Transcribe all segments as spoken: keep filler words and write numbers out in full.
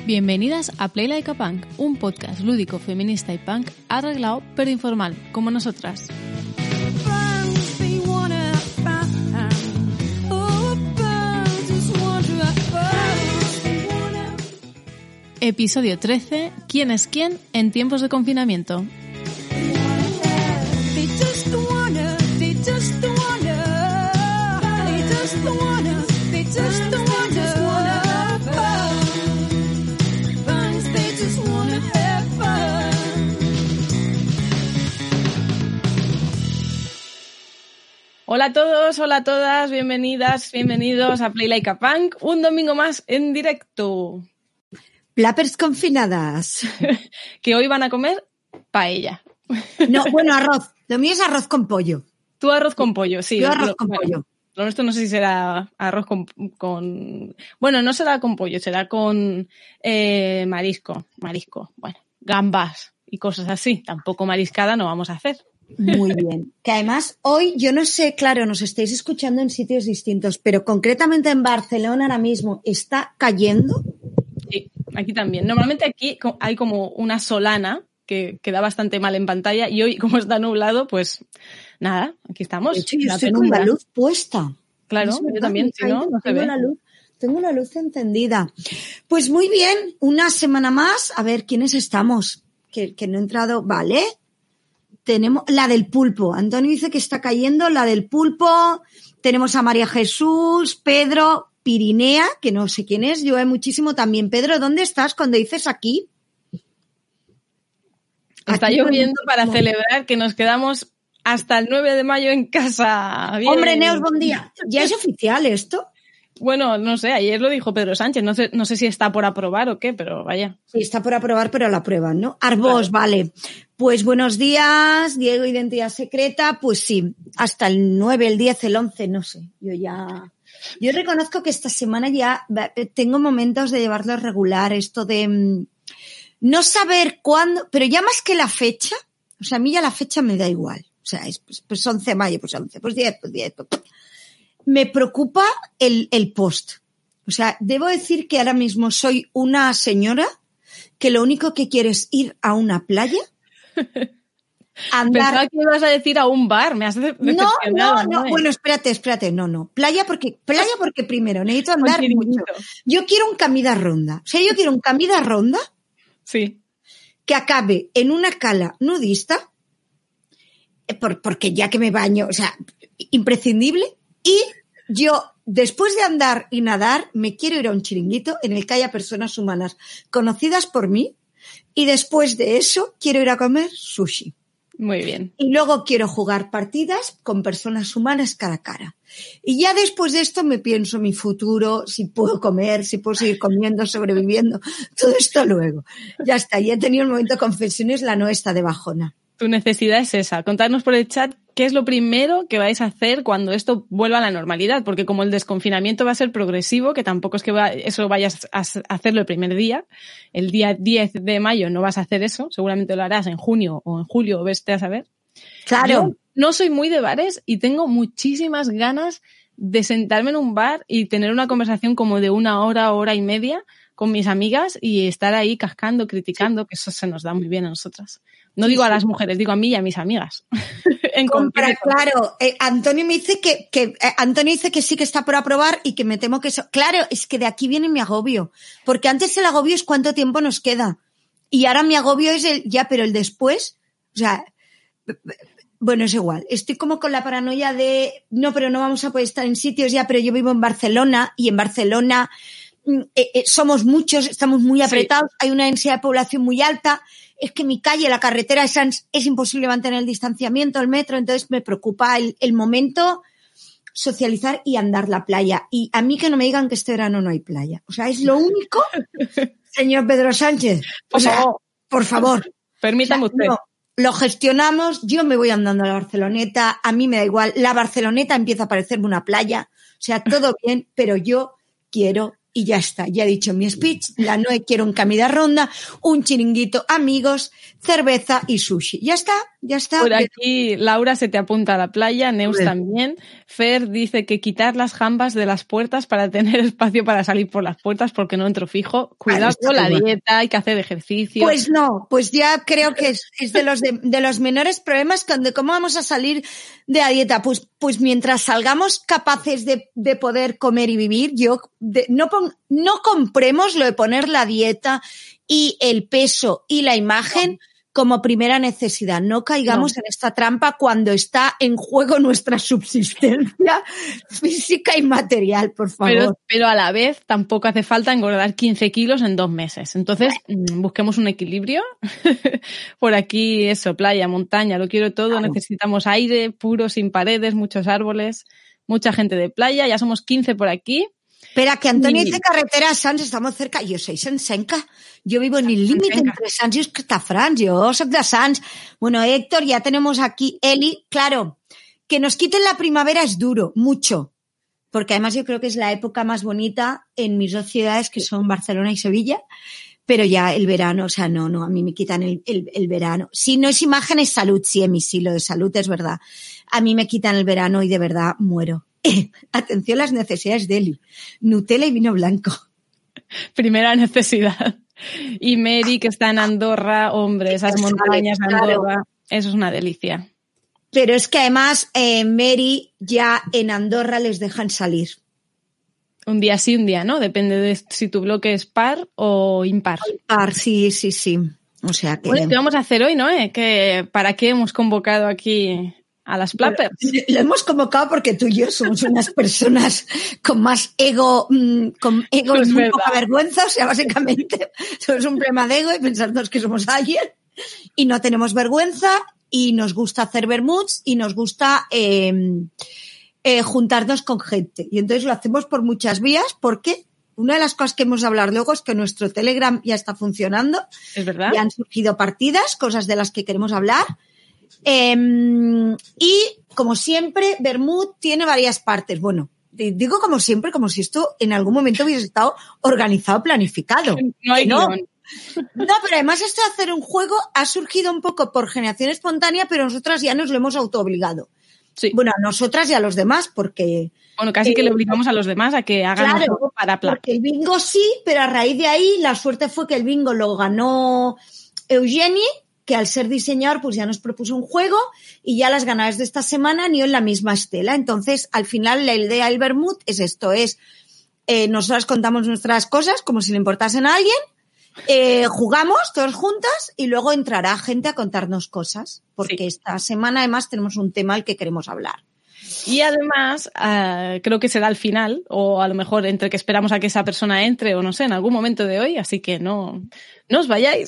Bienvenidas a Play Like a Punk, un podcast lúdico, feminista y punk arreglado pero informal, como nosotras. Episodio trece. ¿Quién es quién en tiempos de confinamiento? Hola a todos, hola a todas, bienvenidas, bienvenidos a Play Like a Punk, un domingo más en directo. Plappers confinadas. Que hoy van a comer paella. No, bueno, arroz. Lo mío es arroz con pollo. Tú arroz con pollo, sí. Yo arroz lo, con bueno, pollo. Lo nuestro no sé si será arroz con... con bueno, no será con pollo, será con eh, marisco. Marisco, bueno, gambas y cosas así. Tampoco mariscada no vamos a hacer. Muy bien. Que además hoy, yo no sé, claro, nos estáis escuchando en sitios distintos, pero concretamente en Barcelona ahora mismo está cayendo. Sí, aquí también. Normalmente aquí hay como una solana que queda bastante mal en pantalla y hoy, como está nublado, pues nada, aquí estamos. De hecho, yo estoy con la luz puesta. Claro, es verdad, yo también, si no, no se tengo ve. La luz, tengo la luz encendida. Pues muy bien, una semana más. A ver, ¿quiénes estamos? Que, que no he entrado, ¿vale? Tenemos la del pulpo. Antonio dice que está cayendo la del pulpo. Tenemos a María Jesús, Pedro, Pirinea, que no sé quién es, llueve muchísimo también. Pedro, ¿dónde estás cuando dices aquí? Está aquí lloviendo para celebrar que nos quedamos hasta el nueve de mayo en casa. Bien. Hombre, Neus, buen día. ¿Ya es oficial esto? Bueno, no sé, ayer lo dijo Pedro Sánchez, no sé, no sé si está por aprobar o qué, pero vaya. Sí, está por aprobar, pero la aprueban, ¿no? Arbós, claro. Vale. Pues buenos días, Diego, Identidad Secreta, pues sí, hasta el nueve, el diez, el once, no sé, yo ya... Yo reconozco que esta semana ya tengo momentos de llevarlo regular, esto de mmm, no saber cuándo, pero ya más que la fecha, o sea, a mí ya la fecha me da igual, o sea, es, pues, pues once de mayo, pues once, pues diez, pues diez, pues... Me preocupa el, el post. O sea, debo decir que ahora mismo soy una señora que lo único que quiere es ir a una playa, andar... Pensaba que ibas a decir a un bar, me has decepcionado. No, no, no, bueno, espérate, espérate, no, no. Playa porque, playa porque primero necesito andar mucho. Yo quiero un camida ronda. O sea, yo quiero un camida ronda sí. que acabe en una cala nudista, por, porque ya que me baño, o sea, imprescindible. Y yo, después de andar y nadar, me quiero ir a un chiringuito en el que haya personas humanas conocidas por mí y después de eso quiero ir a comer sushi. Muy bien. Y luego quiero jugar partidas con personas humanas cara a cara. Y ya después de esto me pienso mi futuro, si puedo comer, si puedo seguir comiendo, sobreviviendo, todo esto luego. Ya está, ya he tenido el momento de confesiones, la no está de bajona. Tu necesidad es esa, contarnos por el chat qué es lo primero que vais a hacer cuando esto vuelva a la normalidad, porque como el desconfinamiento va a ser progresivo, que tampoco es que va, eso vayas a hacerlo el primer día, el día diez de mayo no vas a hacer eso, seguramente lo harás en junio o en julio, o vete a saber. Claro. Yo no soy muy de bares y tengo muchísimas ganas de sentarme en un bar y tener una conversación como de una hora, hora y media con mis amigas y estar ahí cascando, criticando, sí. Que eso se nos da muy bien a nosotras. No digo a las mujeres, digo a mí y a mis amigas. en Compra, claro, eh, Antonio me dice que, que eh, Antonio dice que sí que está por aprobar y que me temo que eso. Claro, es que de aquí viene mi agobio, porque antes el agobio es cuánto tiempo nos queda y ahora mi agobio es el ya, pero el después, o sea, bueno, es igual. Estoy como con la paranoia de no, pero no vamos a poder estar en sitios ya, pero yo vivo en Barcelona y en Barcelona eh, eh, somos muchos, estamos muy apretados, sí. Hay una densidad de población muy alta. Es que mi calle, la carretera es, es imposible mantener el distanciamiento, el metro, entonces me preocupa el, el momento socializar y andar la playa. Y a mí que no me digan que este verano no hay playa. O sea, es lo único, señor Pedro Sánchez. O sea, favor. por favor. Permítame o sea, usted. No, lo gestionamos, yo me voy andando a la Barceloneta, a mí me da igual. La Barceloneta empieza a parecerme una playa. O sea, todo bien, pero yo quiero... Y ya está, ya he dicho mi speech, la Noe quiero un camida ronda, un chiringuito, amigos, cerveza y sushi. Ya está, ya está. Por aquí Laura se te apunta a la playa, Neus Bien. también. Fer dice que quitar las jambas de las puertas para tener espacio para salir por las puertas porque no entro fijo. Cuidado Claro, con la igual. dieta, hay que hacer ejercicio. Pues no, pues ya creo que es, es de los de, de los menores problemas con de cómo vamos a salir de la dieta. Pues, pues mientras salgamos capaces de, de poder comer y vivir, yo de, no, pon, no compremos lo de poner la dieta y el peso y la imagen no. como primera necesidad. No caigamos no. en esta trampa cuando está en juego nuestra subsistencia física y material, por favor. Pero, pero a la vez tampoco hace falta engordar quince kilos en dos meses. Entonces, bueno. busquemos un equilibrio. Por aquí, eso, playa, montaña, lo quiero todo. Claro. Necesitamos aire puro, sin paredes, muchos árboles, mucha gente de playa. Ya somos quince por aquí. Espera, que Antonio dice carretera a Sants, estamos cerca. Yo soy sensenca. Yo vivo en el límite entre Sants y Escatafrans. Yo soy de Sants. Bueno, Héctor, ya tenemos aquí Eli. Claro, que nos quiten la primavera es duro, mucho. Porque además yo creo que es la época más bonita en mis dos ciudades, que son Barcelona y Sevilla. Pero ya el verano, o sea, no, no, a mí me quitan el, el, el verano. Si no es imagen, es salud. Sí, Emi, sí, lo de salud es verdad. A mí me quitan el verano y de verdad muero. Atención a las necesidades de Eli. Nutella y vino blanco. Primera necesidad. Y Mary, que está en Andorra, hombre, esas montañas de Andorra, claro. Eso es una delicia. Pero es que además eh, Mary ya en Andorra les dejan salir. Un día sí, un día no, depende de si tu bloque es par o impar. Par, sí, sí, sí. O sea que... Bueno, ¿qué vamos a hacer hoy, no? ¿Eh? ¿Qué, ¿Para qué hemos convocado aquí a las Plappers? Bueno, lo hemos convocado porque tú y yo somos unas personas con más ego, con ego y muy poca vergüenza. O sea, básicamente somos un problema de ego y pensarnos que somos alguien y no tenemos vergüenza y nos gusta hacer vermuts y nos gusta... Eh, Eh, juntarnos con gente. Y entonces lo hacemos por muchas vías porque una de las cosas que hemos de hablar luego es que nuestro Telegram ya está funcionando. Es verdad. Ya han surgido partidas, cosas de las que queremos hablar. Eh, y como siempre, Bermud tiene varias partes. Bueno, digo como siempre, como si esto en algún momento hubiese estado organizado, planificado. No hay ¿no? guión. No, pero además esto de hacer un juego ha surgido un poco por generación espontánea, pero nosotras ya nos lo hemos autoobligado. Sí. Bueno, a nosotras y a los demás, porque... Bueno, casi eh, que le obligamos a los demás a que hagan claro, un juego para Plappers. Porque el bingo sí, pero a raíz de ahí la suerte fue que el bingo lo ganó Eugenie, que al ser diseñador pues ya nos propuso un juego y ya las ganadoras de esta semana han ido en la misma estela. Entonces, al final, la idea del Bermud es esto, es eh, nosotras contamos nuestras cosas como si le importasen a alguien, Eh, jugamos todos juntas y luego entrará gente a contarnos cosas, porque sí. Esta semana además tenemos un tema al que queremos hablar. Y además, uh, creo que será al final, o a lo mejor entre que esperamos a que esa persona entre, o no sé, en algún momento de hoy, así que no, no os vayáis.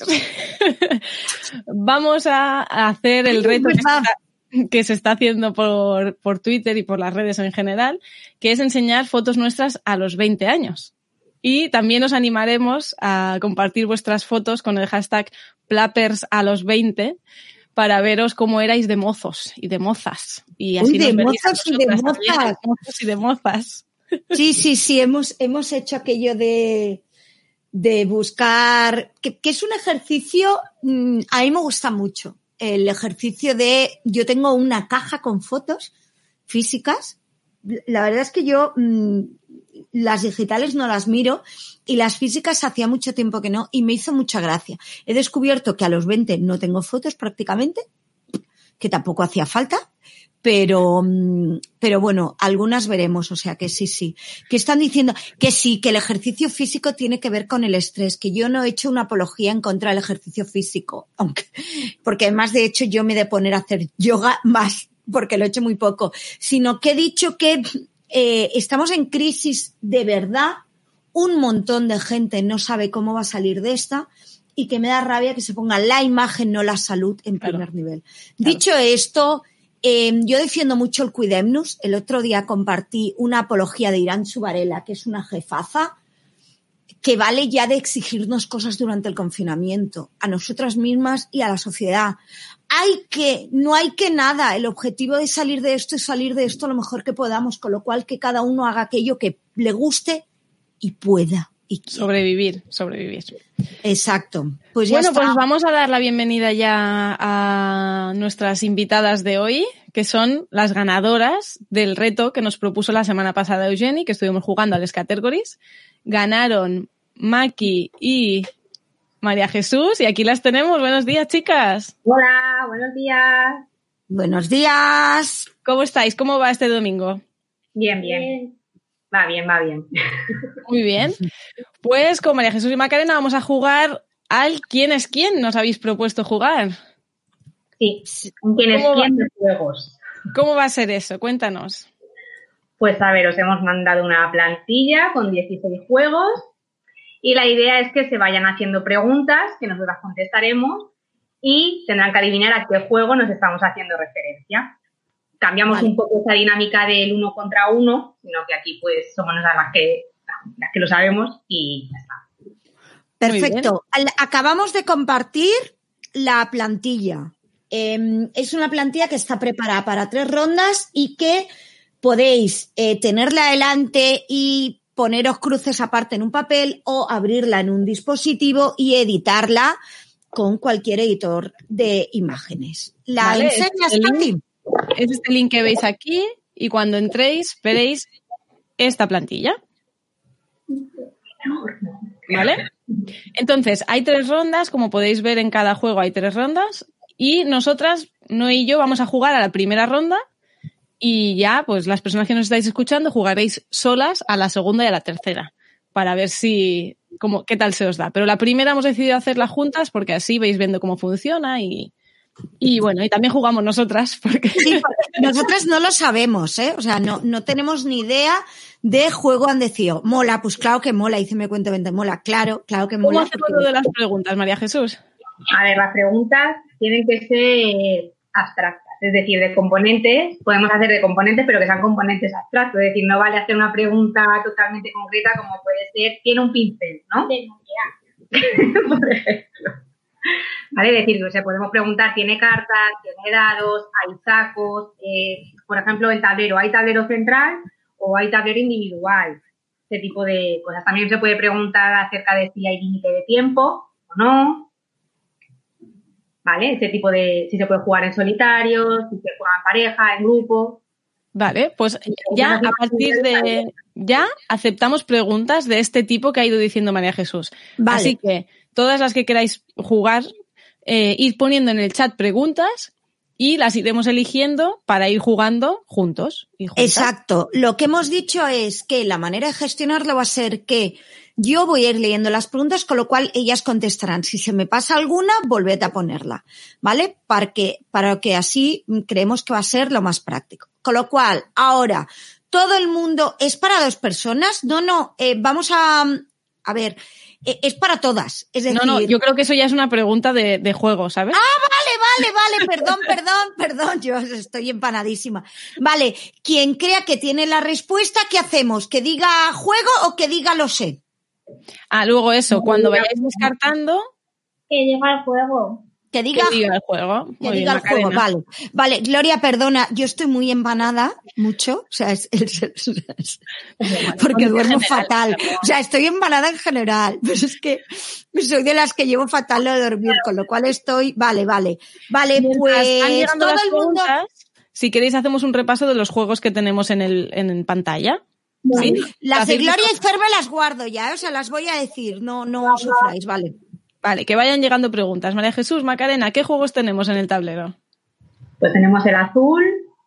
Vamos a hacer el reto que se, está, que se está haciendo por, por Twitter y por las redes en general, que es enseñar fotos nuestras a los veinte años. Y también os animaremos a compartir vuestras fotos con el hashtag Plappers a los veinte para veros cómo erais de mozos y de mozas. Y así Uy, de mozos y de mozas. De mozos y de mozas. Sí, sí, sí, hemos, hemos hecho aquello de, de buscar, que, que es un ejercicio, mmm, a mí me gusta mucho, el ejercicio de, yo tengo una caja con fotos físicas, la verdad es que yo... Mmm, las digitales no las miro y las físicas hacía mucho tiempo que no y me hizo mucha gracia. He descubierto que a los veinte no tengo fotos prácticamente, que tampoco hacía falta, pero, pero bueno, algunas veremos, o sea que sí, sí. Que están diciendo que sí, que el ejercicio físico tiene que ver con el estrés, que yo no he hecho una apología en contra del ejercicio físico, aunque, porque además de hecho yo me he de poner a hacer yoga más, porque lo he hecho muy poco, sino que he dicho que Eh, estamos en crisis de verdad, un montón de gente no sabe cómo va a salir de esta y que me da rabia que se ponga la imagen, no la salud en primer claro. nivel. Claro. Dicho esto, eh, yo defiendo mucho el Cuidemnos. El otro día compartí una apología de Irán Varela, que es una jefaza que vale ya de exigirnos cosas durante el confinamiento, a nosotras mismas y a la sociedad. Hay que, no hay que nada, el objetivo de salir de esto es salir de esto lo mejor que podamos, con lo cual que cada uno haga aquello que le guste y pueda. Y quiero. Sobrevivir, sobrevivir. Exacto. Pues ya bueno, está. pues vamos a dar la bienvenida ya a nuestras invitadas de hoy, que son las ganadoras del reto que nos propuso la semana pasada Eugeni, que estuvimos jugando a las categories. Ganaron Maki y María Jesús, y aquí las tenemos. Buenos días, chicas. Hola, buenos días. Buenos días. ¿Cómo estáis? ¿Cómo va este domingo? Bien, bien. bien. Va bien, va bien. Muy bien. Pues con María Jesús y Macarena vamos a jugar al ¿Quién es quién? ¿Nos habéis propuesto jugar? Sí, ¿quién es quién de juegos? ¿Cómo va a ser eso? Cuéntanos. Pues a ver, os hemos mandado una plantilla con dieciséis juegos y la idea es que se vayan haciendo preguntas que nosotras contestaremos y tendrán que adivinar a qué juego nos estamos haciendo referencia. Cambiamos vale. un poco esa dinámica del uno contra uno, sino que aquí pues somos nosotras las que, las que lo sabemos y ya está. Perfecto. Acabamos de compartir la plantilla. Eh, es una plantilla que está preparada para tres rondas y que podéis eh, tenerla adelante y poneros cruces aparte en un papel o abrirla en un dispositivo y editarla con cualquier editor de imágenes. ¿La vale, enseñas, Katy? Es este link que veis aquí y cuando entréis veréis esta plantilla. ¿Vale? Entonces, hay tres rondas, como podéis ver en cada juego hay tres rondas y nosotras, no y yo, vamos a jugar a la primera ronda y ya, pues las personas que nos estáis escuchando jugaréis solas a la segunda y a la tercera para ver si, cómo, qué tal se os da. Pero la primera hemos decidido hacerla juntas porque así vais viendo cómo funciona y... Y bueno, y también jugamos nosotras. Porque... Sí, nosotras no lo sabemos, ¿eh? O sea, no, no tenemos ni idea de juego han decidido. Mola, pues claro que mola, hice me cuento veinte, mola, claro, claro que mola. ¿Cómo hacemos lo de las preguntas, María Jesús? A ver, las preguntas tienen que ser abstractas, es decir, de componentes, podemos hacer de componentes, pero que sean componentes abstractos, es decir, no vale hacer una pregunta totalmente concreta como puede ser, ¿tiene un pincel, no? De Por ejemplo. ¿Vale? Es decir, o sea, podemos preguntar, ¿tiene cartas? ¿Tiene dados? ¿Hay sacos? Eh, por ejemplo, el tablero, ¿hay tablero central o hay tablero individual? Ese tipo de cosas. También se puede preguntar acerca de si hay límite de tiempo o no. ¿Vale? Ese tipo de, si se puede jugar en solitario, si se juega en pareja, en grupo. Vale, pues ya a partir de, ya aceptamos preguntas de este tipo que ha ido diciendo María Jesús. Vale. Así que todas las que queráis jugar, eh, ir poniendo en el chat preguntas y las iremos eligiendo para ir jugando juntos. Y exacto. Lo que hemos dicho es que la manera de gestionarlo va a ser que yo voy a ir leyendo las preguntas, con lo cual ellas contestarán. Si se me pasa alguna, volved a ponerla, ¿vale? Para que, para que así creemos que va a ser lo más práctico. Con lo cual, ahora, todo el mundo, ¿es para dos personas? No, no, eh, vamos a, a ver... Es para todas, es decir... No, no, yo creo que eso ya es una pregunta de, de juego, ¿sabes? Ah, vale, vale, vale, perdón, perdón, perdón, yo estoy empanadísima. Vale, quien crea que tiene la respuesta, ¿qué hacemos? ¿Que diga juego o que diga lo sé? Ah, luego eso, cuando vayáis descartando... Que diga el juego. Que diga, que diga el juego. Muy que bien, diga el Macarena. juego, vale. Vale, Gloria, perdona, yo estoy muy empanada, mucho, o sea, es, es, es, es porque duermo fatal. O sea, estoy empanada en general, pero es que soy de las que llevo fatal lo de dormir, con lo cual estoy, vale, vale. Vale, pues todo el mundo... Si queréis hacemos un repaso de los juegos que tenemos en el en pantalla. ¿Sí? Las de Gloria y Fer me las guardo ya, o sea, las voy a decir, no, no os sufráis, vale. Vale, que vayan llegando preguntas. María Jesús, Macarena, ¿qué juegos tenemos en el tablero? Pues tenemos el azul,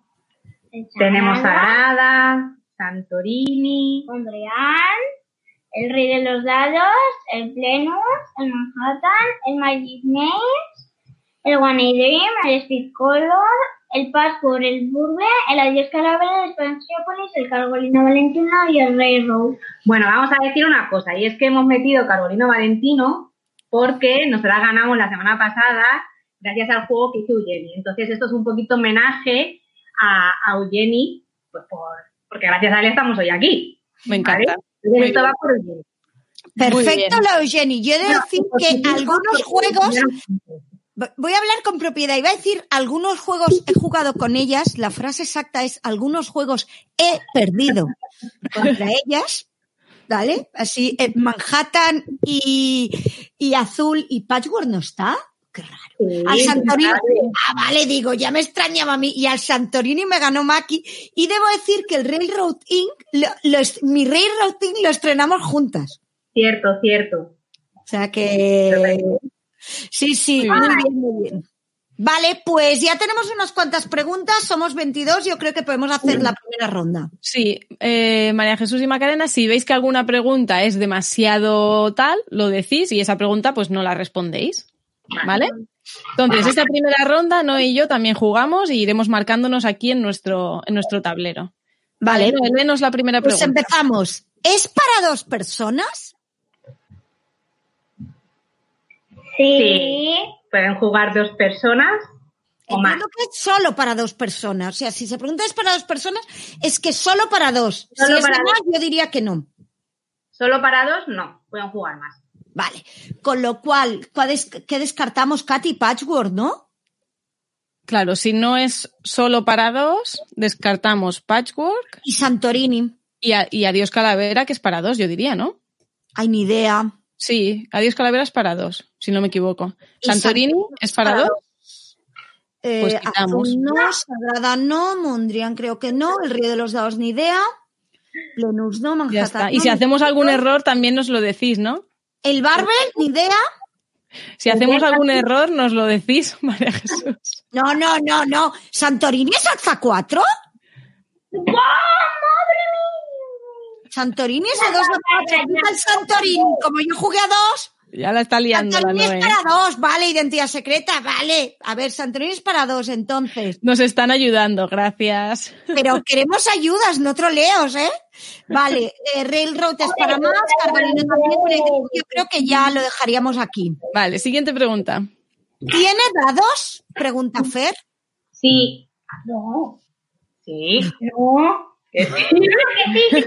el tenemos Sagrada, Santorini, Mondrian, el Rey de los Dados, el Plenus, el Manhattan, el Magic Maze, el One A Dream, el Speed Color, el Passport, el Burbe, el Adiós Calavera, el Expansiopolis, el Carolina Valentino y el Railroad. Bueno, vamos a decir una cosa, y es que hemos metido Carolina Valentino porque nosotras ganamos la semana pasada gracias al juego que hizo Eugeni. Entonces, esto es un poquito homenaje a, a Eugeni, pues por, porque gracias a él estamos hoy aquí. Me encanta. ¿Vale? Esto va por Eugeni. Perfecto, la Eugeni. Yo he de decir que algunos juegos... Voy a hablar con propiedad. Iba a decir, algunos juegos he jugado con ellas. La frase exacta es, algunos juegos he perdido contra ellas. ¿vale? Así, eh, Manhattan y, y Azul y Patchwork no está. Qué raro. Sí, Al Santorini, vale. ah, vale, digo, ya me extrañaba a mí. Y al Santorini me ganó Maki. Y debo decir que el Railroad Incorporated, lo, lo est- mi Railroad Incorporated lo estrenamos juntas. Cierto, cierto. O sea que, sí, sí, Muy muy bien. bien, muy bien. Vale, pues ya tenemos unas cuantas preguntas, somos veintidós, yo creo que podemos hacer la primera ronda. Sí, eh, María Jesús y Macarena, si veis que alguna pregunta es demasiado tal, lo decís y esa pregunta pues no la respondéis, ¿vale? Entonces, esta primera ronda, Noé y yo también jugamos y iremos marcándonos aquí en nuestro, en nuestro tablero. Vale, Noé, léenos la primera pues pregunta. empezamos. ¿Es para dos personas? Sí. Sí. Pueden jugar dos personas o más. Entiendo que es solo para dos personas. O sea, si se pregunta es para dos personas, es que solo para dos. Solo si es para de más, dos. yo diría que no. Solo para dos, no. Pueden jugar más. Vale. Con lo cual, ¿cuál es- ¿qué descartamos? Katy, Patchwork, ¿no? Claro, si no es solo para dos, descartamos Patchwork Y Santorini. y, a- y Adiós Calavera, que es para dos, yo diría, ¿no? Hay ni idea. Sí, Adiós Calavera es para dos, si no me equivoco. Y Santorini Santorini es para para dos. Eh, Pues quitamos. Azul no, Sagrada no, Mondrian creo que no, el Río de los Dados ni idea, Plenus no, Manhattan Ya está. Y no, si hacemos algún error, también nos lo decís, ¿no? el Barbel ni idea, Si hacemos algún error, nos lo decís, María Jesús. no, no, no, no, Santorini es Alza cuatro, Santorini es de dos a cuatro, quita el Santorini, como yo jugué a dos, Ya la está liando la Santorini es Noé. para dos, vale, identidad secreta, vale, a ver, Santorini es para dos entonces, Nos están ayudando, gracias. pero queremos ayudas, no troleos, ¿eh? Vale, eh, Railroad es para más, Carolina también, pero yo creo que ya lo dejaríamos aquí. Vale, siguiente pregunta. ¿Tiene dados? Pregunta Fer. Sí. No. Sí. No. Que sí.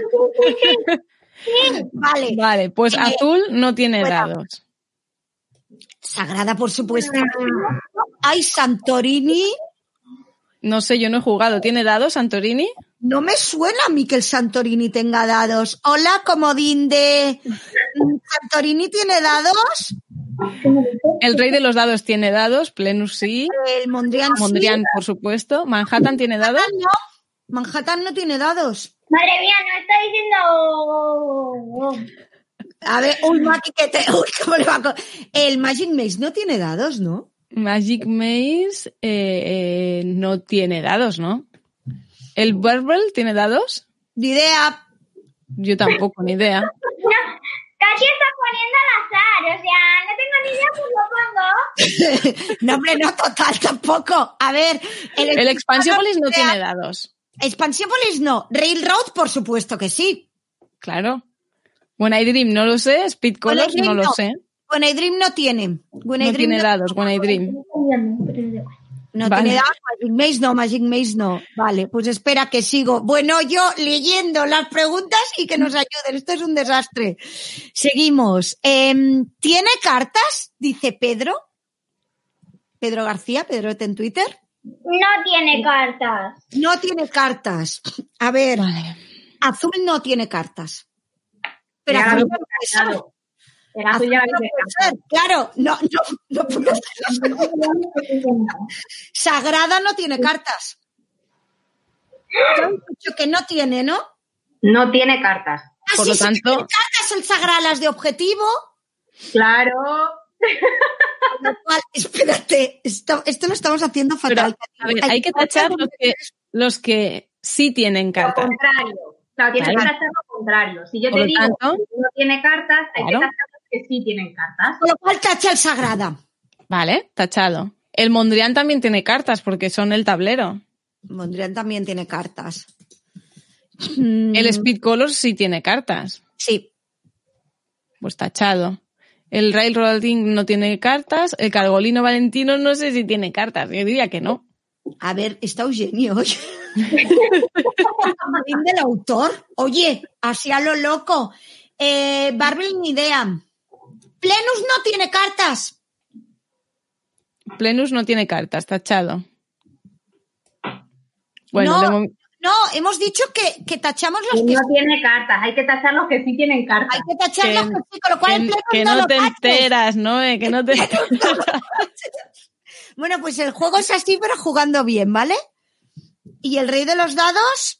Vale, Vale, pues Eh, Azul no tiene fuera. dados. Sagrada, por supuesto. Hay Santorini. No sé, yo no he jugado. ¿Tiene dados Santorini? No me suena a mí que el Santorini tenga dados. Hola, comodín de... ¿Santorini tiene dados? El rey de los dados tiene dados, Plenus sí, El Mondrian sí. Mondrian por supuesto, Manhattan tiene dados. Manhattan no. Manhattan no tiene dados. Madre mía, no está diciendo. A ver, uy, Maki, que te... Uy, ¿cómo le va a... co- El Magic Maze no tiene dados, ¿no? Magic Maze eh, eh, no tiene dados, ¿no? ¿El Burble tiene dados? Ni idea. Yo tampoco, ni idea. No, Katy está poniendo al azar. O sea, no tengo ni idea, pues lo pongo. No, hombre, no, total, tampoco. A ver, el, El Expansiopolis no Idea- tiene dados. Expansiópolis no. Railroad, por supuesto que sí. Claro. When I Dream no lo sé, Speed Colors Dream no lo no. sé. When I Dream no tiene. When I No Dream tiene no, dados, When I Dream. no Vale. tiene dados. Magic Maze no, Magic Maze no. Vale, pues espera que sigo. Bueno, yo leyendo las preguntas y que nos ayuden. Esto es un desastre. Seguimos. Em, ¿Tiene cartas? Dice Pedro. Pedro García, Pedrote en Twitter. No tiene cartas. No tiene cartas. A ver, Vale. Azul no tiene cartas. Pero Ya Azul lo no he puede ser. descartado. El azul ya lo Azul no habéis puede descartado. ser. Claro, no, no, no puede ser. Sagrada no tiene cartas. Ya han dicho que no tiene, ¿no? No tiene cartas. Ah, Por sí, lo sí que tanto- tiene cartas el Sagrada, las de objetivo. Claro. Con lo cual, espérate, esto, esto lo estamos haciendo Pero, fatal. a ver, hay que tachar los que, los que sí tienen Lo cartas. contrario. Claro, tienes Claro. que tachar lo contrario. Si yo Por te lo digo tanto- que no tiene cartas, hay Claro. que tachar los que sí tienen cartas. Con lo cual, tacha el Sagrada. Vale, tachado. El Mondrian también tiene cartas porque son el tablero. Mondrian también tiene cartas. Mm, El Speed Colors sí tiene cartas. Sí. Pues tachado. El Railroading no tiene cartas. El Cargolino Valentino no sé si tiene cartas. Yo diría que no. A ver, está Eugenio, oye. Comodín del autor. Oye, así a lo loco. Eh, Barbel, ni idea. Plenus no tiene cartas. Plenus no tiene cartas, tachado. Bueno, no, de mom- No, hemos dicho que, que tachamos los Y que no tiene cartas, hay que tachar los que sí tienen cartas. hay que tachar Que, los que sí, con lo cual el que, pleno que no, no lo te taches. enteras, ¿no? Eh, que no te Bueno, pues el juego es así, pero jugando bien, ¿vale? Y el rey de los dados,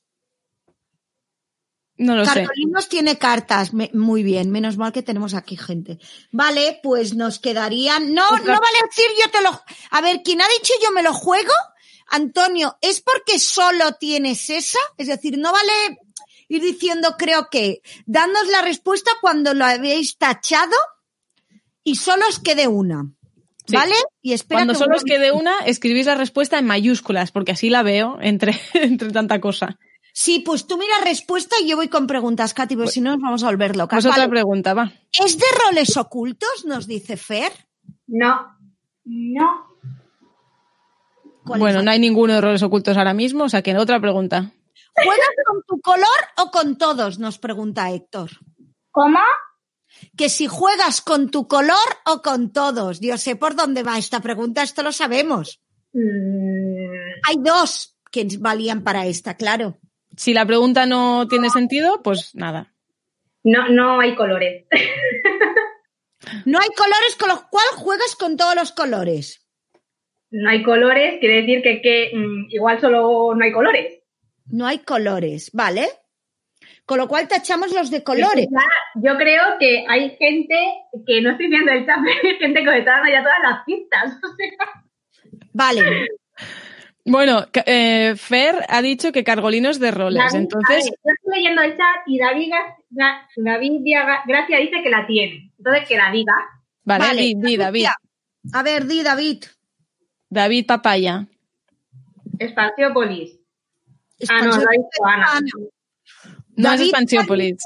No lo sé. Carolinos tiene cartas. Me- muy bien, menos mal que tenemos aquí gente. Vale, pues nos quedarían... No, Otra- no vale decir yo te lo... A ver, quien ha dicho yo me lo juego, Antonio, ¿es porque solo tienes esa? Es decir, no vale ir diciendo creo que, dándonos la respuesta cuando lo habéis tachado y solo os quede una. Sí. ¿Vale? Y espera Cuando que solo voy a- os quede una, escribís la respuesta en mayúsculas, porque así la veo entre, entre tanta cosa. Sí, pues tú mira respuesta y yo voy con preguntas, Katy, porque si no nos vamos a volver locas. Pues otra Vale. pregunta, va. ¿Es de roles ocultos? Nos dice Fer. No, No. ¿Cuál Bueno, es? no hay ninguno de roles ocultos ahora mismo, o sea que otra pregunta. ¿Juegas con tu color o con todos? Nos pregunta Héctor. ¿Cómo? Que si juegas con tu color o con todos. Yo sé por dónde va esta pregunta, esto lo sabemos. mm, Hay dos que valían para esta, claro. Si la pregunta no tiene sentido, pues nada. no, no hay colores. No hay colores, con lo cual juegas con todos los colores. No hay colores, quiere decir que, que mm, igual solo no hay colores. No hay colores, ¿vale? Con lo cual tachamos los de colores. Yo creo que hay gente que no estoy viendo el chat, pero hay gente que me está dando ya todas las pistas. O sea, Vale. Bueno, ca- eh, Fer ha dicho que Cargolinos de roles, David, a entonces... ver, yo estoy leyendo el chat y David, Gra- Gra- David Diaga- Gracia dice que la tiene. Entonces que la diga. Vale, Vale, di, di, David. A ver, di, David. David Papaya. Espaciópolis. Ah, no, lo ha dicho Ana. No es David, Expansiópolis.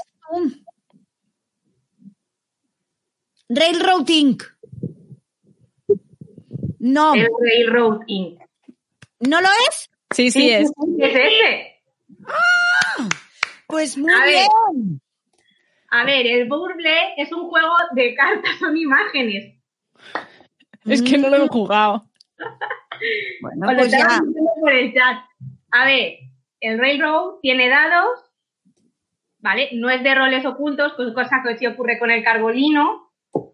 Railroad Incorporated. No, El Railroad incorporated. ¿no lo es? Sí, sí es. ¿Qué es ese? Pues muy A ver. bien. A ver, el Burble es un juego de cartas, son imágenes. Es que no lo he jugado. Bueno, Os lo pues estaba ya. diciendo por el chat. A ver, el Railroad tiene dados, ¿vale? No es de roles ocultos, pues cosa que sí ocurre con el Cargolino.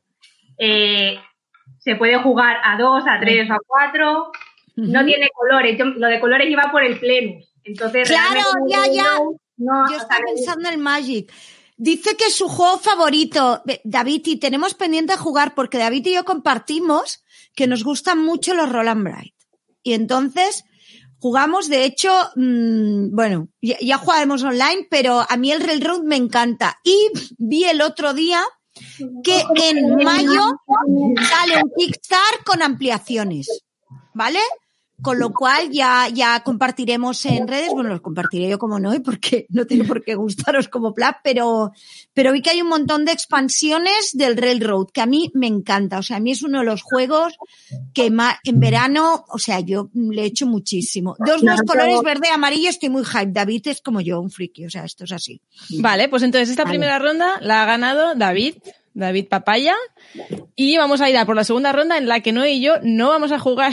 Eh, se puede jugar a dos, a tres o a cuatro. No Ujú. tiene colores. Yo- lo de colores iba por el Plenus. Entonces, Claro, realmente ya, el ya. Railroad no- Yo o estaba sea, pensando en el Magic. Dice que es su juego favorito. Ve, David, y tenemos pendiente jugar porque David y yo compartimos que nos gustan mucho los Roll and Bright. Y entonces jugamos, de hecho, mmm, bueno, ya, ya jugaremos online, pero a mí el Railroad me encanta. Y vi el otro día que en mayo sale un Kickstarter con ampliaciones, ¿vale? Con lo cual ya, ya compartiremos en redes, bueno, los compartiré yo como no, porque no tiene por qué gustaros como plan, pero, pero vi que hay un montón de expansiones del Railroad, que a mí me encanta, o sea, a mí es uno de los juegos que ma- en verano, o sea, yo le echo muchísimo. Dos, dos Nosotros- colores, verde y amarillo, estoy muy hype. David es como yo, un friki, o sea, esto es así. Vale, pues entonces esta Vale. primera ronda la ha ganado David, David Papaya, y vamos a ir a por la segunda ronda en la que Noé y yo no vamos a jugar,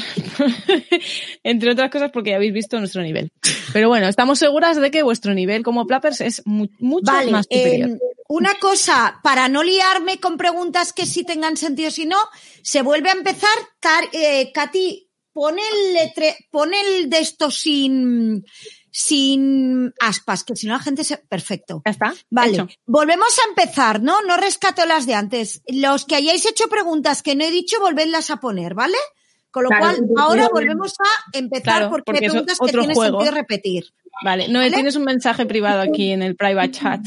entre otras cosas porque ya habéis visto nuestro nivel. Pero bueno, estamos seguras de que vuestro nivel como Plappers es mu- mucho Vale, más superior. eh, una cosa, para no liarme con preguntas que sí tengan sentido, si no, se vuelve a empezar. Car- eh, Katy, pon el, letre, pon el de esto sin, sin aspas, que si no la gente se... Perfecto. Ya está. Vale, hecho. volvemos a empezar, ¿no? No rescato las de antes. Los que hayáis hecho preguntas que no he dicho, volvedlas a poner, ¿vale? Con lo Claro, cual, sí, sí, ahora sí. volvemos a empezar Claro, porque, porque hay es preguntas que otro tiene juego. sentido repetir. Vale, Noé, ¿Vale? tienes un mensaje privado aquí en el private chat.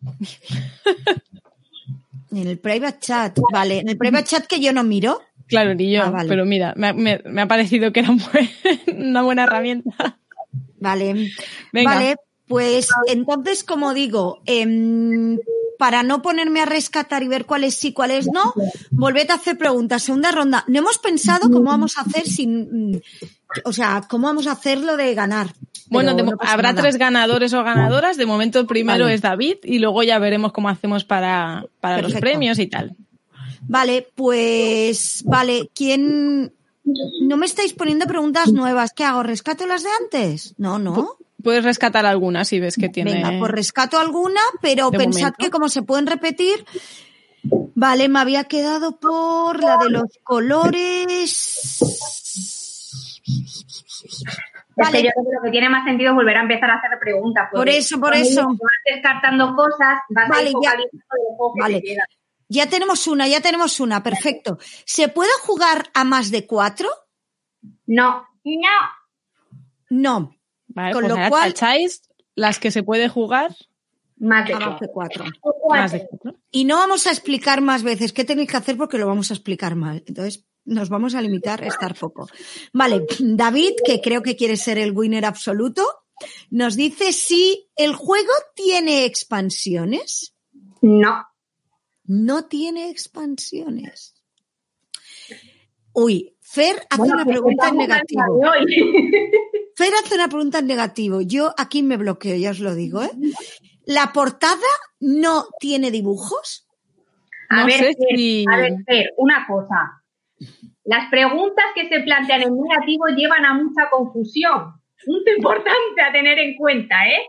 En el private chat, vale. En el private chat que yo no miro. Claro, ni yo, Ah, vale. pero mira, me, me- me ha parecido que era un buen- una buena herramienta. Vale. Venga. Vale, pues entonces, como digo, em, para no ponerme a rescatar y ver cuáles sí, cuáles no, volved a hacer preguntas. Segunda ronda. No hemos pensado cómo vamos a hacer sin, mm, o sea, cómo vamos a hacerlo de ganar. Bueno, Pero de mo- no pasa habrá nada. tres ganadores o ganadoras. De momento el primero Vale. es David y luego ya veremos cómo hacemos para, para los Perfecto. premios y tal. Vale, pues, vale, ¿quién? No me estáis poniendo preguntas nuevas. ¿Qué hago? ¿Rescato las de antes? No, no. Puedes rescatar alguna si ves que tiene... Venga, pues rescato alguna, pero de pensad momento. que como se pueden repetir... Vale, me había quedado por la de los colores... Vale. Es que yo creo que lo que tiene más sentido es volver a empezar a hacer preguntas. Por eso, por eso. Vas descartando cosas, vas vale, a ir focalizando el juego que vale. te queda. Ya tenemos una, ya tenemos una, perfecto. ¿Se puede jugar a más de cuatro? No. No. No. Vale, Con pues lo ahora cual- tacháis las que se puede jugar Más de A más de cuatro. cuatro. más de cuatro. Y no vamos a explicar más veces qué tenéis que hacer porque lo vamos a explicar mal. Entonces, nos vamos a limitar a estar poco. Vale, David, que creo que quiere ser el winner absoluto, nos dice si el juego tiene expansiones. No. No tiene expansiones. Uy, Fer hace Bueno, una pues pregunta en vamos al día negativo. de hoy. Fer hace una pregunta en negativo. Yo aquí me bloqueo, ya os lo digo, ¿eh? ¿La portada no tiene dibujos? A No ver, sé Fer, si- a ver, Fer, una cosa. Las preguntas que se plantean en negativo llevan a mucha confusión. Punto importante a tener en cuenta, ¿eh?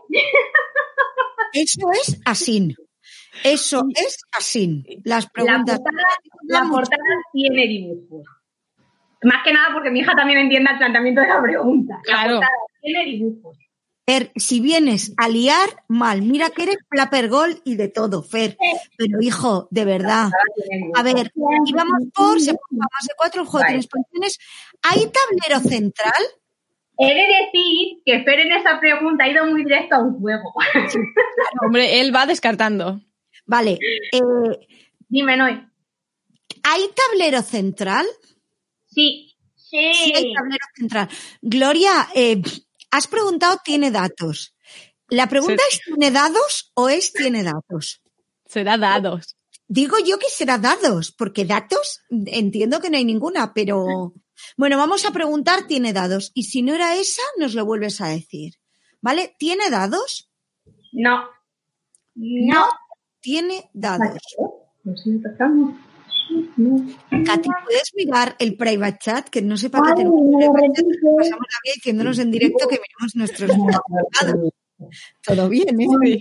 Eso es así. Eso es así. Las La preguntas. portada, la portada tiene dibujos. Más que nada porque mi hija también entienda el planteamiento de la pregunta. Claro. La portada tiene dibujos. Fer, si vienes a liar, mal. Mira que eres Plapper Gol y de todo, Fer. Pero, hijo, de verdad. A ver, aquí vamos por, se puede jugar más de cuatro, el juego Vale. tiene expansiones. ¿Hay tablero central? He de decir que Fer en esa pregunta ha ido muy directo a un juego. Hombre, él va descartando. Vale. Eh, Dime, Noy. ¿Hay tablero central? Sí. Sí. Sí, hay tablero central. Gloria, eh, has preguntado ¿tiene datos? La pregunta Sí. es ¿tiene dados o es tiene datos? Será dados. Digo yo que será dados, porque datos entiendo que no hay ninguna, pero bueno, vamos a preguntar ¿tiene dados? Y si no era esa, nos lo vuelves a decir. ¿Vale? ¿Tiene dados? No. No tiene dados. No sé, tocamos. No. Katy, ¿puedes mirar el private chat? Que no sé para qué Ay, tenemos me lo private chat. repite. Pasamos la vida diciéndonos en directo que miramos nuestros dados. Todo bien, ¿eh?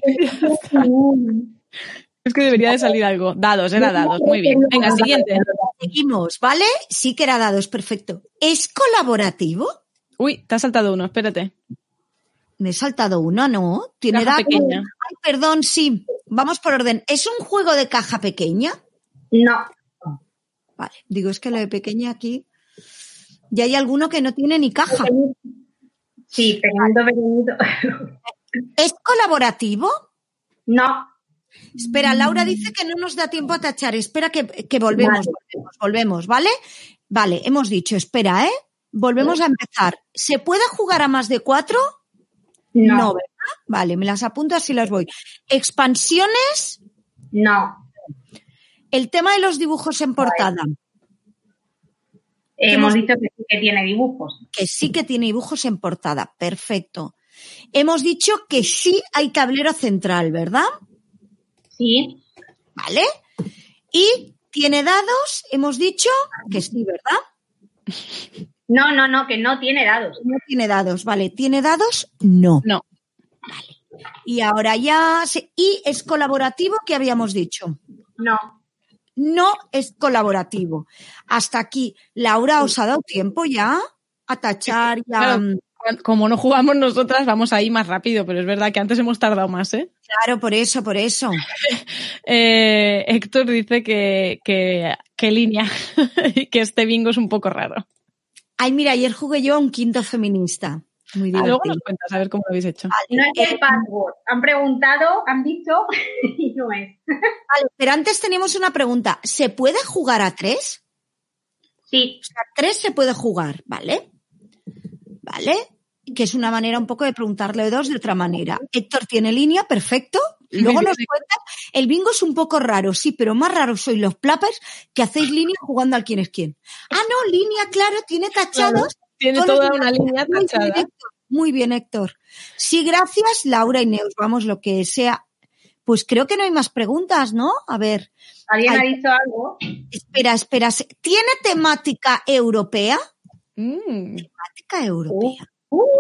Es que debería de salir algo. Dados, era dados. Muy bien. Venga, siguiente. Seguimos, ¿vale? Sí que era dados, perfecto. ¿Es colaborativo? Uy, te has saltado uno, espérate. Me he saltado uno, ¿no? ¿Tiene Caja datos? pequeña. Ay, perdón, sí. Vamos por orden. ¿Es un juego de caja pequeña? No. Vale, digo, es que la de pequeña aquí... Y hay alguno que no tiene ni caja. Sí, pequeñito, pequeñito. ¿Es colaborativo? No. Espera, Laura dice que no nos da tiempo a tachar. Espera que, que volvemos, Vale. volvemos, volvemos, ¿vale? Vale, hemos dicho, espera, ¿eh? Volvemos a empezar. ¿Se puede jugar a más de cuatro? No. ¿verdad? Vale, me las apunto así las voy. ¿Expansiones? No. El tema de los dibujos en portada, Eh, hemos dicho que sí que tiene dibujos. que sí que tiene dibujos en portada. Perfecto. Hemos dicho que sí hay tablero central, ¿verdad? Sí. ¿Vale? Y tiene dados, hemos dicho que sí, ¿verdad? No, no, no, que no tiene dados. No tiene dados, ¿vale? ¿Tiene dados? No. No. Y ahora ya... se- ¿Y es colaborativo? ¿Qué habíamos dicho? No. No es colaborativo. Hasta aquí. Laura, ¿os ha dado tiempo ya a tachar? Ya? Claro, como no jugamos nosotras, vamos ahí más rápido, pero es verdad que antes hemos tardado más, ¿eh? Claro, por eso, por eso. eh Héctor dice que, que, que línea y que este bingo es un poco raro. Ay, mira, ayer jugué yo a un quinto feminista. Muy Ah, luego divertido. nos cuentas a ver cómo lo habéis hecho. No es el password. Han preguntado, han dicho y no es. Vale, pero antes teníamos una pregunta. ¿Se puede jugar a tres? Sí. O sea, a tres se puede jugar, ¿vale? ¿Vale? Que es una manera un poco de preguntarle dos de otra manera. Héctor tiene línea, perfecto. Luego nos cuenta, el bingo es un poco raro, sí, pero más raro sois los plappers que hacéis línea jugando al quién es quién. Ah, no, línea, claro, tiene tachados. Tiene todos toda los una demás. línea Muy bien, tachada. Héctor. Muy bien, Héctor. Sí, gracias, Laura y Neus. Vamos, lo que sea. Pues creo que no hay más preguntas, ¿no? A ver. ¿Alguien Ay. ha dicho algo? Espera, espera. ¿Tiene temática europea? Mm. Temática europea. Uh,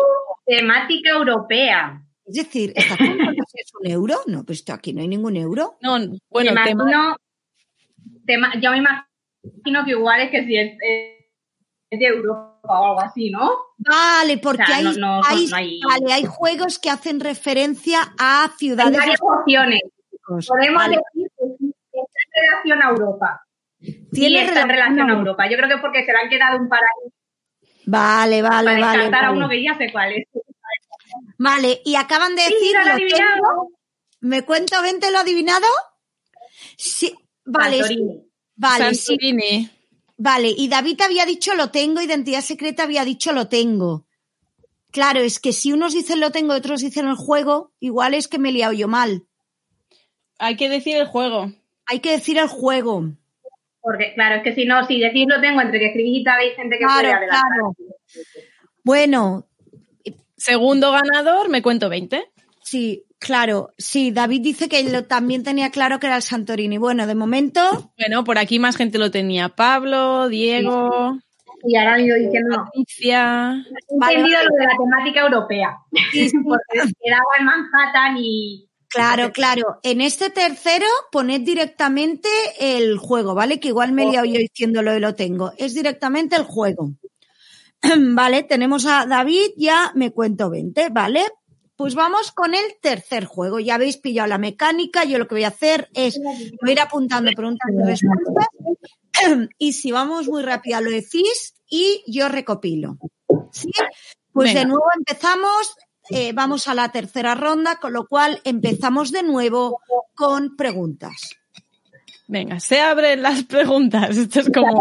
Temática europea. Es decir, ¿estás pensando si es un euro? No, pues esto aquí no hay ningún euro. No, bueno, me tema... imagino, tema, yo me imagino que igual es que si es, es de Europa o algo así, ¿no? Vale, porque O sea, hay, no- no- hay, no hay- vale, hay juegos que hacen referencia a Hay ciudades varias opciones. específicas. Podemos Vale, decir que sí, que está en relación a Europa. tiene Sí, está en relación a Europa. Europa. Yo creo que es porque se le han quedado un par ahí Vale, vale, para vale. descartar a Vale. uno que ya sé cuál es. Vale, y acaban de Sí, decir, lo han lo adivinado. tengo. ¿Me cuento veinte lo adivinado? Sí, vale, sí, Santorini. vale, sí, Santorini. vale. Y David había dicho lo tengo, Identidad Secreta había dicho lo tengo. Claro, es que si unos dicen lo tengo y otros dicen el juego, igual es que me he liado yo mal. Hay que decir el juego. Hay que decir el juego. Porque, claro, es que si no, si decir lo tengo entre que escribís y hay gente que Claro, puede adelantar. claro. Bueno, Segundo ganador, me cuento veinte. sí, claro. Sí, David dice que lo, también tenía claro que era el Santorini. Bueno, de momento, Bueno, por aquí más gente lo tenía. Pablo, Diego, Y ahora yo diciendo, no. Patricia. He Vale, entendido vale. lo de la temática europea. Sí, sí. Porque quedaba en Manhattan y... Claro, claro. En este tercero, poned directamente el juego, ¿vale? Que igual me he liado yo diciéndolo y lo tengo. Es directamente el juego. Vale, tenemos a David, ya me cuento veinte, ¿vale? Pues vamos con el tercer juego. Ya habéis pillado la mecánica. Yo lo que voy a hacer es voy a ir apuntando preguntas y respuestas. Y si vamos muy rápido lo decís y yo recopilo. ¿Sí? Pues Venga. de nuevo empezamos. Eh, vamos a la tercera ronda, con lo cual empezamos de nuevo con preguntas. Venga, se abren las preguntas. Esto es como...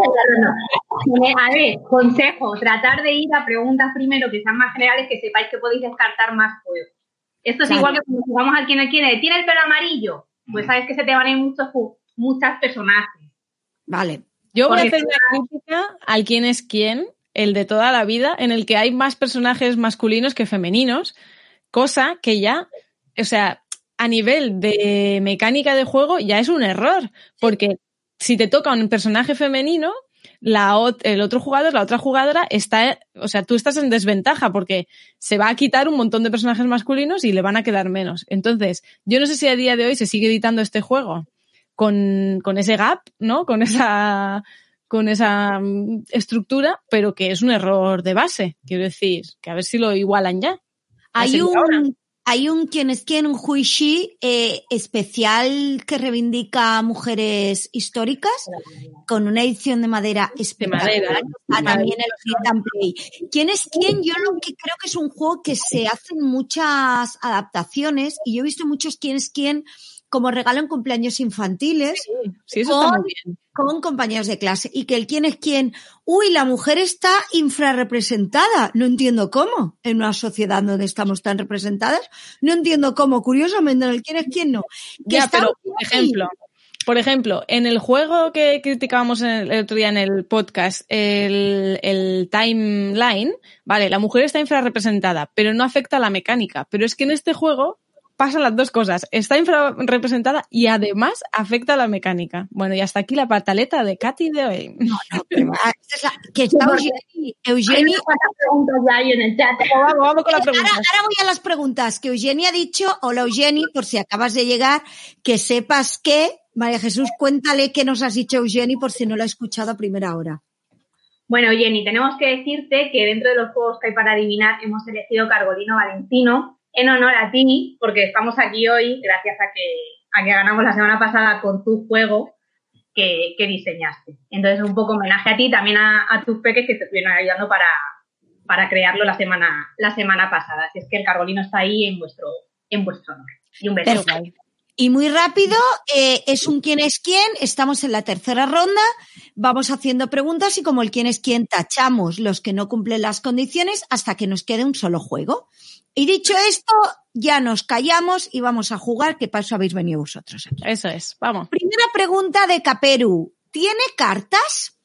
A ver, consejo, tratar de ir a preguntas primero que sean más generales, que sepáis que podéis descartar más juegos. Esto es Claro. igual que cuando jugamos al quién es quién. ¿Tiene el pelo amarillo? Pues sabes que se te van a ir muchos, ju- muchas personajes. Vale. Yo voy a Porque hacer una crítica al quién es quién, el de toda la vida, en el que hay más personajes masculinos que femeninos, cosa que ya, o sea, a nivel de mecánica de juego ya es un error, porque si te toca un personaje femenino, la ot- el otro jugador, la otra jugadora está, o sea, tú estás en desventaja porque se va a quitar un montón de personajes masculinos y le van a quedar menos. Entonces, yo no sé si a día de hoy se sigue editando este juego con, con ese gap, ¿no? Con esa, con esa mm, estructura, pero que es un error de base. Quiero decir, que a ver si lo igualan ya. Hay Así que ahora. un, hay un quién es quién, un Huishi eh, especial que reivindica a mujeres históricas con una edición de madera espectacular. madera, Ah, ¿eh? también el Print and Play. ¿Quién es quién? Yo lo que creo que es un juego que se hacen muchas adaptaciones y yo he visto muchos quién es quién como regalo en cumpleaños infantiles. Sí, eso con, está muy bien. con compañeros de clase y que el quién es quién, uy, la mujer está infrarrepresentada, no entiendo cómo, en una sociedad donde estamos tan representadas, no entiendo cómo, curiosamente en el quién es quién no. Que Ya, está pero, muy por ejemplo, por ejemplo, en el juego que criticábamos en el, el otro día en el podcast, el, el timeline, vale, la mujer está infrarrepresentada, pero no afecta a la mecánica. Pero es que en este juego pasan las dos cosas. Está infrarrepresentada y además afecta a la mecánica. Bueno, y hasta aquí la pataleta de Katy de hoy. No, no, que va, esta es la- que está Eugeni, Eugeni, ¿Cuántas preguntas ya hay en el chat? Vamos, vamos con la ahora, pregunta. ahora voy a las preguntas, que Eugeni ha dicho, hola Eugeni, por si acabas de llegar, que sepas que, María Jesús, cuéntale qué nos has dicho Eugeni por si no lo ha escuchado a primera hora. Bueno, Jenny, tenemos que decirte que dentro de los juegos que hay para adivinar hemos elegido Cargolino Valentino en honor a ti, porque estamos aquí hoy gracias a que, a que ganamos la semana pasada con tu juego que, que diseñaste. Entonces, un poco homenaje a ti, también a, a tus peques que te estuvieron ayudando para, para crearlo la semana, la semana pasada. Así es que el Cargolino está ahí en vuestro, en vuestro honor. Y un beso. Perfecto. Y muy rápido, eh, es un quién es quién, estamos en la tercera ronda, vamos haciendo preguntas y como el quién es quién tachamos los que no cumplen las condiciones hasta que nos quede un solo juego. Y dicho esto, ya nos callamos y vamos a jugar, que para eso habéis venido vosotros aquí. Eso es, vamos. Primera pregunta de Caperu. ¿Tiene cartas?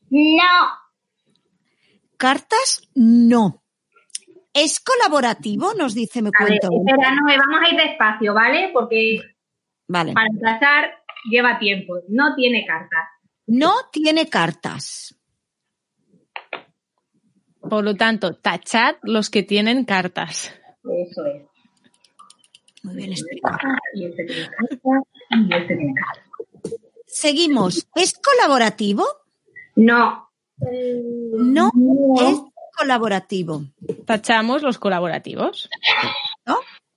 No. ¿Cartas? No. ¿Es colaborativo? Nos dice, me A ver, cuento. espera, no, vamos a ir despacio, ¿vale? Porque Vale. para tachar lleva tiempo. No tiene cartas. No tiene cartas. Por lo tanto, tachad los que tienen cartas. Eso es. Muy bien explicado. Y este tiene cartas y este tiene cartas. Seguimos. ¿Es colaborativo? No. No, No. es colaborativo. Tachamos los colaborativos. ¿No?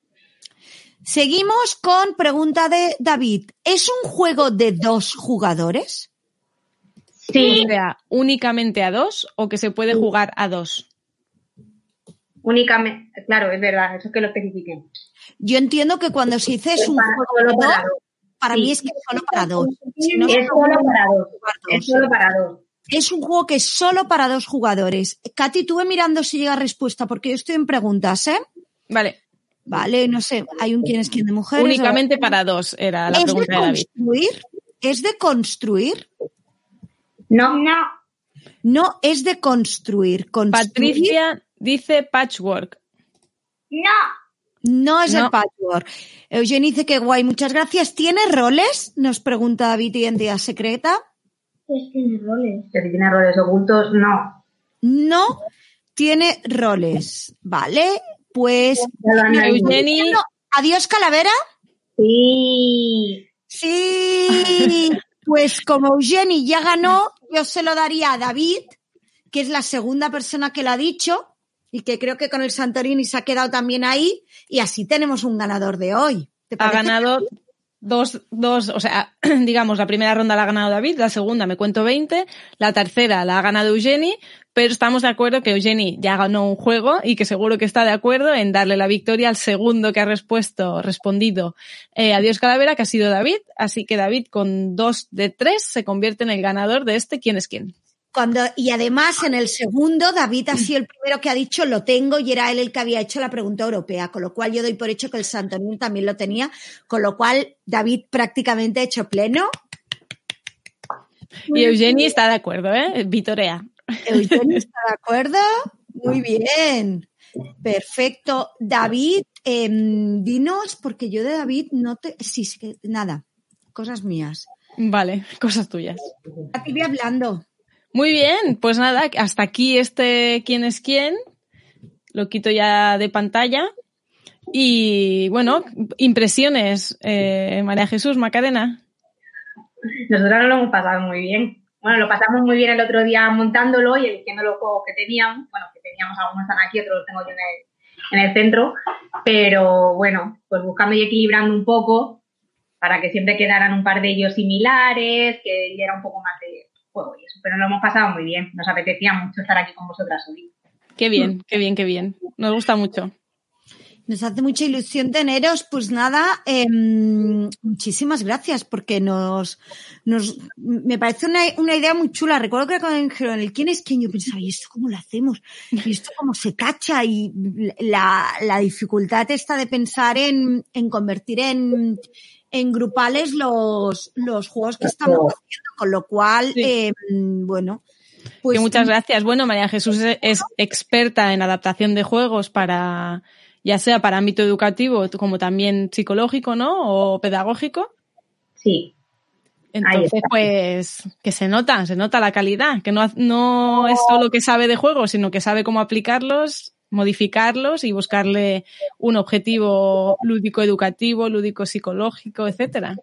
Seguimos con pregunta de David. ¿Es un juego de dos jugadores? Sí, O sea, únicamente a dos o que se puede jugar a dos. únicamente. Claro, es verdad, eso es que lo especifiquen. Yo entiendo que cuando se dice es un Para- juego solo de dos, para dos. para Sí. mí es que es solo para dos. Si no, Es solo para dos. jugar dos. Es solo para dos. Es un juego que es solo para dos jugadores. Katy, tú ve mirando si llega respuesta, porque yo estoy en preguntas, ¿eh? Vale, Vale, no sé, hay un quién es quién de mujeres. únicamente para dos era la ¿Es de pregunta de David. construir? ¿Es de construir? No, No. No, es de construir. Construir Patricia dice patchwork. No. no es No. el patchwork. Eugenia dice que guay, muchas gracias. ¿Tiene roles? Nos pregunta David, identidad secreta. Pues tiene roles. que si tiene roles ocultos, no. No tiene roles. Vale, pues... Ya lo han añadido. Eugeni, No, adiós, Calavera. Sí. Sí, pues como Eugeni ya ganó, yo se lo daría a David, que es la segunda persona que lo ha dicho y que creo que con el Santorini se ha quedado también ahí y así tenemos un ganador de hoy. ¿Te ha parece? ganado dos, dos, o sea, digamos, la primera ronda la ha ganado David, la segunda me cuento veinte, la tercera la ha ganado Eugeni, pero estamos de acuerdo que Eugeni ya ganó un juego y que seguro que está de acuerdo en darle la victoria al segundo que ha respuesto, respondido eh, adiós Calavera, que ha sido David, así que David con dos de tres se convierte en el ganador de este ¿Quién es quién? Cuando, y además en el segundo, David ha sido el primero que ha dicho lo tengo y era él el que había hecho la pregunta europea, con lo cual yo doy por hecho que el Santorini también lo tenía, con lo cual David prácticamente ha hecho pleno. Y Eugeni está de acuerdo, ¿eh? Vitorea. Eugenia está de acuerdo. Muy bien. Perfecto. David, eh, dinos, porque yo de David no te... Sí, sí, que nada. Cosas mías. Vale, cosas tuyas. A ti voy hablando. Muy bien, pues nada, hasta aquí este ¿Quién es quién? Lo quito ya de pantalla. Y bueno, impresiones, eh, María Jesús, Macarena. Nosotros lo hemos pasado muy bien. Bueno, lo pasamos muy bien el otro día montándolo y eligiendo los juegos que teníamos. Bueno, que teníamos, algunos están aquí, otros los tengo yo en el, en el centro. Pero bueno, pues buscando y equilibrando un poco para que siempre quedaran un par de ellos similares, que diera un poco más de juego y eso. Pero lo hemos pasado muy bien. Nos apetecía mucho estar aquí con vosotras hoy. Qué bien, qué bien, qué bien. Nos gusta mucho. Nos hace mucha ilusión teneros. Pues nada, eh, muchísimas gracias porque nos, nos me parece una, una idea muy chula. Recuerdo que cuando dijeron el quién es quién, yo pensaba, ¿y esto cómo lo hacemos? ¿Y esto cómo se cacha? Y la, la dificultad esta de pensar en, en convertir en, en grupales los, los juegos que estamos haciendo, con lo cual, Sí. eh, bueno... Pues, Que muchas gracias. Bueno, María Jesús es, es experta en adaptación de juegos para, ya sea para ámbito educativo como también psicológico, ¿no? O pedagógico. Sí. Entonces, pues, que se nota, se nota la calidad, que no, no es solo que sabe de juegos, sino que sabe cómo aplicarlos, modificarlos y buscarle un objetivo lúdico educativo, lúdico psicológico, etcétera.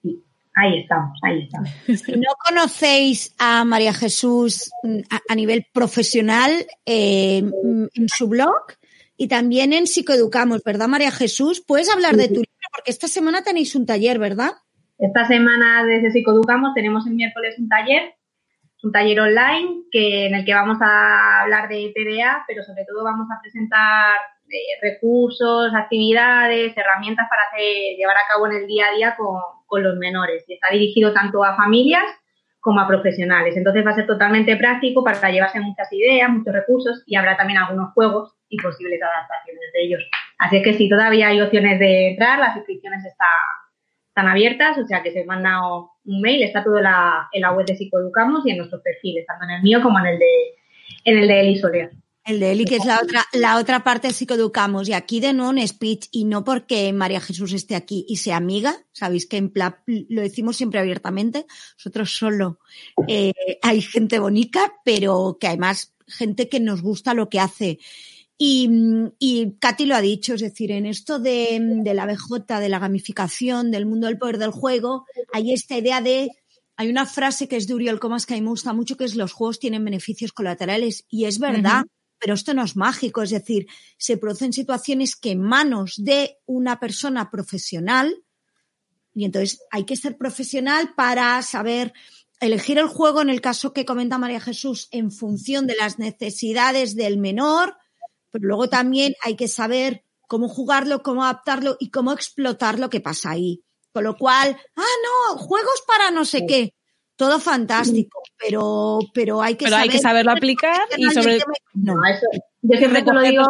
Ahí estamos, ahí estamos. Si no conocéis a María Jesús a, a nivel profesional, eh, en su blog y también en Psicoeducamos, ¿verdad, María Jesús? ¿Puedes hablar de tu libro? Porque esta semana tenéis un taller, ¿verdad? Esta semana desde Psicoeducamos tenemos el miércoles un taller, un taller online que en el que vamos a hablar de T D A, pero sobre todo vamos a presentar eh, recursos, actividades, herramientas para hacer, llevar a cabo en el día a día con, con los menores. Y está dirigido tanto a familias como a profesionales. Entonces va a ser totalmente práctico para llevarse muchas ideas, muchos recursos y habrá también algunos juegos y posibles adaptaciones de ellos. Así es que si todavía hay opciones de entrar, las inscripciones está, están abiertas, o sea que se os manda un mail, está todo en la, en la web de Psicoeducamos y en nuestros perfiles, tanto en el mío como en el de, en el de Eli Soler. El de Eli, que es la otra, la otra parte de Psicoeducamos. Y aquí de nuevo un speech, y no porque María Jesús esté aquí y sea amiga, sabéis que en plan, lo decimos siempre abiertamente, nosotros solo eh, hay gente bonita, pero que además gente que nos gusta lo que hace. Y, y Katy lo ha dicho, es decir, en esto de, de la B J, de la gamificación, del mundo del poder del juego, hay esta idea de, hay una frase que es de Uriol Comas que a mí me gusta mucho, que es los juegos tienen beneficios colaterales, y es verdad, uh-huh. pero esto no es mágico, es decir, se producen situaciones que en manos de una persona profesional, y entonces hay que ser profesional para saber elegir el juego, en el caso que comenta María Jesús, en función de las necesidades del menor, pero luego también hay que saber cómo jugarlo, cómo adaptarlo y cómo explotar lo que pasa ahí. Con lo cual, ah, no, juegos para no sé qué. Todo fantástico, pero, pero hay que pero saber... hay que saberlo aplicar y sobre... No, eso, yo siempre te lo digo...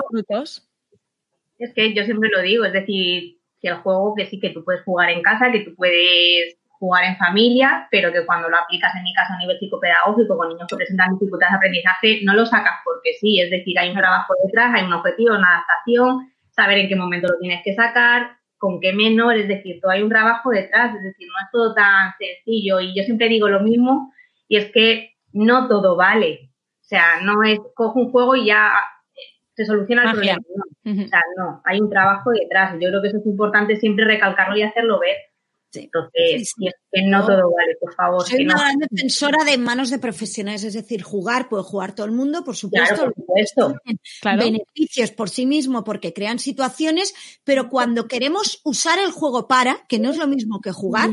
Es que yo siempre lo digo, es decir, que el juego que sí que tú puedes jugar en casa, que tú puedes jugar en familia, pero que cuando lo aplicas en mi caso a nivel psicopedagógico con niños que presentan dificultades de aprendizaje, no lo sacas porque sí, es decir, hay un trabajo detrás, hay un objetivo, una adaptación, saber en qué momento lo tienes que sacar, con qué menor, es decir, todo hay un trabajo detrás, es decir, no es todo tan sencillo, y yo siempre digo lo mismo, y es que no todo vale, o sea, no es cojo un juego y ya se soluciona el ah, problema, no. Uh-huh. O sea, no, hay un trabajo detrás, y yo creo que eso es importante siempre recalcarlo y hacerlo ver. Sí. Entonces, sí, sí. Es que no todo vale, por favor. Soy una no. gran defensora de manos de profesionales, es decir, jugar puede jugar todo el mundo, por supuesto. Claro, por supuesto. Claro. Beneficios por sí mismo porque crean situaciones, pero cuando queremos usar el juego para, que no es lo mismo que jugar,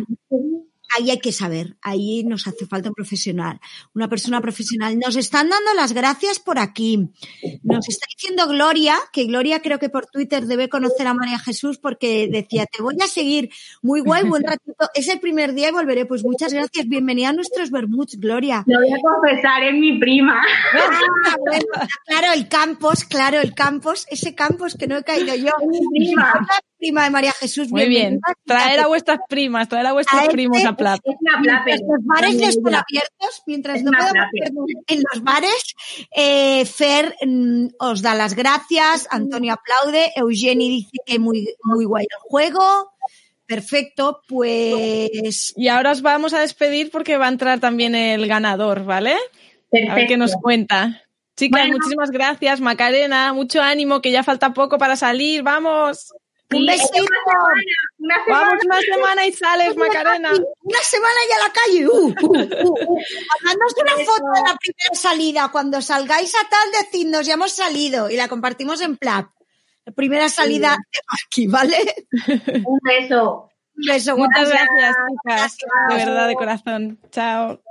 ahí hay que saber, ahí nos hace falta un profesional, una persona profesional. Nos están dando las gracias por aquí. Nos está diciendo Gloria, que Gloria creo que por Twitter debe conocer a María Jesús porque decía, te voy a seguir, muy guay, buen ratito. Es el primer día y volveré. Pues muchas gracias, bienvenida a nuestros vermuts, Gloria. Lo voy a confesar, es mi prima. Ah, bueno, claro, el Campos, claro, el Campos, ese Campos que no he caído yo. Es mi prima. Prima de María Jesús. Muy bien. Traer a vuestras primas, traer a vuestros a este, primos a Plap. Mientras los bares no están abiertos, mientras es no podemos ver en los bares, eh, Fer mm, os da las gracias, Antonio aplaude, Eugeni dice que muy, muy guay el juego. Perfecto, pues... Y ahora os vamos a despedir porque va a entrar también el ganador, ¿vale? Perfecto. A ver qué nos cuenta. Chicas, bueno. Muchísimas gracias, Macarena, mucho ánimo, que ya falta poco para salir, ¡vamos! Un besito. Una semana, una semana. Vamos una semana y sales, Macarena. Una semana y a la calle. Uh, uh, uh, uh. Mandadnos una foto de la primera salida. Cuando salgáis a tal, decidnos, ya hemos salido. Y la compartimos en Plap. La primera salida de aquí, ¿vale? Un beso. Un beso. Muchas gracias, gracias, chicas. De verdad, de corazón. Chao.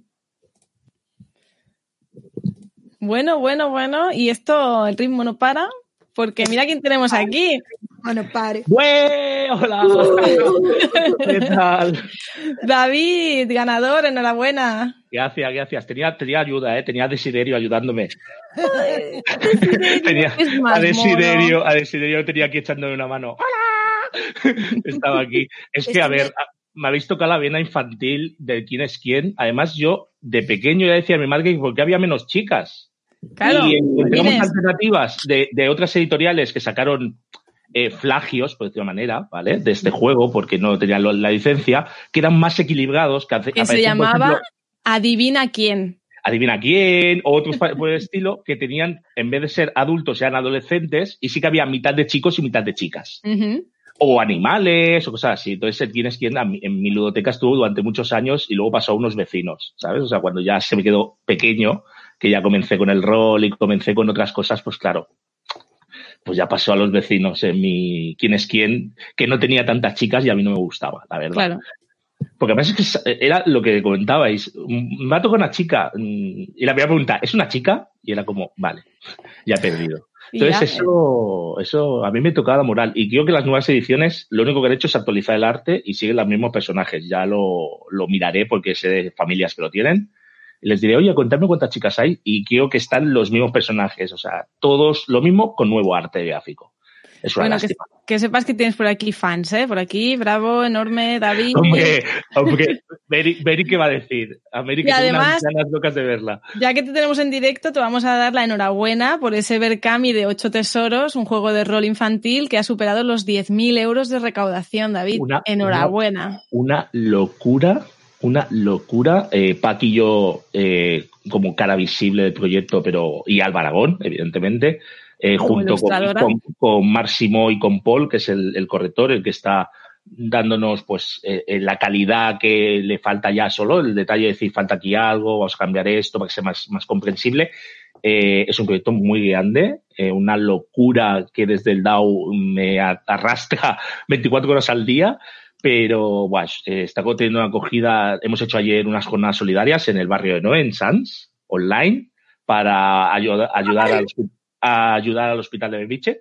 Bueno, bueno, bueno. Y esto, el ritmo no para. Porque mira quién tenemos aquí. Bueno, pare. ¡Bue! ¡Hola! ¿Qué tal? David, ganador, enhorabuena. Gracias, gracias. Tenía, tenía ayuda, ¿eh? Tenía a Desiderio ayudándome. Ay, Desiderio. tenía, es más a Desiderio, mono. a Desiderio tenía aquí echándome una mano. ¡Hola! Estaba aquí. Es que, a ver, me habéis tocado la vena infantil de quién es quién. Además, yo, de pequeño, ya decía a mi madre que por qué había menos chicas. Claro, y encontramos alternativas de, de otras editoriales que sacaron eh, flagios, por decir una manera, ¿vale? De este juego, porque no tenían lo, la licencia, que eran más equilibrados. Que, que se llamaba ejemplo, Adivina quién. Adivina quién, o otros por el estilo, que tenían, en vez de ser adultos, eran adolescentes, y sí que había mitad de chicos y mitad de chicas. Uh-huh. O animales, o cosas así. Entonces, el quién es quién en mi ludoteca estuvo durante muchos años y luego pasó a unos vecinos, ¿sabes? O sea, cuando ya se me quedó pequeño, que ya comencé con el rol y comencé con otras cosas, pues claro, pues ya pasó a los vecinos en mi quién es quién, que no tenía tantas chicas y a mí no me gustaba, la verdad. Claro. Porque además es que era lo que comentabais, me ha tocado una chica y la primera pregunta, ¿es una chica? Y era como, vale, ya he perdido. Entonces eso, eso a mí me tocaba la moral y creo que las nuevas ediciones lo único que han hecho es actualizar el arte y siguen los mismos personajes, ya lo, lo miraré porque sé de familias que lo tienen. Y les diré, oye, contadme cuántas chicas hay y creo que están los mismos personajes, o sea, todos lo mismo con nuevo arte gráfico. Es una bueno, lástima. Que, que sepas que tienes por aquí fans, ¿eh? Por aquí, bravo, enorme, David. Hombre, hombre, Beri, Beri, ¿qué va a decir? A Beri que son unas ganas locas de verla. Ya que te tenemos en directo, te vamos a dar la enhorabuena por ese Berkami de ocho tesoros, un juego de rol infantil que ha superado los diez mil euros de recaudación, David. Una, enhorabuena. Una, una locura una locura. Eh, Pac y yo, eh, como cara visible del proyecto, pero y Alba Aragón, evidentemente, eh, junto con, con, con Marc Simó y con Paul, que es el, el corrector, el que está dándonos pues eh, la calidad que le falta ya solo, el detalle de decir falta aquí algo, vamos a cambiar esto para que sea más, más comprensible. Eh, es un proyecto muy grande, eh, una locura que desde el D A O me arrastra veinticuatro horas al día, pero bueno, eh, está teniendo una acogida. Hemos hecho ayer unas jornadas solidarias en el barrio de Noé, en Sants, online, para ayuda, ayudar, al, a ayudar al hospital de Belviche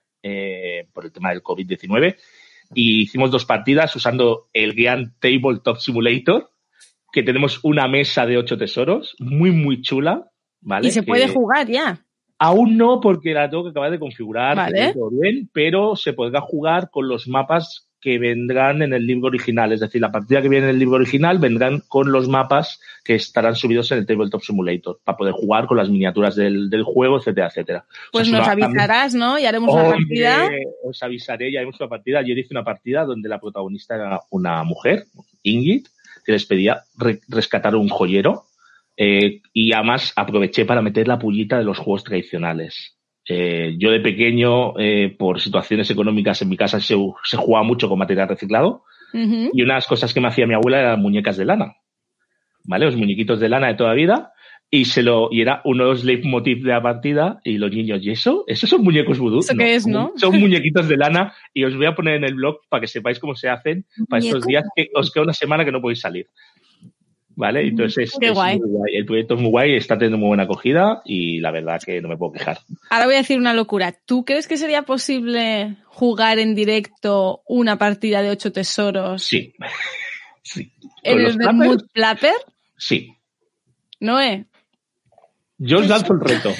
eh, por el tema del covid diecinueve. Y hicimos dos partidas usando el Grand Tabletop Simulator, que tenemos una mesa de ocho tesoros, muy, muy chula. ¿Vale? ¿Y se puede que jugar ya? Aún no, porque la tengo que acabar de configurar, vale. todo bien, pero se podrá jugar con los mapas que vendrán en el libro original. Es decir, la partida que viene en el libro original vendrán con los mapas que estarán subidos en el Tabletop Simulator, para poder jugar con las miniaturas del, del juego, etcétera, etcétera. Pues o sea, nos una, avisarás, ¿no? Y haremos hombre, una partida. Os avisaré, ya haremos una partida. Ayer hice una partida donde la protagonista era una mujer, Ingrid, que les pedía re rescatar un joyero. Eh, y además aproveché para meter la pullita de los juegos tradicionales. Eh, yo de pequeño, eh, por situaciones económicas en mi casa, se, se jugaba mucho con material reciclado. Uh-huh. Y una de las cosas que me hacía mi abuela eran muñecas de lana. ¿Vale? Los muñequitos de lana de toda vida. Y se lo y era uno de los leitmotiv de la partida. Y los niños, ¿y eso? ¿Esos son muñecos vudú? ¿Eso no, qué es, no? Son muñequitos de lana. Y os voy a poner en el blog para que sepáis cómo se hacen para estos días que os queda una semana que no podéis salir. ¿Vale? Entonces, Qué es guay. Muy guay. El proyecto es muy guay, está teniendo muy buena acogida y la verdad que no me puedo quejar. Ahora voy a decir una locura. ¿Tú crees que sería posible jugar en directo una partida de ocho tesoros? Sí. sí. ¿En el Vermouth Plapper? Sí. ¿Noé? Yo os lanzo el reto.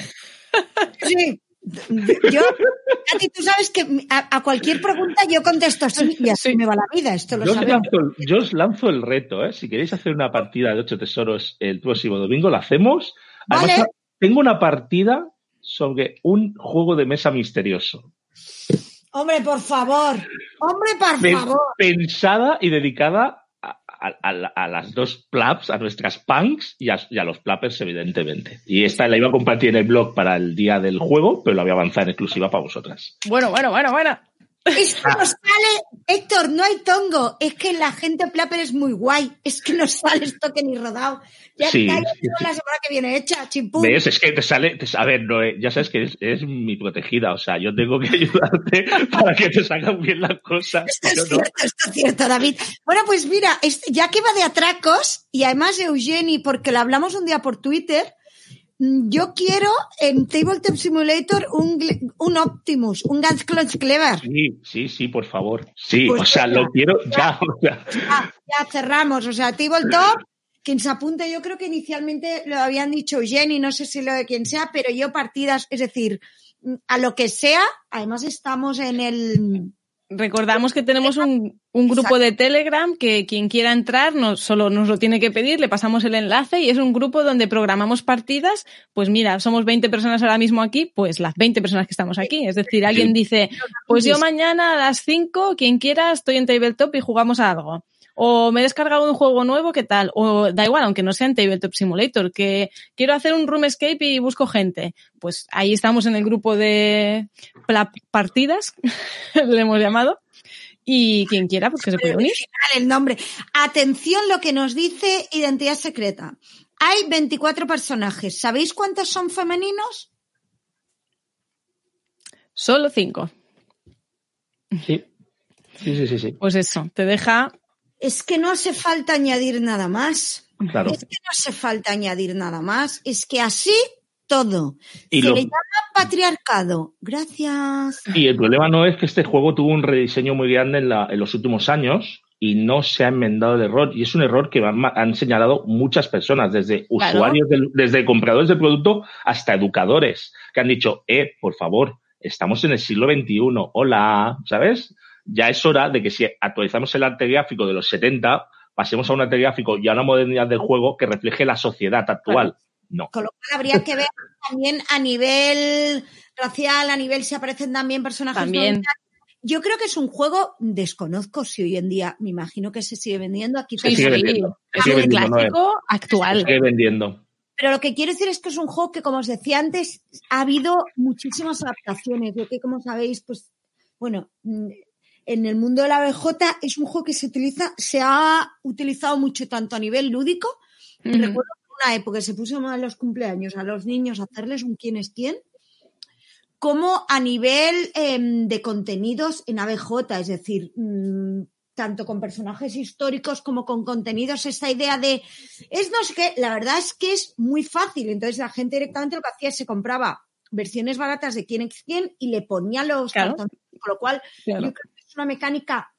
Sí. Yo, Katy, tú sabes que a, a cualquier pregunta yo contesto sí y así sí. me va la vida, esto lo yo, sabes. Os lanzo, yo os lanzo el reto, ¿eh? Si queréis hacer una partida de ocho tesoros el próximo domingo, la hacemos. Además, vale. Tengo una partida sobre un juego de mesa misterioso. Hombre, por favor. Hombre, por Pen, favor. Pensada y dedicada a, a, a, a las dos plaps, a nuestras punks y a, y a los plappers, evidentemente. Y esta la iba a compartir en el blog para el día del juego, pero la voy a avanzar en exclusiva para vosotras. Bueno, bueno, bueno, bueno. Es que nos sale, Héctor, no hay tongo. Es que la gente plapper es muy guay. Es que nos sale esto que ni rodado. Ya sí, está, sí, sí. La semana que viene hecha, chimpum. ¿Ves? Es que te sale, te, a ver, no, ya sabes que es, es mi protegida, o sea, yo tengo que ayudarte para que te salgan bien las cosas. Esto es cierto, no. esto es cierto, David. Bueno, pues mira, ya que va de atracos, y además Eugeni, porque lo hablamos un día por Twitter, yo quiero en Tabletop Simulator un, un Optimus, un Ganz Klotz Clever. Sí, sí, sí, por favor. Sí, pues o sea, ya, lo quiero ya. Ya, ya. Ya cerramos, o sea, Tabletop, quien se apunte, yo creo que inicialmente lo habían dicho Eugeni, no sé si lo de quien sea, pero yo partidas, es decir, a lo que sea, además estamos en el... Recordamos que tenemos un, un grupo de Telegram que quien quiera entrar no, solo nos lo tiene que pedir, le pasamos el enlace y es un grupo donde programamos partidas. Pues mira, somos veinte personas ahora mismo aquí, pues las veinte personas que estamos aquí. Es decir, alguien dice, pues yo mañana a las cinco, quien quiera, estoy en Tabletop y jugamos a algo. O me he descargado un juego nuevo, ¿qué tal? O da igual, aunque no sea en Tabletop Simulator, que quiero hacer un room escape y busco gente. Pues ahí estamos en el grupo de partidas, le hemos llamado, y quien quiera, pues que se puede unir. El nombre. Atención lo que nos dice Identidad Secreta. Hay veinticuatro personajes. ¿Sabéis cuántos son femeninos? Solo cinco. Sí. Sí, sí, sí, sí. Pues eso, te deja... Es que no hace falta añadir nada más. Claro. Es que no hace falta añadir nada más. Es que así todo. Y Se lo... le llama patriarcado. Gracias. Y el problema no es que este juego tuvo un rediseño muy grande en, la, en los últimos años y no se ha enmendado el error. Y es un error que han, han señalado muchas personas, desde claro. usuarios, del, desde compradores del producto hasta educadores, que han dicho, eh, por favor, estamos en el siglo veintiuno. Hola, ¿sabes? Ya es hora de que si actualizamos el arte gráfico de los setenta, pasemos a un arte gráfico y a una modernidad del juego que refleje la sociedad actual. No. Con lo cual habría que ver también a nivel racial, a nivel si aparecen también personajes también. No, yo creo que es un juego, desconozco si hoy en día, me imagino que se sigue vendiendo. Aquí se sigue vendiendo. Es un clásico actual. Se sigue vendiendo. Pero lo que quiero decir es que es un juego que, como os decía antes, ha habido muchísimas adaptaciones. Yo que, como sabéis, pues, bueno, en el mundo de la B J es un juego que se utiliza, se ha utilizado mucho tanto a nivel lúdico. Uh-huh. Recuerdo que una época se puso en los cumpleaños a los niños a hacerles un quién es quién, como a nivel eh, de contenidos en A B J, es decir, mmm, tanto con personajes históricos como con contenidos, esta idea de, es no sé qué, la verdad es que es muy fácil. Entonces la gente directamente lo que hacía es se compraba versiones baratas de quién es quién y le ponía los claro. cartones, con lo cual claro. yo creo que es una mecánica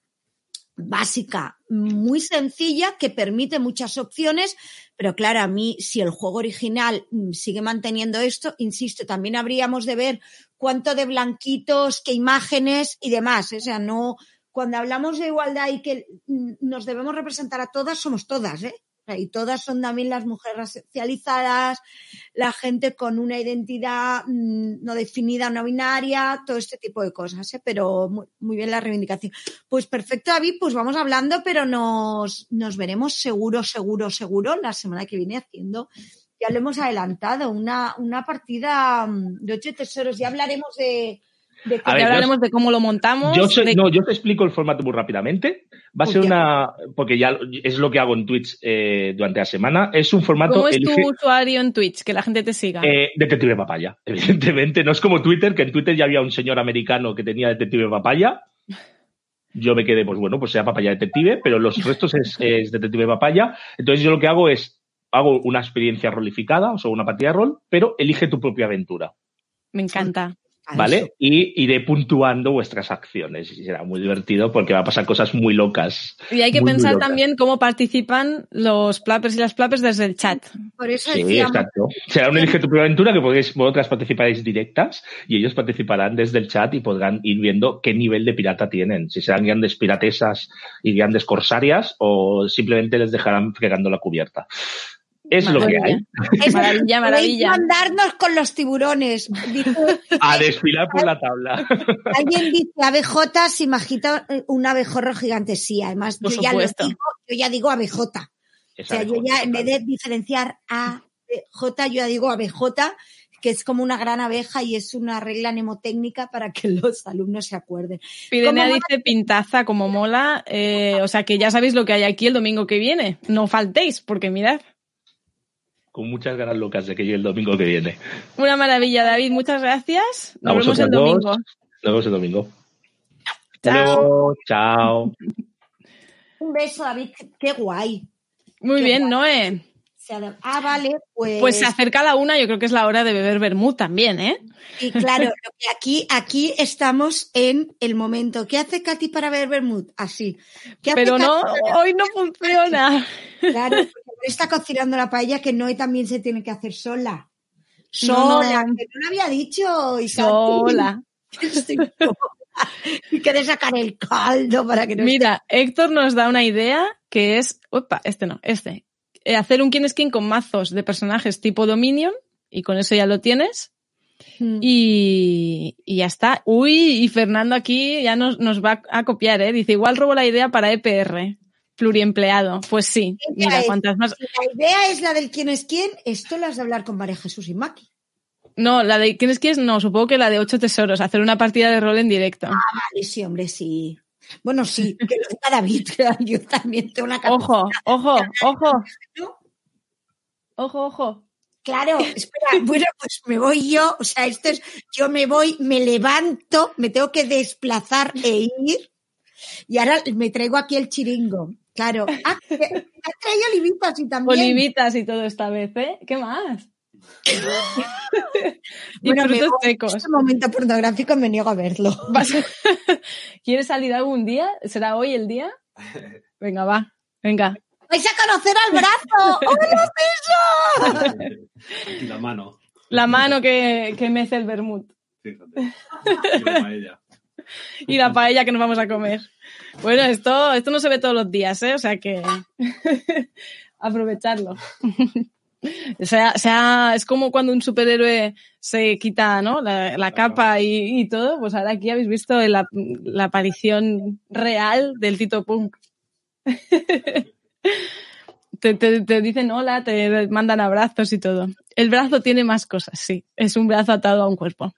básica, muy sencilla, que permite muchas opciones, pero claro, a mí, si el juego original sigue manteniendo esto, insisto, también habríamos de ver cuánto de blanquitos, qué imágenes y demás, ¿eh? O sea, no, cuando hablamos de igualdad y que nos debemos representar a todas, somos todas, ¿eh? Y todas son también las mujeres racializadas, la gente con una identidad no definida, no binaria, todo este tipo de cosas, ¿eh? Pero muy, muy bien la reivindicación. Pues perfecto, David, pues vamos hablando, pero nos, nos veremos seguro, seguro, seguro la semana que viene haciendo, ya lo hemos adelantado, una, una partida de ocho tesoros. Ya hablaremos de... De que ver, hablaremos de cómo lo montamos. Yo, sé, de... no, yo te explico el formato muy rápidamente. Va a ser una... Porque ya es lo que hago en Twitch eh, durante la semana. Es un formato... ¿Cómo es elige, tu usuario en Twitch? Que la gente te siga. Eh, Detective Papaya, evidentemente. No es como Twitter, que en Twitter ya había un señor americano que tenía Detective Papaya. Yo me quedé, pues bueno, pues sea Papaya Detective, pero los restos es, es Detective Papaya. Entonces yo lo que hago es, hago una experiencia rolificada, o sea, una partida de rol, pero elige tu propia aventura. Me encanta. ¿Vale? Y iré puntuando vuestras acciones. Y será muy divertido porque va a pasar cosas muy locas. Y hay que muy, pensar muy también cómo participan los plappers y las plappers desde el chat. Por eso sí, decíamos... exacto. Será un elige tu propia aventura que podéis, vosotras participaréis directas y ellos participarán desde el chat y podrán ir viendo qué nivel de pirata tienen. Si serán grandes piratesas y grandes corsarias o simplemente les dejarán fregando la cubierta. Es maravilla. Lo que hay. Es maravilla, maravilla. Mandarnos con los tiburones. Dice, a desfilar por la tabla. Alguien dice abejota, se imagina un abejorro gigante. Sí, además yo ya, lo digo, yo ya digo abejota. O sea, abejota, yo ya en vez de diferenciar A, J, yo ya digo abejota, que es como una gran abeja y es una regla mnemotécnica para que los alumnos se acuerden. Pirenea dice pintaza como mola, eh, o sea que ya sabéis lo que hay aquí el domingo que viene. No faltéis, porque mirad. Con muchas ganas locas de que llegue el domingo que viene. Una maravilla, David. Muchas gracias. Nos vemos el domingo. Dos. Nos vemos el domingo. Chao. Luego, chao. Un beso, David. Qué guay. Muy Qué bien, guay. Noé. Ah, vale, pues... Pues se acerca la una, yo creo que es la hora de beber vermut también, ¿eh? Y claro, lo que aquí, aquí estamos en el momento. ¿Qué hace Katy para beber vermut? Así. ¿Qué hace Pero Katy no, para... hoy no funciona. Claro, porque está cocinando la paella que Noé también se tiene que hacer sola. Sola, no, no. que no lo había dicho. Y sola. Y quiere sacar el caldo para que no... Mira, esté... Héctor nos da una idea que es... Opa, este no, este. Hacer un quién es quién con mazos de personajes tipo Dominion y con eso ya lo tienes mm. y, y ya está. Uy, y Fernando aquí ya nos, nos va a copiar, ¿eh? Dice, igual robo la idea para E P R, pluriempleado. Pues sí, mira, es, cuantas más... Si la idea es la del quién es quién, esto lo has de hablar con María Jesús y Maki. No, la de quién es quién, no, supongo que la de ocho tesoros, hacer una partida de rol en directo. Ah, vale, sí, hombre, sí. Bueno, sí, que lo diga David, yo también tengo una capacidad. Ojo, ojo, ojo. ¿No? Ojo, ojo. Claro, espera, bueno, pues me voy yo, o sea, esto es, yo me voy, me levanto, me tengo que desplazar e ir, y ahora me traigo aquí el chiringo. Claro. Ah, has traído olivitas y también. Olivitas y todo esta vez, ¿eh? ¿Qué más? Y bueno, frutos me secos. En este momento pornográfico me niego a verlo. ¿Quieres salir algún día? ¿Será hoy el día? Venga, va. Venga. ¡Vais a conocer al brazo! ¡Hola, beso! Y la mano. La mano que, que mece el vermut. Fíjate. Y la paella. Y la paella que nos vamos a comer. Bueno, esto, esto no se ve todos los días, ¿eh? O sea que aprovecharlo. O sea, o sea, es como cuando un superhéroe se quita, ¿no? La, la capa y, y todo, pues ahora aquí habéis visto la, la aparición real del Tito Punk. te, te, te dicen hola, te mandan abrazos y todo. El brazo tiene más cosas, sí. Es un brazo atado a un cuerpo.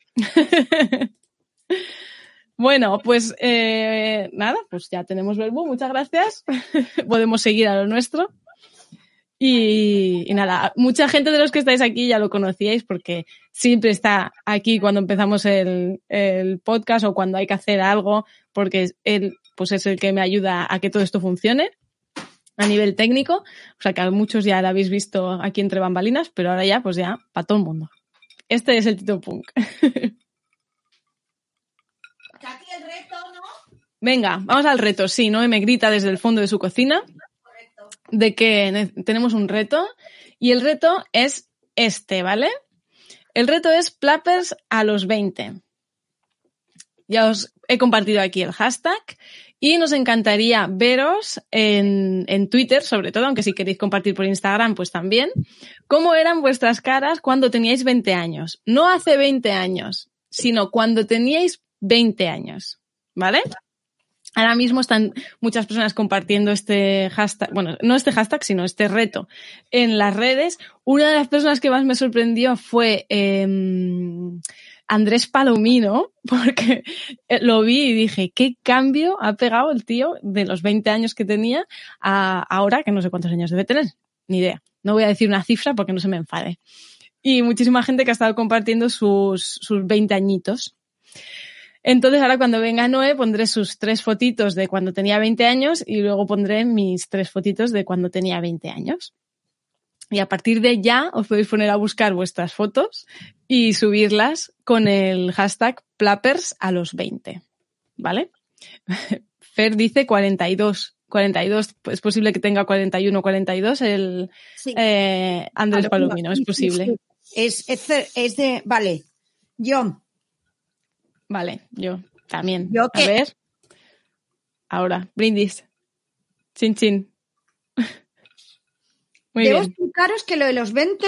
Bueno, pues eh, nada, pues ya tenemos verbo, muchas gracias. Podemos seguir a lo nuestro. Y, y nada, mucha gente de los que estáis aquí ya lo conocíais porque siempre está aquí cuando empezamos el, el podcast o cuando hay que hacer algo, porque él pues es el que me ayuda a que todo esto funcione a nivel técnico. O sea que a muchos ya lo habéis visto aquí entre bambalinas, pero ahora ya, pues ya, para todo el mundo. Este es el Tito Punk. Katy, el reto, ¿no? Venga, vamos al reto. Sí, Noé me grita desde el fondo de su cocina de que tenemos un reto y el reto es este, ¿vale? El reto es Plappers a los veinte. Ya os he compartido aquí el hashtag y nos encantaría veros en, en Twitter, sobre todo, aunque si queréis compartir por Instagram, pues también, cómo eran vuestras caras cuando teníais veinte años. No hace veinte años, sino cuando teníais veinte años, ¿vale? Ahora mismo están muchas personas compartiendo este hashtag, bueno, no este hashtag, sino este reto en las redes. Una de las personas que más me sorprendió fue eh, Andrés Palomino, porque lo vi y dije, ¿qué cambio ha pegado el tío de los veinte años que tenía a ahora, que no sé cuántos años debe tener? Ni idea. No voy a decir una cifra porque no se me enfade. Y muchísima gente que ha estado compartiendo sus, sus veinte añitos. Entonces ahora cuando venga Noé pondré sus tres fotitos de cuando tenía veinte años y luego pondré mis tres fotitos de cuando tenía veinte años. Y a partir de ya os podéis poner a buscar vuestras fotos y subirlas con el hashtag Plappers a los veinte, ¿vale? Fer dice cuarenta y dos. cuarenta y dos, es posible que tenga cuarenta y uno, cuarenta y dos el sí. eh, Andrés Palomino, es posible. Es, es, es de, vale, yo... Vale, yo también. ¿Yo a ver. Ahora, brindis. Chin, chin. Muy Debo bien. explicaros que lo de los veinte,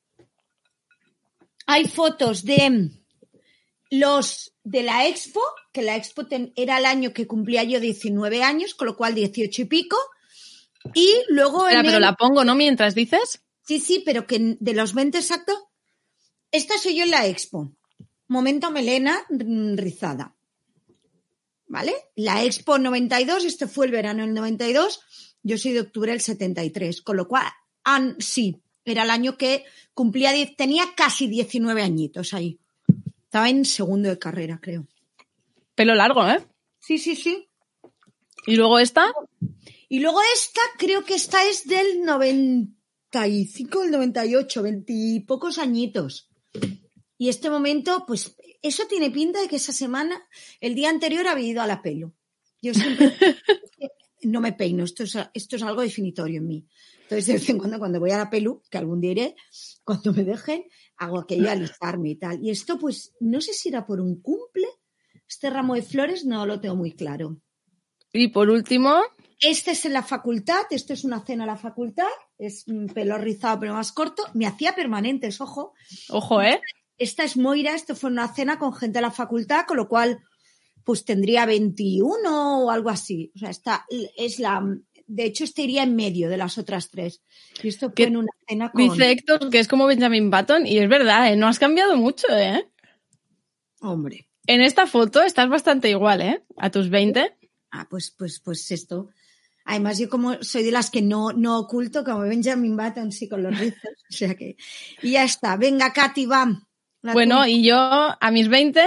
hay fotos de los de la Expo, que la Expo ten, era el año que cumplía yo diecinueve años, con lo cual dieciocho y pico. Y luego... Espera, en pero el... la pongo, ¿no? Mientras dices. Sí, sí, pero que de los veinte exacto, esta soy yo en la Expo. Momento melena rizada, ¿vale? La Expo noventa y dos, este fue el verano del noventa y dos, yo soy de octubre del setenta y tres, con lo cual, ah, sí, era el año que cumplía, diez, tenía casi diecinueve añitos ahí. Estaba en segundo de carrera, creo. Pelo largo, ¿eh? Sí, sí, sí. ¿Y luego esta? Y luego esta, creo que esta es del noventa y cinco, del noventa y ocho, veintipocos añitos. Y este momento, pues, eso tiene pinta de que esa semana, el día anterior había ido a la pelo. Yo siempre no me peino, esto es, esto es algo definitorio en mí. Entonces, de vez en cuando, cuando voy a la pelu, que algún día iré, cuando me dejen, hago aquello, alistarme y tal. Y esto, pues, no sé si era por un cumple, este ramo de flores no lo tengo muy claro. Y por último... Este es en la facultad, esto es una cena en la facultad, es un pelo rizado pero más corto, me hacía permanentes, ojo. Ojo, ¿eh? Esta es Moira, esto fue una cena con gente de la facultad, con lo cual pues tendría veintiuno o algo así. O sea, esta es la... De hecho, este iría en medio de las otras tres. Y esto fue en una cena con... Dice Héctor que es como Benjamin Button y es verdad, ¿eh? No has cambiado mucho, ¿eh? Hombre. En esta foto estás bastante igual, ¿eh? A tus veinte. Ah, pues, pues, pues esto... Además, yo como soy de las que no, no oculto, como Benjamin Button, sí, con los rizos. O sea que... Y ya está. Venga, Katy, va. La bueno, tuya. Y yo a mis veinte...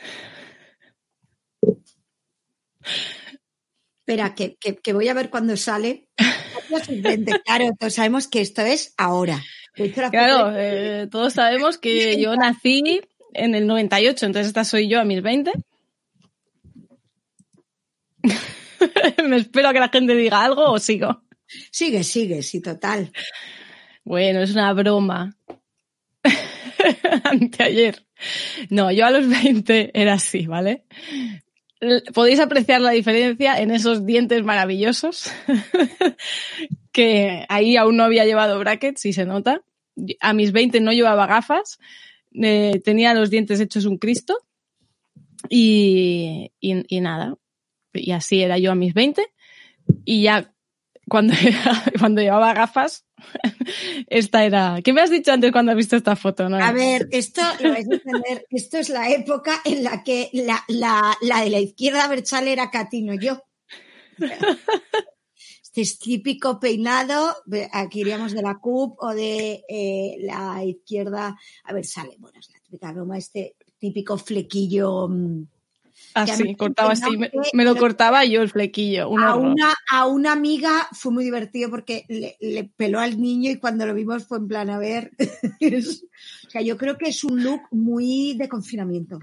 Espera, que, que, que voy a ver cuándo sale. Claro, todos sabemos que esto es ahora. Claro, de... eh, todos sabemos que yo nací en el noventa y ocho, entonces esta soy yo a mis veinte. Me espero a que la gente diga algo o sigo. Sigue, sigue, sí, total. Bueno, es una broma. Anteayer. No, yo a los veinte era así, ¿vale? Podéis apreciar la diferencia en esos dientes maravillosos que ahí aún no había llevado brackets y se nota. a mis veinte no llevaba gafas, eh, tenía los dientes hechos un Cristo y, y, y nada. Y así era yo a mis veinte. Y ya cuando, cuando llevaba gafas, esta era... ¿Qué me has dicho antes cuando has visto esta foto? ¿No? A ver, esto lo vais a entender. Esto es la época en la que la, la, la de la izquierda Berchale era Katy, no yo. Este es típico peinado, aquí iríamos de la C U P o de eh, la izquierda. A ver, sale, bueno, es la típica broma, este típico flequillo. Ah, sí, cortaba así, me, me lo cortaba yo el flequillo. Un a, una, a una amiga fue muy divertido porque le, le peló al niño y cuando lo vimos fue en plan, a ver, es, o sea, yo creo que es un look muy de confinamiento.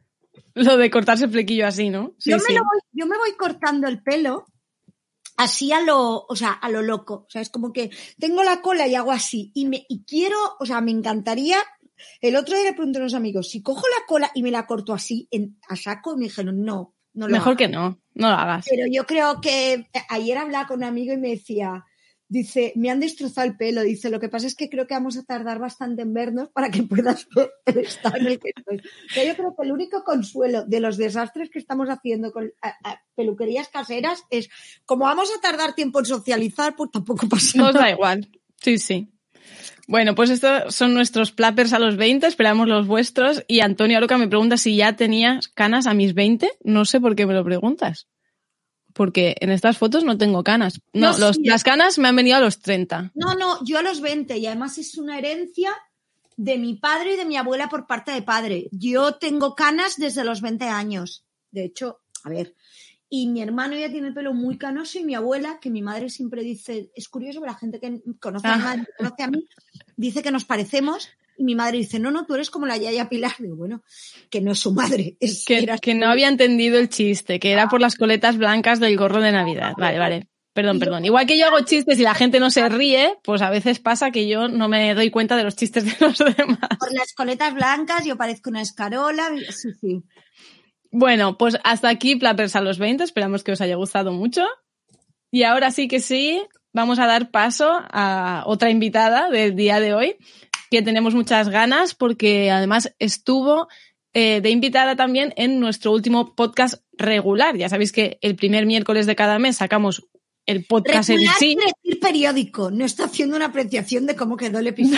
Lo de cortarse el flequillo así, ¿no? Sí, yo, sí. Me lo voy, yo me voy cortando el pelo así a lo, o sea, a lo loco. O sea, es como que tengo la cola y hago así. Y me, y quiero, o sea, me encantaría. El otro día le pregunté a unos amigos, si cojo la cola y me la corto así en, a saco, y me dijeron, no, no lo Mejor hagas. que no, no lo hagas. Pero yo creo que ayer hablaba con un amigo y me decía, dice, me han destrozado el pelo. Dice, lo que pasa es que creo que vamos a tardar bastante en vernos para que puedas ver el estado en el que estoy. Pero yo creo que el único consuelo de los desastres que estamos haciendo con a, a, peluquerías caseras es, como vamos a tardar tiempo en socializar, pues tampoco pasa nada. Nos da igual. Sí, sí. Bueno, pues estos son nuestros plappers a los veinte, esperamos los vuestros. Y Antonio Aroca me pregunta si ya tenías canas a mis veinte. No sé por qué me lo preguntas. Porque en estas fotos no tengo canas. No, No, los, sí, las canas me han venido a los treinta. No, no, yo a los veinte, y además es una herencia de mi padre y de mi abuela por parte de padre. Yo tengo canas desde los veinte años. De hecho, a ver, y mi hermano ya tiene el pelo muy canoso y mi abuela, que mi madre siempre dice, es curioso, pero la gente que conoce a mi madre, que conoce a mí, dice que nos parecemos. Y mi madre dice, no, no, tú eres como la Yaya Pilar. Digo, bueno, que no es su madre. Es, Que, era que su... no había entendido el chiste, que era por las coletas blancas del gorro de Navidad. Vale, vale. Perdón, perdón. Igual que yo hago chistes y la gente no se ríe, pues a veces pasa que yo no me doy cuenta de los chistes de los demás. Por las coletas blancas yo parezco una escarola. Sí, sí. Bueno, pues hasta aquí Plappers a los veinte. Esperamos que os haya gustado mucho. Y ahora sí que sí, vamos a dar paso a otra invitada del día de hoy, que tenemos muchas ganas porque además estuvo eh, de invitada también en nuestro último podcast regular. Ya sabéis que el primer miércoles de cada mes sacamos el podcast regular en sí. Quiere decir periódico, no está haciendo una apreciación de cómo quedó el episodio.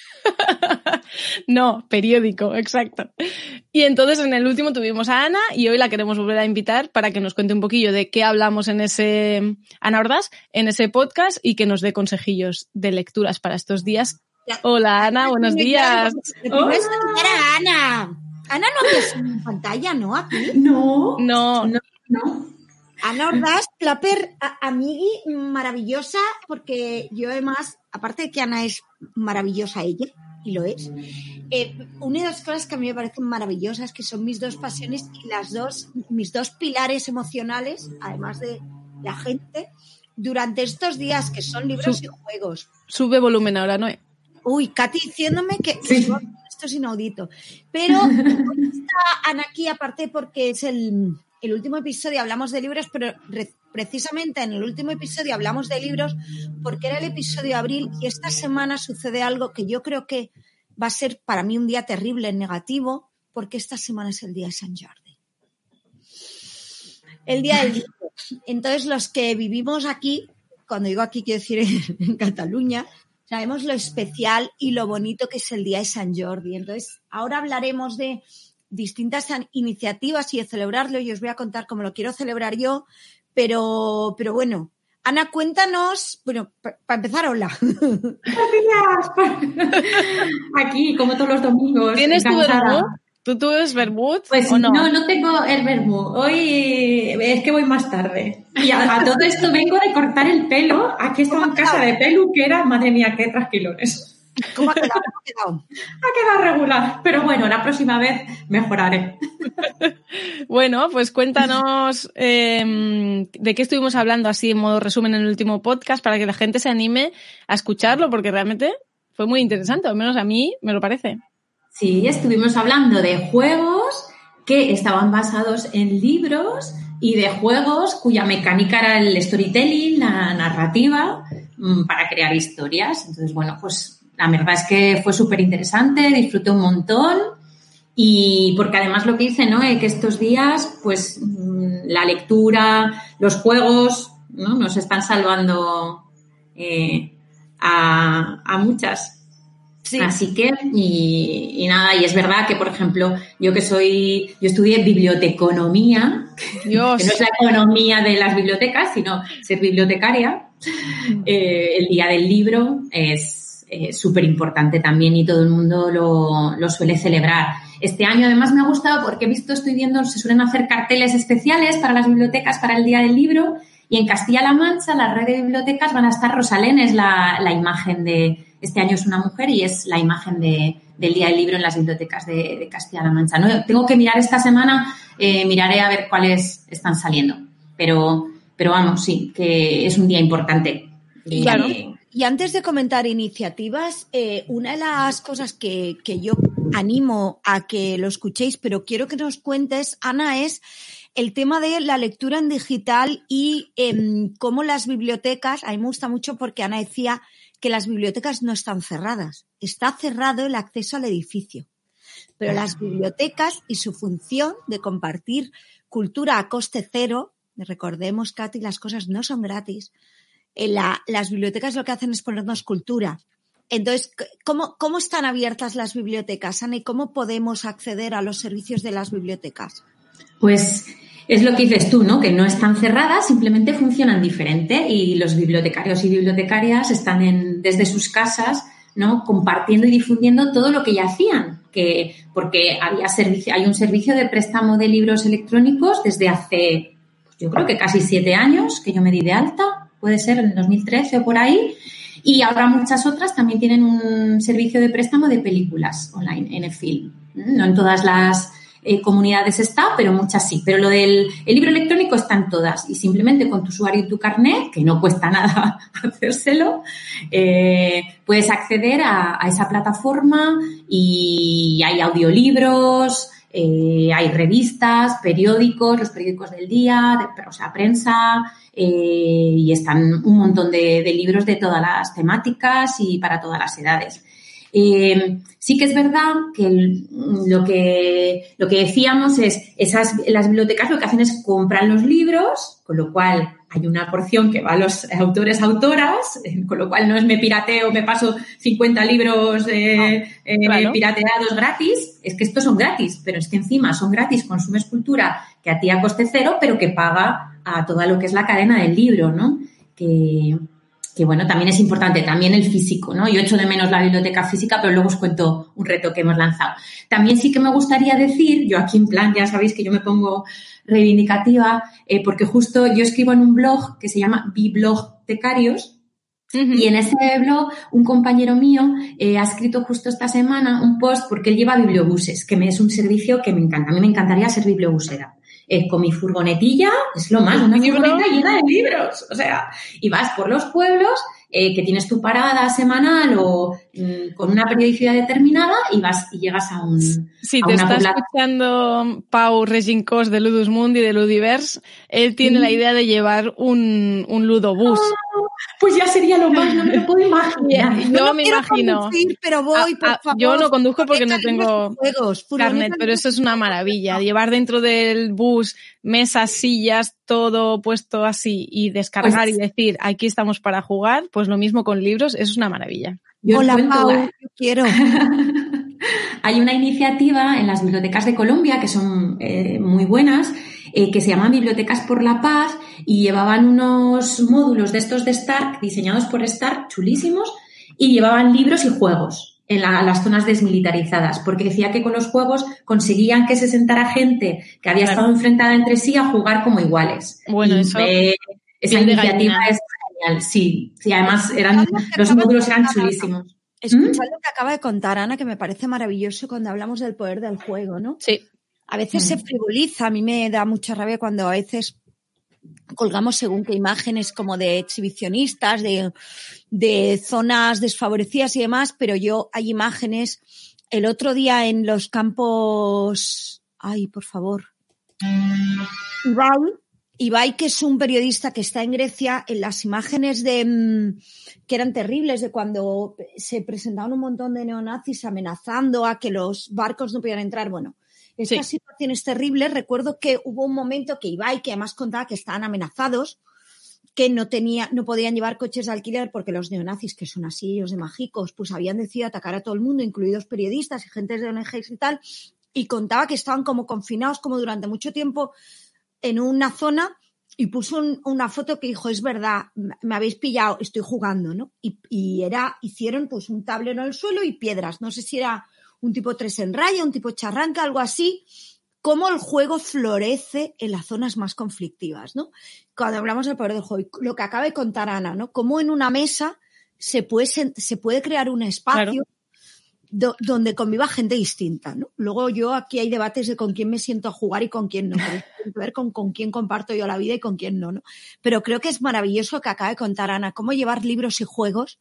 No, periódico, exacto. Y entonces en el último tuvimos a Ana y hoy la queremos volver a invitar para que nos cuente un poquillo de qué hablamos en ese, Ana Ordaz, en ese podcast y que nos dé consejillos de lecturas para estos días. Hola Ana, buenos días. Hola Ana. Ana no aparece en pantalla, ¿no? Aquí. No, No, no, no. Ana Ordaz, Plapper, amigui, maravillosa, porque yo además, aparte de que Ana es maravillosa ella, y lo es, eh, una de las cosas que a mí me parecen maravillosas, que son mis dos pasiones y las dos, mis dos pilares emocionales, además de la gente, durante estos días, que son libros y juegos. Sube volumen ahora, ¿no? Uy, Katy diciéndome que Sí. esto es inaudito. Pero hoy está Ana aquí, aparte porque es el, el último episodio, hablamos de libros, pero re, precisamente en el último episodio hablamos de libros porque era el episodio de abril y esta semana sucede algo que yo creo que va a ser para mí un día terrible en negativo, porque esta semana es el día de Sant Jordi. El día del libro. Entonces, los que vivimos aquí, cuando digo aquí quiero decir en, en Cataluña, sabemos lo especial y lo bonito que es el día de Sant Jordi. Entonces, ahora hablaremos de distintas iniciativas y de celebrarlo. Y os voy a contar cómo lo quiero celebrar yo. Pero, pero bueno, Ana, cuéntanos. Bueno, para pa empezar, hola. Aquí, como todos los domingos. ¿Tienes tu encantada. vermut? ¿Tú tienes vermut Pues o no? no, no tengo el vermú. Hoy es que voy más tarde. Y a, a todo esto vengo de cortar el pelo. Aquí estaba en casa de peluquera. Madre mía, qué trasquilones. ¿Cómo ha quedado? ¿Cómo ha quedado? Ha quedado regular. Pero bueno, la próxima vez mejoraré. Bueno, pues cuéntanos eh, de qué estuvimos hablando así en modo resumen en el último podcast para que la gente se anime a escucharlo, porque realmente fue muy interesante, al menos a mí me lo parece. Sí, estuvimos hablando de juegos que estaban basados en libros y de juegos cuya mecánica era el storytelling, la narrativa, para crear historias. Entonces, bueno, pues la verdad es que fue súper interesante, disfruté un montón y porque además lo que dice, ¿no? Eh, que estos días, pues la lectura, los juegos, ¿no? Nos están salvando eh, a, a muchas. Sí. Así que, y, y nada, y es verdad que, por ejemplo, yo que soy, yo estudié biblioteconomía, Dios. Que no es la economía de las bibliotecas, sino ser bibliotecaria. Eh, el Día del Libro es eh, súper importante también y todo el mundo lo, lo suele celebrar. Este año además me ha gustado porque he visto, estoy viendo, se suelen hacer carteles especiales para las bibliotecas para el Día del Libro y en Castilla-La Mancha, la red de bibliotecas van a estar, Rosalén es la, la imagen de, este año es una mujer y es la imagen de, del Día del Libro en las bibliotecas de, de Castilla-La Mancha. ¿No? Tengo que mirar esta semana, eh, miraré a ver cuáles están saliendo, pero, pero vamos, sí, que es un día importante. Claro. Eh, y antes de comentar iniciativas, eh, una de las cosas que, que yo animo a que lo escuchéis, pero quiero que nos cuentes, Ana, es el tema de la lectura en digital y eh, cómo las bibliotecas, a mí me gusta mucho porque Ana decía que las bibliotecas no están cerradas, está cerrado el acceso al edificio, pero las bibliotecas y su función de compartir cultura a coste cero, recordemos, Katy, las cosas no son gratis, eh, la, las bibliotecas lo que hacen es ponernos cultura. Entonces, ¿cómo, cómo están abiertas las bibliotecas, Ana, y cómo podemos acceder a los servicios de las bibliotecas? Pues es lo que dices tú, ¿no? Que no están cerradas, simplemente funcionan diferente y los bibliotecarios y bibliotecarias están en, desde sus casas, ¿no? Compartiendo y difundiendo todo lo que ya hacían, que porque había servicio, hay un servicio de préstamo de libros electrónicos desde hace, yo creo que casi siete años, que yo me di de alta, puede ser en dos mil trece o por ahí, y ahora muchas otras también tienen un servicio de préstamo de películas online, en el film. No en todas las Eh, comunidades está, pero muchas sí. Pero lo del el libro electrónico está en todas y simplemente con tu usuario y tu carnet, que no cuesta nada hacérselo, eh, puedes acceder a, a esa plataforma y hay audiolibros, eh, hay revistas, periódicos, los periódicos del día, de, o sea, prensa, eh, y están un montón de, de libros de todas las temáticas y para todas las edades. Eh, sí que es verdad que el, lo que lo que decíamos es esas las bibliotecas lo que hacen es comprar los libros, con lo cual hay una porción que va a los autores autoras, eh, con lo cual no es me pirateo, me paso cincuenta libros eh, eh, claro. pirateados gratis, es que estos son gratis, pero es que encima son gratis, consumes cultura que a ti a coste cero, pero que paga a toda lo que es la cadena del libro, ¿no? Que que bueno, también es importante, también el físico, ¿no? Yo echo de menos la biblioteca física, pero luego os cuento un reto que hemos lanzado. También sí que me gustaría decir, yo aquí en plan, ya sabéis que yo me pongo reivindicativa, eh, porque justo yo escribo en un blog que se llama Biblogtecarios, uh-huh. Y en ese blog un compañero mío eh, ha escrito justo esta semana un post porque él lleva bibliobuses, que me es un servicio que me encanta. A mí me encantaría ser bibliobusera. Eh, con mi furgonetilla, es lo más, una furgoneta llena de libros, o sea, y vas por los pueblos, eh, que tienes tu parada semanal o mm, con una periodicidad determinada y vas y llegas a un Si a te una está población. escuchando Pau Regincós de Ludus Mundi, de Ludiverse, él tiene ¿Sí? la idea de llevar un, un ludobús. Oh, pues ya sería lo más, no me lo puedo imaginar. Yo no me quiero imagino. Conducir, pero voy, por a, favor. Yo no conduzco porque no tengo juegos, carnet, pero eso es una maravilla. Llevar dentro del bus mesas, sillas, todo puesto así y descargar pues, y decir aquí estamos para jugar, pues lo mismo con libros, eso es una maravilla. Yo Hola, Pau, yo quiero. Hay una iniciativa en las bibliotecas de Colombia que son eh, muy buenas, eh, que se llaman Bibliotecas por la Paz y llevaban unos módulos de estos de Stark, diseñados por Stark, chulísimos, y llevaban libros y juegos en la, las zonas desmilitarizadas, porque decía que con los juegos conseguían que se sentara gente que había claro. estado enfrentada entre sí a jugar como iguales. Bueno, y, eso... Eh, esa iniciativa es genial, sí. Sí, además eran los módulos eran chulísimos. Escuchad ¿Mm? lo que acaba de contar Ana, que me parece maravilloso cuando hablamos del poder del juego, ¿no? Sí. A veces mm. se frivoliza, a mí me da mucha rabia cuando a veces colgamos según qué imágenes como de exhibicionistas, de, de zonas desfavorecidas y demás, pero yo hay imágenes, el otro día en los campos, ay, por favor, Ibai, Ibai, que es un periodista que está en Grecia, en las imágenes de que eran terribles de cuando se presentaban un montón de neonazis amenazando a que los barcos no podían entrar. Bueno, estas sí. situaciones terribles. Recuerdo que hubo un momento que Ibai, que además contaba que estaban amenazados, que no tenía, no podían llevar coches de alquiler porque los neonazis, que son así ellos de mágicos, pues habían decidido atacar a todo el mundo, incluidos periodistas y gente de O N Ges y tal, y contaba que estaban como confinados como durante mucho tiempo en una zona, y puso un, una foto que dijo, es verdad, me habéis pillado, estoy jugando, ¿no? Y, y era, hicieron pues un tablero en el suelo y piedras, no sé si era un tipo tres en raya, un tipo charranca, algo así, cómo el juego florece en las zonas más conflictivas, ¿no? Cuando hablamos del poder del juego, lo que acaba de contar Ana, ¿no? Cómo en una mesa se puede, se puede crear un espacio claro. do, donde conviva gente distinta, ¿no? Luego yo aquí hay debates de con quién me siento a jugar y con quién no, pero tiene que ver con, con quién comparto yo la vida y con quién no, ¿no? Pero creo que es maravilloso lo que acaba de contar Ana, cómo llevar libros y juegos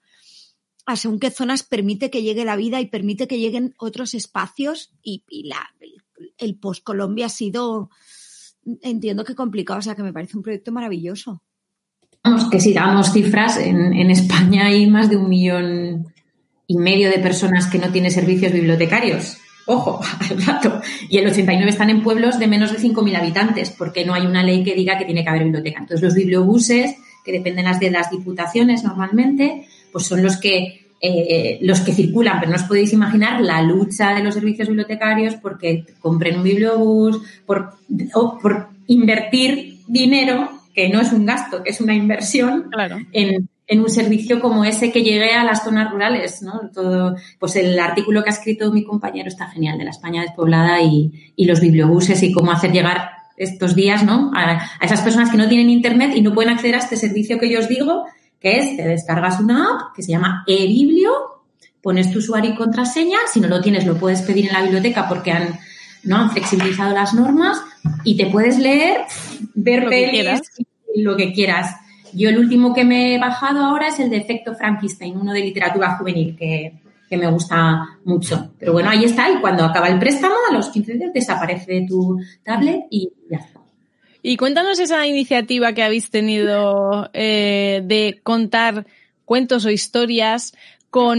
a según qué zonas permite que llegue la vida y permite que lleguen otros espacios y, y la, el, el post-Colombia ha sido, entiendo que complicado, o sea que me parece un proyecto maravilloso. Vamos, que si damos cifras, en, en España hay más de un millón y medio de personas que no tienen servicios bibliotecarios. Ojo, al rato. Y el ochenta y nueve están en pueblos de menos de cinco mil habitantes, porque no hay una ley que diga que tiene que haber biblioteca. Entonces, los bibliobuses, que dependen las de las diputaciones normalmente, pues son los que eh, los que circulan, pero no os podéis imaginar la lucha de los servicios bibliotecarios porque compren un bibliobús, por, o por invertir dinero, que no es un gasto, que es una inversión, claro. en, en un servicio como ese que llegue a las zonas rurales, ¿no? Todo, pues el artículo que ha escrito mi compañero está genial, de la España despoblada y, y los bibliobuses y cómo hacer llegar estos días, ¿no? A, a esas personas que no tienen internet y no pueden acceder a este servicio que yo os digo, que es, te descargas una app que se llama eBiblio, pones tu usuario y contraseña, si no lo tienes lo puedes pedir en la biblioteca porque han, ¿no? han flexibilizado las normas y te puedes leer, ver lo pelis, que lo que quieras. Yo el último que me he bajado ahora es el de Efecto Frankenstein, uno de literatura juvenil, que, que me gusta mucho. Pero bueno, ahí está, y cuando acaba el préstamo, a los quince días desaparece de tu tablet y ya está. Y cuéntanos esa iniciativa que habéis tenido eh, de contar cuentos o historias con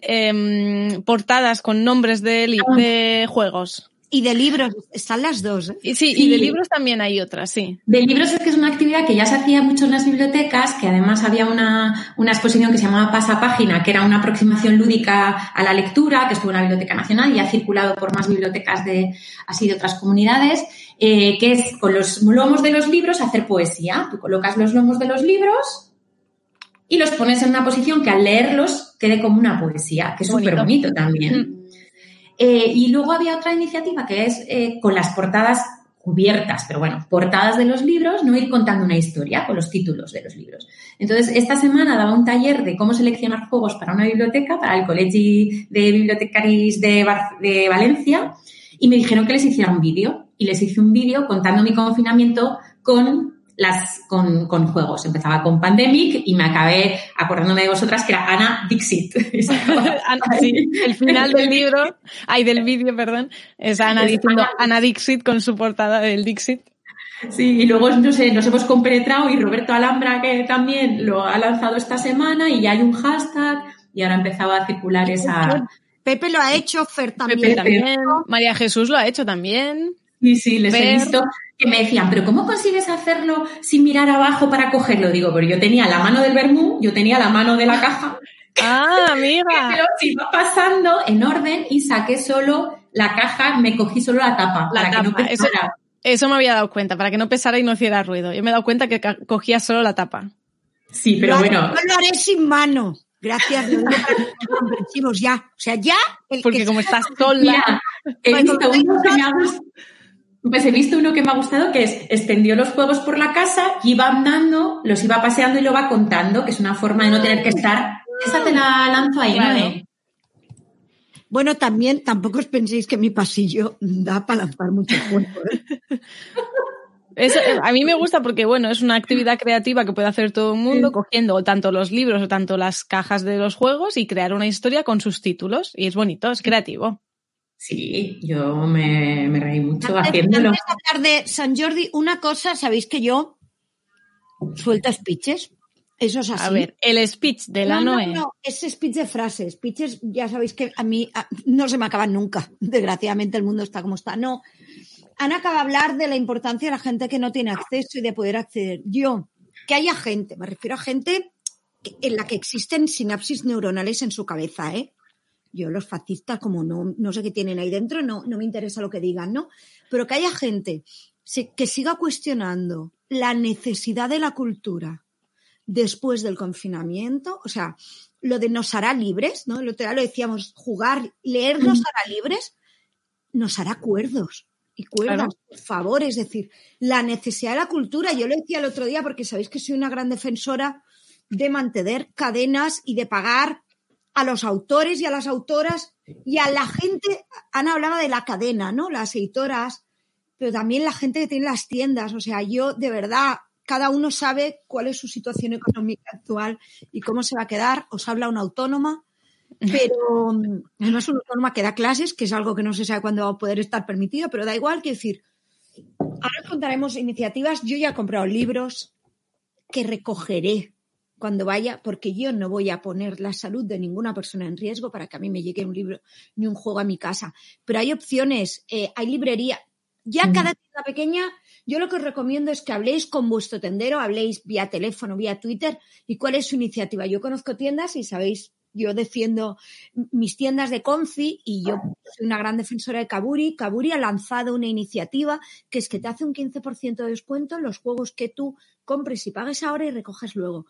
eh, portadas con nombres de, li- de juegos. Y de libros, están las dos. ¿eh? Y sí, sí, y de libros también hay otras, sí. De libros es que es una actividad que ya se hacía mucho en las bibliotecas, que además había una, una exposición que se llamaba Pasapágina, que era una aproximación lúdica a la lectura, que estuvo en la Biblioteca Nacional y ha circulado por más bibliotecas de así de otras comunidades, eh, que es con los lomos de los libros hacer poesía. Tú colocas los lomos de los libros y los pones en una posición que al leerlos quede como una poesía, que es súper bonito también. Mm. Eh, y luego había otra iniciativa que es eh, con las portadas cubiertas, pero bueno, portadas de los libros, no ir contando una historia con los títulos de los libros. Entonces, esta semana daba un taller de cómo seleccionar juegos para una biblioteca, para el Col·legi de Bibliotecaris de, Bar- de Valencia, y me dijeron que les hiciera un vídeo. Y les hice un vídeo contando mi confinamiento con las con, con juegos. Empezaba con Pandemic y me acabé acordándome de vosotras que era Ana Dixit. Sí, el final del libro, ay, del vídeo, perdón, es Ana es diciendo Ana, Ana Dixit con su portada del Dixit. Sí, y luego, no sé, nos hemos compenetrado y Roberto Alhambra, que también lo ha lanzado esta semana y ya hay un hashtag y ahora ha empezado a circular esa... Pepe lo ha hecho, Fer también. Pepe también. María Jesús lo ha hecho también. Sí, sí, les Fer. He visto que me decían, ¿pero cómo consigues hacerlo sin mirar abajo para cogerlo? Digo, pero yo tenía la mano del vermú, yo tenía la mano de la caja. Ah, amiga. Que me lo iba pasando en orden y saqué solo la caja, me cogí solo la tapa. La para tapa. Que no pesara. Eso, eso me había dado cuenta, para que no pesara y no hiciera ruido. Yo me he dado cuenta que cogía solo la tapa. Sí, pero lo bueno. Yo lo haré sin mano. Gracias, comprensivos ya. O sea, ya. El Porque que como estás sola. He visto uno que me ha gustado. Pues he visto uno que me ha gustado, que es extendió los juegos por la casa, iba andando, los iba paseando y lo va contando, que es una forma de no tener que estar. Esa te la lanzo ahí, claro. ¿no? Bueno, también tampoco os penséis que mi pasillo da para lanzar mucho juego. ¿eh? Eso, a mí me gusta porque, bueno, es una actividad creativa que puede hacer todo el mundo, sí. cogiendo tanto los libros o tanto las cajas de los juegos y crear una historia con sus títulos. Y es bonito, es creativo. Sí, yo me, me reí mucho antes, haciéndolo. Antes de hablar de Sant Jordi, una cosa, sabéis que yo suelta speeches. Eso es así. A ver, el speech de la no, Noé. No, no, es speech de frases. Speeches, ya sabéis que a mí a, no se me acaban nunca. Desgraciadamente el mundo está como está. No. Ana acaba de hablar de la importancia de la gente que no tiene acceso y de poder acceder. Yo, que haya gente, me refiero a gente en la que existen sinapsis neuronales en su cabeza, ¿eh? Yo los fascistas, como no, no sé qué tienen ahí dentro, no, no me interesa lo que digan, ¿no? Pero que haya gente que siga cuestionando la necesidad de la cultura después del confinamiento, o sea, lo de nos hará libres, ¿no? El otro día lo decíamos, jugar, leer nos hará libres, nos hará cuerdos y cuerdas, claro. Por favor, es decir, la necesidad de la cultura, yo lo decía el otro día porque sabéis que soy una gran defensora de mantener cadenas y de pagar a los autores y a las autoras y a la gente. Ana hablaba de la cadena, ¿no? Las editoras, pero también la gente que tiene las tiendas. O sea, yo de verdad, cada uno sabe cuál es su situación económica actual y cómo se va a quedar. Os habla una autónoma, pero no es una autónoma que da clases, que es algo que no se sabe cuándo va a poder estar permitido, pero da igual, quiero decir, ahora contaremos iniciativas. Yo ya he comprado libros que recogeré cuando vaya, porque yo no voy a poner la salud de ninguna persona en riesgo para que a mí me llegue un libro ni un juego a mi casa. Pero hay opciones, eh, hay librería. Ya mm. cada tienda pequeña, yo lo que os recomiendo es que habléis con vuestro tendero, habléis vía teléfono, vía Twitter, y cuál es su iniciativa. Yo conozco tiendas y sabéis, yo defiendo mis tiendas de Confi y yo soy una gran defensora de Kaburi. Kaburi ha lanzado una iniciativa que es que te hace un quince por ciento de descuento en los juegos que tú compres y pagues ahora y recoges luego.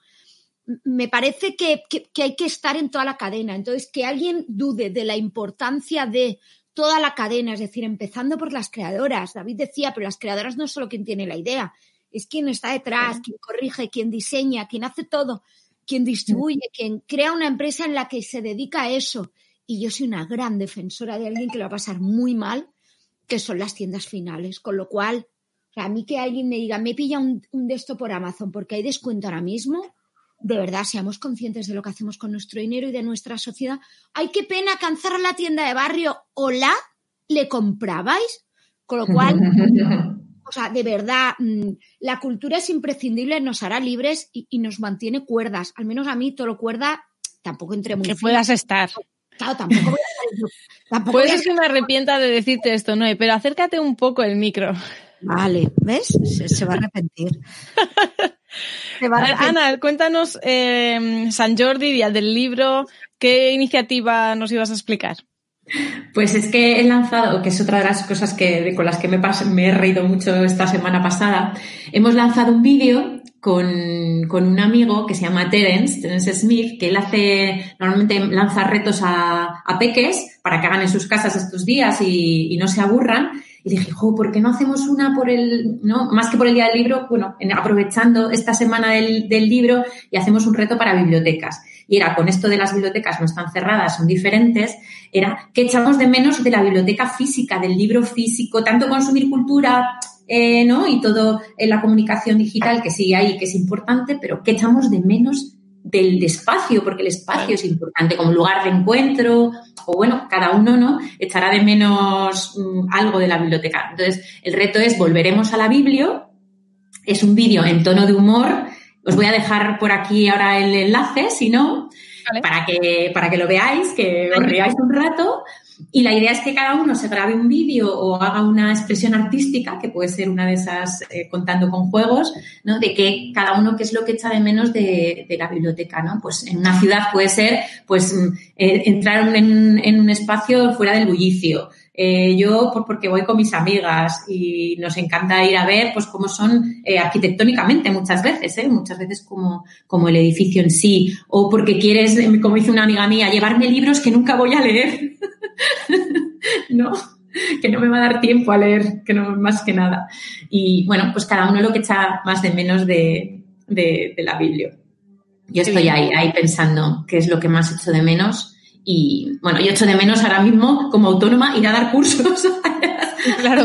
Me parece que, que, que hay que estar en toda la cadena. Entonces, que alguien dude de la importancia de toda la cadena, es decir, empezando por las creadoras. David decía, pero las creadoras no es solo quien tiene la idea, es quien está detrás, quien corrige, quien diseña, quien hace todo, quien distribuye, quien crea una empresa en la que se dedica a eso. Y yo soy una gran defensora de alguien que lo va a pasar muy mal, que son las tiendas finales. Con lo cual, o sea, a mí que alguien me diga, me pilla un, un de esto por Amazon porque hay descuento ahora mismo, de verdad, seamos conscientes de lo que hacemos con nuestro dinero y de nuestra sociedad. ¡Ay, qué pena cansar a la tienda de barrio! ¿Hola? ¿Le comprabais? Con lo cual, o sea, de verdad, la cultura es imprescindible, nos hará libres y, y nos mantiene cuerdas. Al menos a mí, todo lo cuerda, tampoco entré muy Que fino. puedas estar. Claro, tampoco voy a estar. Tampoco Puede voy a ser que me arrepienta de decirte esto, Noé, pero acércate un poco el micro. Vale, ¿ves? Se, se va a arrepentir. Se va a arrepentir. Ana, cuéntanos eh, San Jordi, Día del Libro, ¿qué iniciativa nos ibas a explicar? Pues es que he lanzado, que es otra de las cosas que, con las que me, pas, me he reído mucho esta semana pasada, hemos lanzado un vídeo con, con un amigo que se llama Terence, Terence Smith, que él hace, normalmente lanza retos a, a peques para que hagan en sus casas estos días y, y no se aburran. Y dije, jo, ¿por qué no hacemos una por el, no, más que por el Día del Libro? Bueno, en, aprovechando esta semana del, del libro y hacemos un reto para bibliotecas. Y era, con esto de las bibliotecas no están cerradas, son diferentes, era que echamos de menos de la biblioteca física, del libro físico, tanto consumir cultura, eh, ¿no? Y todo en la comunicación digital que sigue ahí, que es importante, pero que echamos de menos del espacio, porque el espacio es importante como lugar de encuentro, o bueno, cada uno, ¿no?, echará de menos um, algo de la biblioteca. Entonces, el reto es volveremos a la biblio, es un vídeo en tono de humor, os voy a dejar por aquí ahora el enlace, si no, vale, para que, para que lo veáis, que os riáis un rato. Y la idea es que cada uno se grabe un vídeo o haga una expresión artística, que puede ser una de esas eh, contando con juegos, ¿no?, de que cada uno qué es lo que echa de menos de, de la biblioteca, ¿no? Pues en una ciudad puede ser, pues, eh, entrar en, en un espacio fuera del bullicio. Eh, yo, pues, porque voy con mis amigas y nos encanta ir a ver, pues, cómo son eh, arquitectónicamente muchas veces, ¿eh? Muchas veces como, como el edificio en sí. O porque quieres, como dice una amiga mía, llevarme libros que nunca voy a leer. No, que no me va a dar tiempo a leer, que no, más que nada. Y bueno, pues cada uno lo que echa más de menos de, de, de la Biblia. Yo estoy ahí, ahí pensando qué es lo que más echo de menos. Y bueno, yo echo de menos ahora mismo, como autónoma, ir a dar cursos. Claro.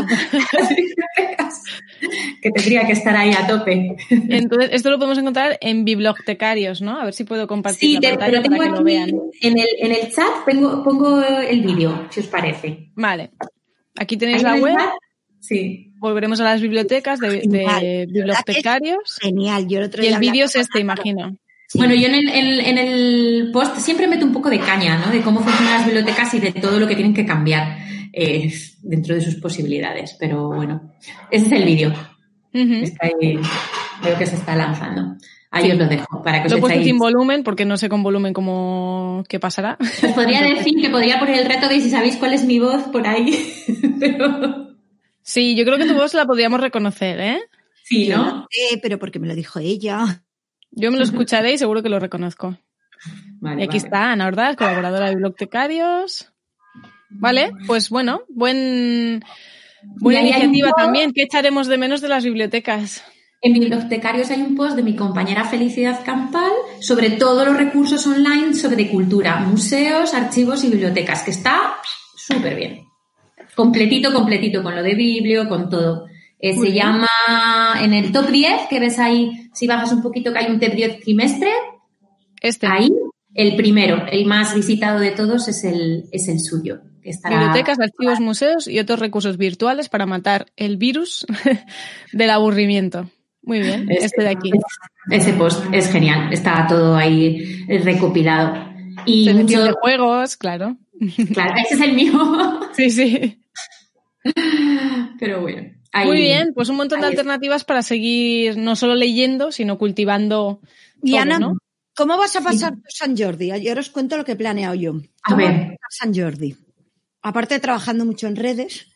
Que tendría que estar ahí a tope. Entonces, esto lo podemos encontrar en Bibliotecarios, ¿no? A ver si puedo compartir. Sí, te, pero tengo aquí, lo vean. En el, en el chat pongo, pongo el vídeo, si os parece. Vale. Aquí tenéis la web. Sí. volveremos a las bibliotecas de, de bibliotecarios. Genial, yo el otro Y día el vídeo hablaba es con este, Ana. imagino. Sí. Bueno, yo en el, en, en el post siempre meto un poco de caña, ¿no? De cómo funcionan las bibliotecas y de todo lo que tienen que cambiar eh, dentro de sus posibilidades. Pero bueno, ese es el vídeo. Uh-huh. Está ahí, veo que se está lanzando. Ahí sí. Os lo dejo para que os Lo he puesto echáis... sin volumen porque no sé con volumen cómo qué pasará. Os podría decir que podría poner el reto de si sabéis cuál es mi voz por ahí. Pero... Sí, yo creo que tu voz la podríamos reconocer, ¿eh? Sí, ¿no? No sé, pero porque me lo dijo ella. Yo me lo escucharé y seguro que lo reconozco. Vale, y aquí vale. está Ana Ordaz, colaboradora de Bibliotecarios. Vale, pues bueno, buen, buena iniciativa también. ¿Qué echaremos de menos de las bibliotecas? En Bibliotecarios hay un post de mi compañera Felicidad Campal sobre todos los recursos online sobre cultura, museos, archivos y bibliotecas, que está súper bien. Completito, completito, con lo de Biblio, con todo. Eh, se bien. llama, en el top diez, que ves ahí, si bajas un poquito, que hay un top diez trimestre. Este. Ahí, el primero, el más visitado de todos es el, es el suyo. Que estará... Bibliotecas, archivos, museos y otros recursos virtuales para matar el virus del aburrimiento. Muy bien, este, este de aquí. Ese post es genial, está todo ahí recopilado. Y mucho... de juegos, claro. Claro, ese es el mío. Sí, sí. Pero bueno. Ahí, muy bien, pues un montón de alternativas para seguir no solo leyendo, sino cultivando. Y todo, Ana, ¿no? ¿cómo vas a pasar sí. tu San Jordi? Ayer os cuento lo que he planeado yo. ¿Cómo a ver. vas a pasar San Jordi? Aparte de trabajando mucho en redes.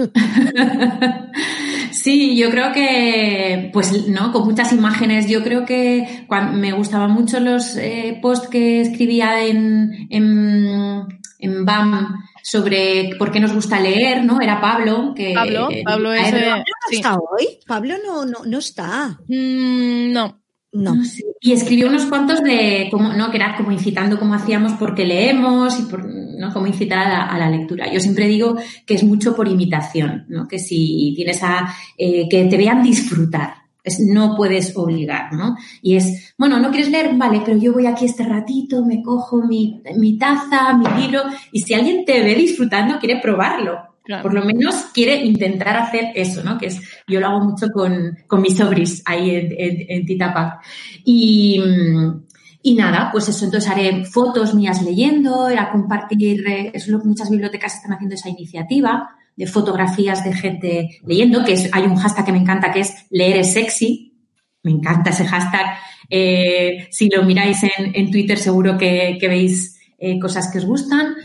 Sí, yo creo que, pues, ¿no? Con muchas imágenes. Yo creo que cuando, me gustaban mucho los eh, posts que escribía en, en, en B A M sobre por qué nos gusta leer, ¿no? Era Pablo. Que, Pablo, eh, Pablo es... ¿Pablo no sí. está hoy? Pablo no, no, no está. Mm, no. No. no sé. Y escribió unos cuantos de, como, ¿no? Que era como incitando cómo hacíamos porque leemos y por, ¿no? Cómo incitar a la, a la lectura. Yo siempre digo que es mucho por imitación, ¿no? Que si tienes a, eh, que te vean disfrutar. Es, no puedes obligar, ¿no? Y es, bueno, ¿no quieres leer? Vale, pero yo voy aquí este ratito, me cojo mi, mi taza, mi libro, y si alguien te ve disfrutando, quiere probarlo. Claro. Por lo menos quiere intentar hacer eso, ¿no? Que es, yo lo hago mucho con, con mis sobris ahí en, en, en Titapac. Y, y nada, pues eso, entonces haré fotos mías leyendo, a compartir, es lo que muchas bibliotecas están haciendo esa iniciativa, de fotografías de gente leyendo, que es, hay un hashtag que me encanta que es leer es sexy. Me encanta ese hashtag. Eh, si lo miráis en, en Twitter seguro que, que veis eh, cosas que os gustan.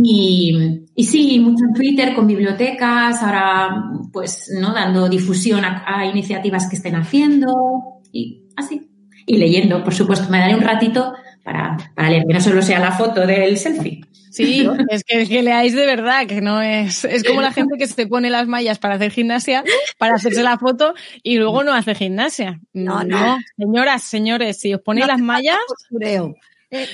Y, y sí, mucho en Twitter con bibliotecas, ahora pues no dando difusión a, a iniciativas que estén haciendo y así. Y leyendo, por supuesto, me daré un ratito para, para leer, que no solo sea la foto del selfie. Sí, es que, que leáis de verdad, que no es... Es como la gente que se pone las mallas para hacer gimnasia, para hacerse la foto y luego no hace gimnasia. No, no. no. Señoras, señores, si os ponéis no las mallas... Creo. Eh,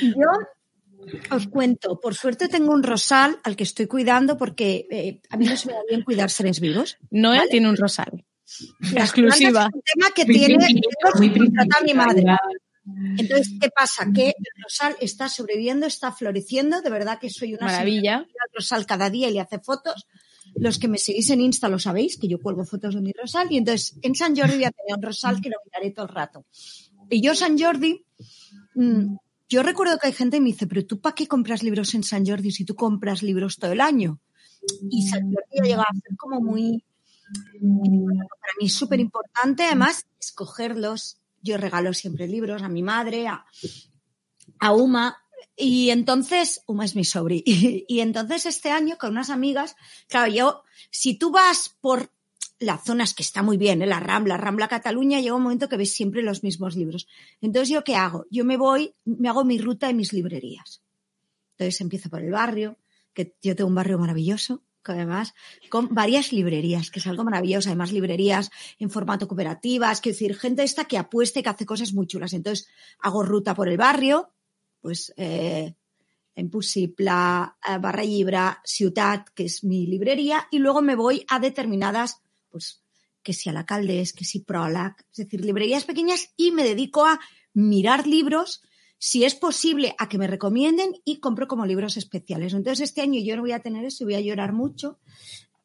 yo os cuento, por suerte tengo un rosal al que estoy cuidando porque eh, a mí no se me da bien cuidar seres vivos. Noel ¿vale? tiene un rosal. Las exclusiva. Es un tema que muy tiene muy que contratar mi madre. Entonces, ¿qué pasa? Que el rosal está sobreviviendo, está floreciendo. De verdad que soy una maravilla. Al rosal cada día y le hace fotos. Los que me seguís en Insta lo sabéis, que yo cuelgo fotos de mi rosal. Y entonces, en San Jordi voy a tener un rosal que lo miraré todo el rato. Y yo, San Jordi, mmm, yo recuerdo que hay gente que me dice, pero ¿tú para qué compras libros en San Jordi si tú compras libros todo el año? Y San Jordi ha llegado a ser como muy... Para mí es súper importante, además, escogerlos. Yo regalo siempre libros a mi madre, a, a Uma, y entonces, Uma es mi sobri, y, y entonces este año con unas amigas, claro, yo, si tú vas por las zonas que está muy bien, ¿eh? La Rambla, Rambla Cataluña, llega un momento que ves siempre los mismos libros. Entonces, ¿yo qué hago? Yo me voy, me hago mi ruta de mis librerías. Entonces empiezo por el barrio, que yo tengo un barrio maravilloso, que además, con varias librerías, que es algo maravilloso, además librerías en formato cooperativa, es decir, gente esta que apuesta y que hace cosas muy chulas. Entonces, hago ruta por el barrio, pues, eh, Impossible, eh, Barra Llibre, Ciutat, que es mi librería, y luego me voy a determinadas, pues, que si a la Caldés, que si Pròleg, es decir, librerías pequeñas, y me dedico a mirar libros, si es posible, a que me recomienden y compro como libros especiales. Entonces, este año yo no voy a tener eso y voy a llorar mucho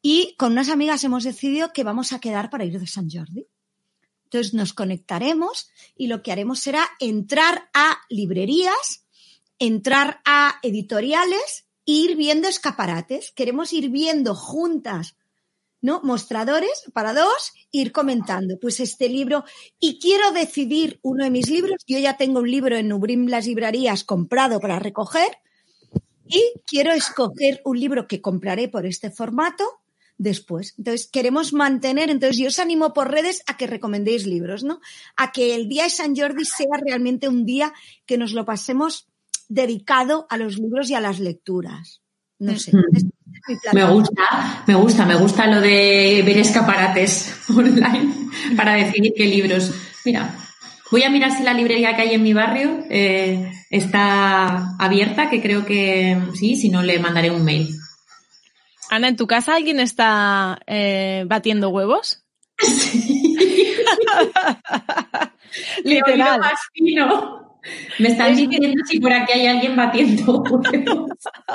y con unas amigas hemos decidido que vamos a quedar para ir de Sant Jordi. Entonces nos conectaremos y lo que haremos será entrar a librerías, entrar a editoriales e ir viendo escaparates. Queremos ir viendo juntas, ¿no? Mostradores para dos, ir comentando. Pues este libro, y quiero decidir uno de mis libros. Yo ya tengo un libro en Ubrim las librerías comprado para recoger y quiero escoger un libro que compraré por este formato después. Entonces, queremos mantener, entonces yo os animo por redes a que recomendéis libros, ¿no? A que el día de Sant Jordi sea realmente un día que nos lo pasemos dedicado a los libros y a las lecturas. No sé. Mm. Este es mi plan. Me gusta, me gusta, me gusta lo de ver escaparates online para decidir qué libros. Mira, voy a mirar si la librería que hay en mi barrio eh, está abierta, que creo que sí, si no le mandaré un mail. Ana, ¿en tu casa alguien está eh, batiendo huevos? Sí. Literal. Más fino. Me están es diciendo que... si por aquí hay alguien batiendo huevos.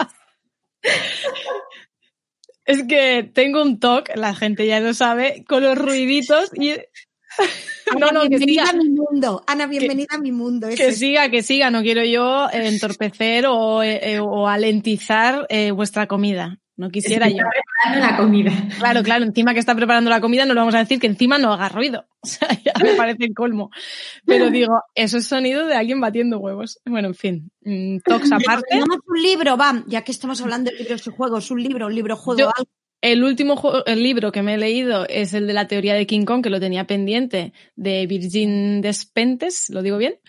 Es que tengo un toque, la gente ya lo sabe, con los ruiditos y... Ana, no, no, bienvenida siga, a mi mundo. Ana, bienvenida que, a mi mundo. Que es. siga, que siga. No quiero yo entorpecer o, eh, o alentizar eh, vuestra comida. No quisiera está yo. Está preparando la comida. Claro, claro. Encima que está preparando la comida no le vamos a decir que encima no haga ruido. O sea, ya me parece el colmo. Pero digo, eso es sonido de alguien batiendo huevos. Bueno, en fin. Tox aparte. Tenemos un libro, va, ya que estamos hablando de libros y juegos. Un libro, un libro, juego, yo, algo. El último juego, el libro que me he leído es el de la teoría de King Kong, que lo tenía pendiente, de Virgin Despentes, ¿lo digo bien?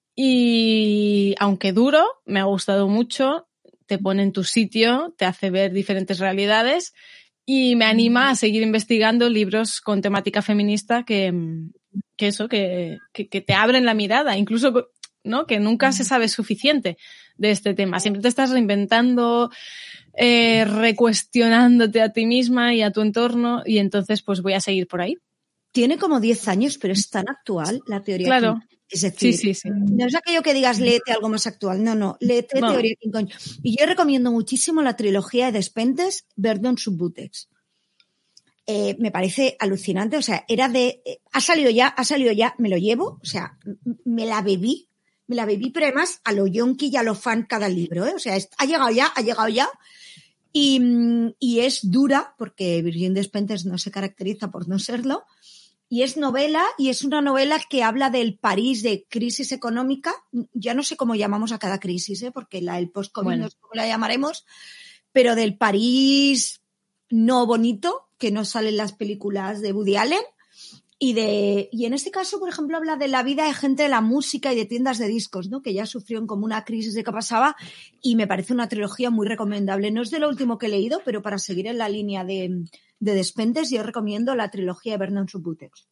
Y aunque duro, me ha gustado mucho, te pone en tu sitio, te hace ver diferentes realidades y me anima a seguir investigando libros con temática feminista que, que eso, que, que, que te abren la mirada, incluso, ¿no? Que nunca se sabe suficiente de este tema. Siempre te estás reinventando, Eh, recuestionándote a ti misma y a tu entorno, y entonces pues voy a seguir por ahí. Tiene como diez años, pero es tan actual la teoría. Claro. King. Es decir, sí, sí, sí. No es aquello que digas léete algo más actual, no, no, léete no. Teoría King Kong. Y yo recomiendo muchísimo la trilogía de Despentes, Verdun Subbutex. Eh, me parece alucinante, o sea, era de, eh, ha salido ya, ha salido ya, me lo llevo, o sea, me la bebí, me la bebí, pero además a lo yonki y a lo fan cada libro, ¿eh? O sea, ha llegado ya, ha llegado ya. Y, y es dura, porque Virgin Despentes no se caracteriza por no serlo, y es novela, y es una novela que habla del París de crisis económica, ya no sé cómo llamamos a cada crisis, ¿eh? Porque la, el post-COVID bueno. no sé cómo la llamaremos, pero del París no bonito, que no sale en las películas de Woody Allen, y de y en este caso, por ejemplo, habla de la vida de gente de la música y de tiendas de discos, ¿no? Que ya sufrieron como una crisis de qué pasaba, y me parece una trilogía muy recomendable. No es de lo último que he leído, pero para seguir en la línea de, de Despentes, yo recomiendo la trilogía de Verdun Subbutex.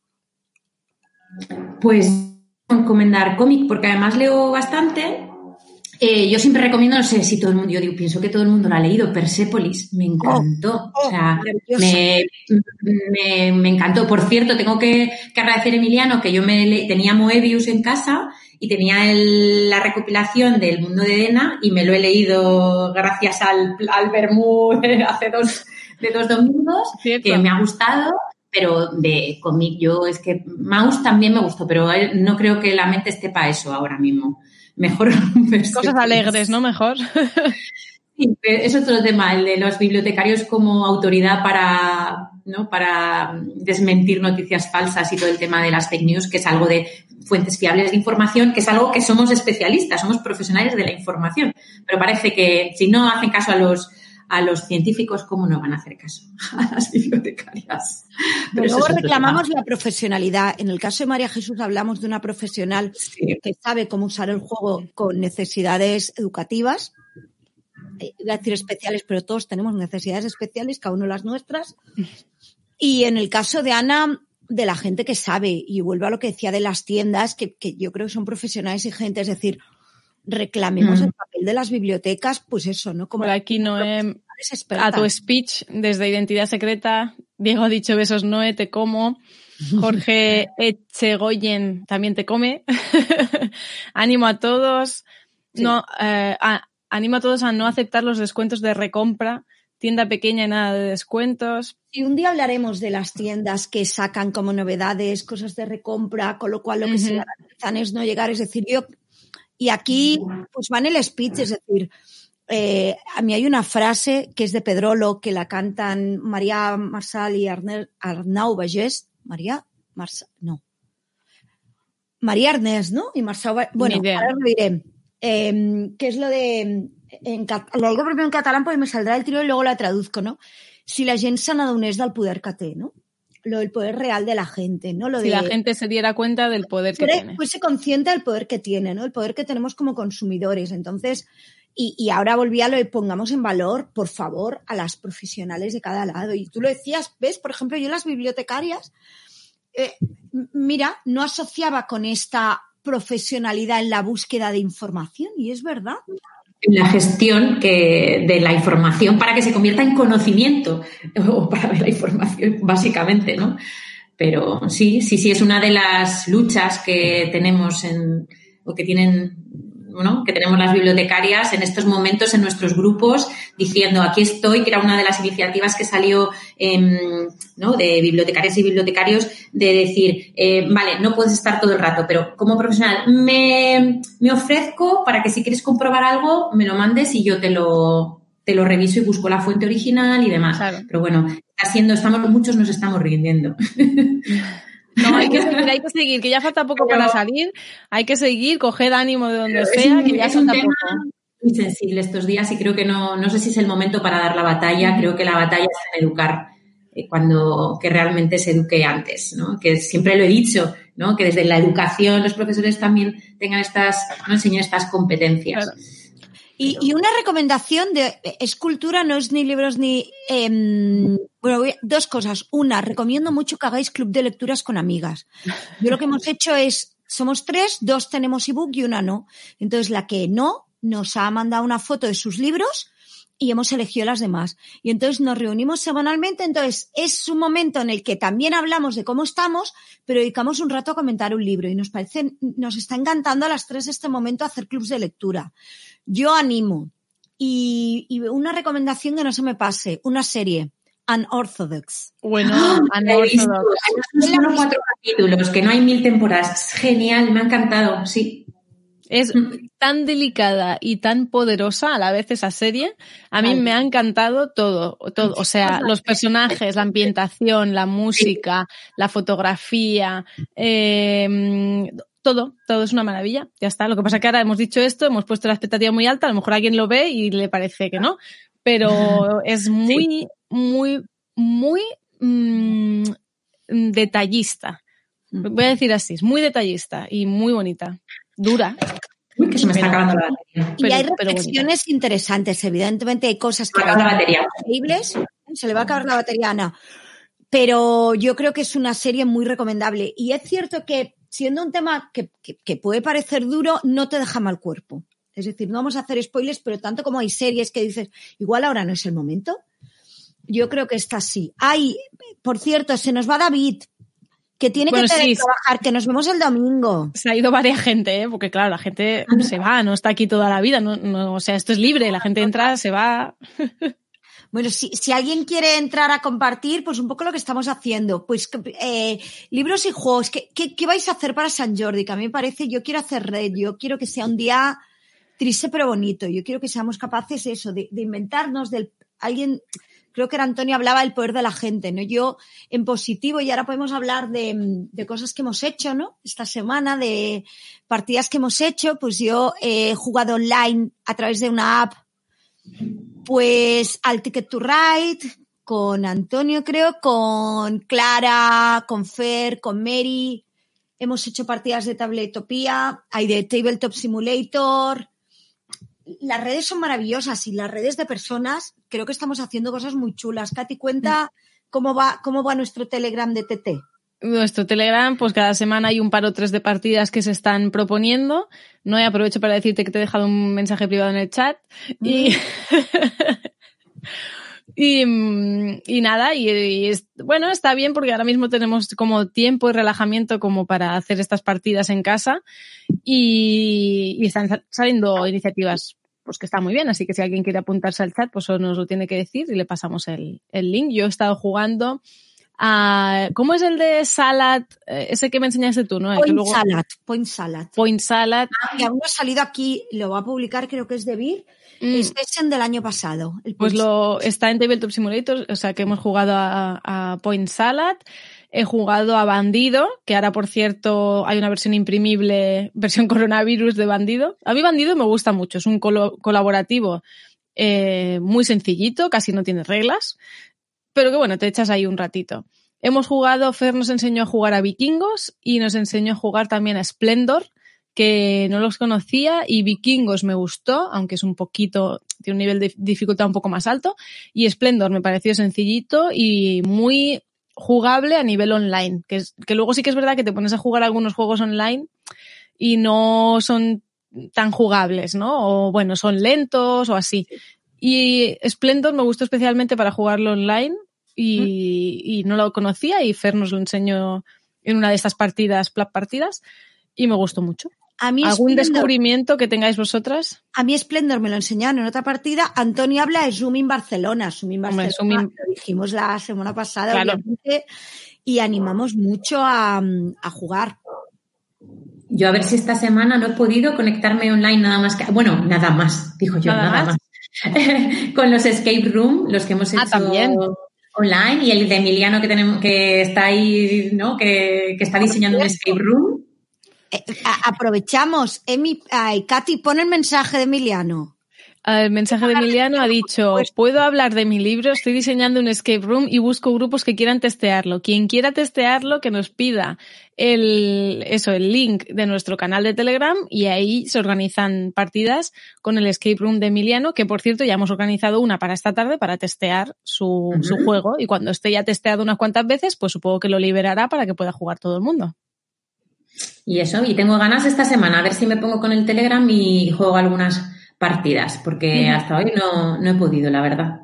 Pues recomendar cómic, porque además leo bastante. Eh, yo siempre recomiendo, no sé si todo el mundo, yo digo, pienso que todo el mundo lo ha leído, Persépolis, me encantó, oh, oh, o sea, me, me, me encantó. Por cierto, tengo que, que agradecer a Emiliano que yo me le, tenía Moebius en casa y tenía el, la recopilación del Mundo de Edena y me lo he leído gracias al, al Bermú hace dos, de dos domingos, Cierto. que me ha gustado. Pero de cómic yo, es que Maus también me gustó, pero no creo que la mente esté para eso ahora mismo. Mejor cosas alegres, ¿no? Mejor. Sí, es otro tema, el de los bibliotecarios como autoridad para, ¿no? para desmentir noticias falsas y todo el tema de las fake news, que es algo de fuentes fiables de información, que es algo que somos especialistas, somos profesionales de la información. Pero parece que si no hacen caso a los a los científicos, ¿cómo no van a hacer caso a las bibliotecarias? Pero luego reclamamos la profesionalidad. En el caso de María Jesús hablamos de una profesional sí. que sabe cómo usar el juego con necesidades educativas, iba a decir especiales, pero todos tenemos necesidades especiales, cada uno las nuestras. Y en el caso de Ana, de la gente que sabe, y vuelvo a lo que decía de las tiendas, que, que yo creo que son profesionales y gente, es decir, reclamemos mm. el papel de las bibliotecas, pues eso, ¿no? Como por aquí Noé, a tu speech desde Identidad Secreta, Diego ha dicho besos Noé, te como, Jorge Echegoyen también te come, ánimo a todos, sí. no, eh, a, animo a todos a no aceptar los descuentos de recompra, tienda pequeña y nada de descuentos. Y un día hablaremos de las tiendas que sacan como novedades, cosas de recompra, con lo cual lo que uh-huh. se garantizan es no llegar, es decir, yo... Y aquí pues va en el speech, es decir, eh, a mí hay una frase que es de Pedrolo, que la cantan María Marsal y Arne, Arnau Bagés. María Marsal, no. María Arnés, ¿no? Y Marsal, bueno, ahora lo diré. Eh, que es lo de... En, lo digo primero en catalán porque me saldrá el tiro y luego la traduzco, ¿no? Si la gent se n'adonés del poder que té, ¿no? Lo del poder real de la gente, ¿no? Lo si de, la gente se diera cuenta del poder que tiene. Fuese consciente del poder que tiene, ¿no? El poder que tenemos como consumidores. Entonces, y, y ahora volví a lo de pongamos en valor, por favor, a las profesionales de cada lado. Y tú lo decías, ¿ves? Por ejemplo, yo las bibliotecarias, eh, mira, no asociaba con esta profesionalidad en la búsqueda de información, y es verdad. La gestión que, de la información para que se convierta en conocimiento o para la información, básicamente, ¿no? Pero sí, sí, sí, es una de las luchas que tenemos en, o que tienen, ¿no? Que tenemos las bibliotecarias en estos momentos en nuestros grupos diciendo aquí estoy, que era una de las iniciativas que salió, eh, ¿no? De bibliotecarias y bibliotecarios, de decir, eh, vale, no puedes estar todo el rato, pero como profesional me, me ofrezco para que si quieres comprobar algo me lo mandes y yo te lo, te lo reviso y busco la fuente original y demás. Claro. Pero bueno, está siendo, estamos, muchos nos estamos rindiendo. No, hay que seguir, hay que seguir, que ya falta poco pero, para salir, hay que seguir, coger ánimo de donde sea, un, que ya es falta un tema poco. Muy sensible estos días y creo que no, no sé si es el momento para dar la batalla, creo que la batalla es en educar, eh, cuando, que realmente se eduque antes, ¿no? Que siempre lo he dicho, ¿no? Que desde la educación los profesores también tengan estas, no enseñen estas competencias. Claro. Y, y una recomendación de escultura, no es ni libros ni... Eh, bueno, voy, dos cosas. Una, recomiendo mucho que hagáis club de lecturas con amigas. Yo lo que hemos hecho es, somos tres, dos tenemos ebook y una no. Entonces, la que no nos ha mandado una foto de sus libros y hemos elegido las demás. Y entonces nos reunimos semanalmente. Entonces, es un momento en el que también hablamos de cómo estamos, pero dedicamos un rato a comentar un libro. Y nos parece, nos está encantando a las tres este momento hacer clubs de lectura. Yo animo. Y, y una recomendación que no se me pase, una serie, Unorthodox. Bueno, Unorthodox. Son cuatro capítulos, que no hay mil temporadas. Genial, me ha encantado, sí. Es tan delicada y tan poderosa a la vez esa serie. A mí Ay. me ha encantado todo, todo. O sea, los personajes, la ambientación, la música, la fotografía, eh, todo, todo es una maravilla. Ya está. Lo que pasa es que ahora hemos dicho esto, hemos puesto la expectativa muy alta, a lo mejor alguien lo ve y le parece que no. Pero es muy, sí. muy, muy mmm, detallista. Voy a decir así, es muy detallista y muy bonita. Dura. Uy, que se me está acabando la batería. Y pero, hay reflexiones interesantes, evidentemente hay cosas que la batería. increíbles. Se le va a acabar la batería a Ana. Pero yo creo que es una serie muy recomendable. Y es cierto que, siendo un tema que, que, que puede parecer duro, no te deja mal cuerpo. Es decir, no vamos a hacer spoilers, pero tanto como hay series que dices, igual ahora no es el momento, yo creo que esta sí. Hay, por cierto, se nos va David, que tiene bueno, que sí, trabajar, que nos vemos el domingo. Se ha ido varias gente, ¿eh? Porque claro, la gente se va, no está aquí toda la vida, no, no, o sea, esto es libre, la gente entra, se va. Bueno, si, si alguien quiere entrar a compartir, pues un poco lo que estamos haciendo, pues eh, libros y juegos, ¿qué, qué, ¿qué vais a hacer para San Jordi? Que a mí me parece, yo quiero hacer red, yo quiero que sea un día triste pero bonito, yo quiero que seamos capaces eso, de, de inventarnos del alguien... Creo que era Antonio hablaba del poder de la gente, ¿no? Yo en positivo, y ahora podemos hablar de, de cosas que hemos hecho, ¿no? Esta semana, de partidas que hemos hecho, pues yo he jugado online a través de una app, pues al Ticket to Ride, con Antonio creo, con Clara, con Fer, con Mary. Hemos hecho partidas de Tabletopía, hay de Tabletop Simulator. Las redes son maravillosas y las redes de personas, creo que estamos haciendo cosas muy chulas. Katy, cuenta cómo va, cómo va nuestro Telegram de T T. Nuestro Telegram, pues cada semana hay un par o tres de partidas que se están proponiendo. No y aprovecho para decirte que te he dejado un mensaje privado en el chat. Mm. Y, y, y nada, y, y es, bueno, está bien porque ahora mismo tenemos como tiempo y relajamiento como para hacer estas partidas en casa y, y están saliendo iniciativas pues que está muy bien. Así que si alguien quiere apuntarse al chat, pues nos lo tiene que decir y le pasamos el, el link. Yo he estado jugando a... ¿Cómo es el de Salad? Ese que me enseñaste tú, ¿no? Point que luego... Salad. Point Salad. Point Salad. Ah, que aún no ha salido aquí, lo va a publicar, creo que es de Vir. Mm. Este es el del año pasado. El pues lo está en Tabletop Simulator, o sea que hemos jugado a, a Point Salad. He jugado a Bandido, que ahora, por cierto, hay una versión imprimible, versión coronavirus de Bandido. A mí Bandido me gusta mucho, es un colo- colaborativo eh, muy sencillito, casi no tiene reglas, pero que bueno, te echas ahí un ratito. Hemos jugado, Fer nos enseñó a jugar a Vikingos y nos enseñó a jugar también a Splendor, que no los conocía, y Vikingos me gustó, aunque es un poquito, tiene un nivel de dificultad un poco más alto, y Splendor me pareció sencillito y muy jugable a nivel online, que, es, que luego sí que es verdad que te pones a jugar algunos juegos online y no son tan jugables, ¿no? O bueno, son lentos o así. Y Splendor me gustó especialmente para jugarlo online y, y no lo conocía y Fer nos lo enseñó en una de estas partidas, plat partidas, y me gustó mucho. A mí ¿Algún Splendor, descubrimiento que tengáis vosotras? A mí Splendor me lo enseñaron en otra partida. Antonio habla de Zooming Barcelona. Zooming Barcelona, Hombre, Zooming... lo dijimos la semana pasada, claro. Obviamente, y animamos mucho a, a jugar. Yo a ver si esta semana no he podido conectarme online nada más que... Bueno, nada más, dijo yo, nada, nada más. más. Con los escape room, los que hemos hecho... Ah, también. Online, y el de Emiliano que tenemos, que está ahí, ¿no? Que, que está diseñando un escape room. Eh, a, aprovechamos, Emi, ay, Katy, pon el mensaje de Emiliano. El mensaje de Emiliano ha dicho, puedo hablar de mi libro, estoy diseñando un escape room y busco grupos que quieran testearlo. Quien quiera testearlo, que nos pida el, eso, el link de nuestro canal de Telegram y ahí se organizan partidas con el escape room de Emiliano, que por cierto ya hemos organizado una para esta tarde para testear su, uh-huh. su juego, y cuando esté ya testeado unas cuantas veces, pues supongo que lo liberará para que pueda jugar todo el mundo. Y eso, y tengo ganas esta semana, a ver si me pongo con el Telegram y juego algunas partidas, porque uh-huh. hasta hoy no, no he podido, la verdad.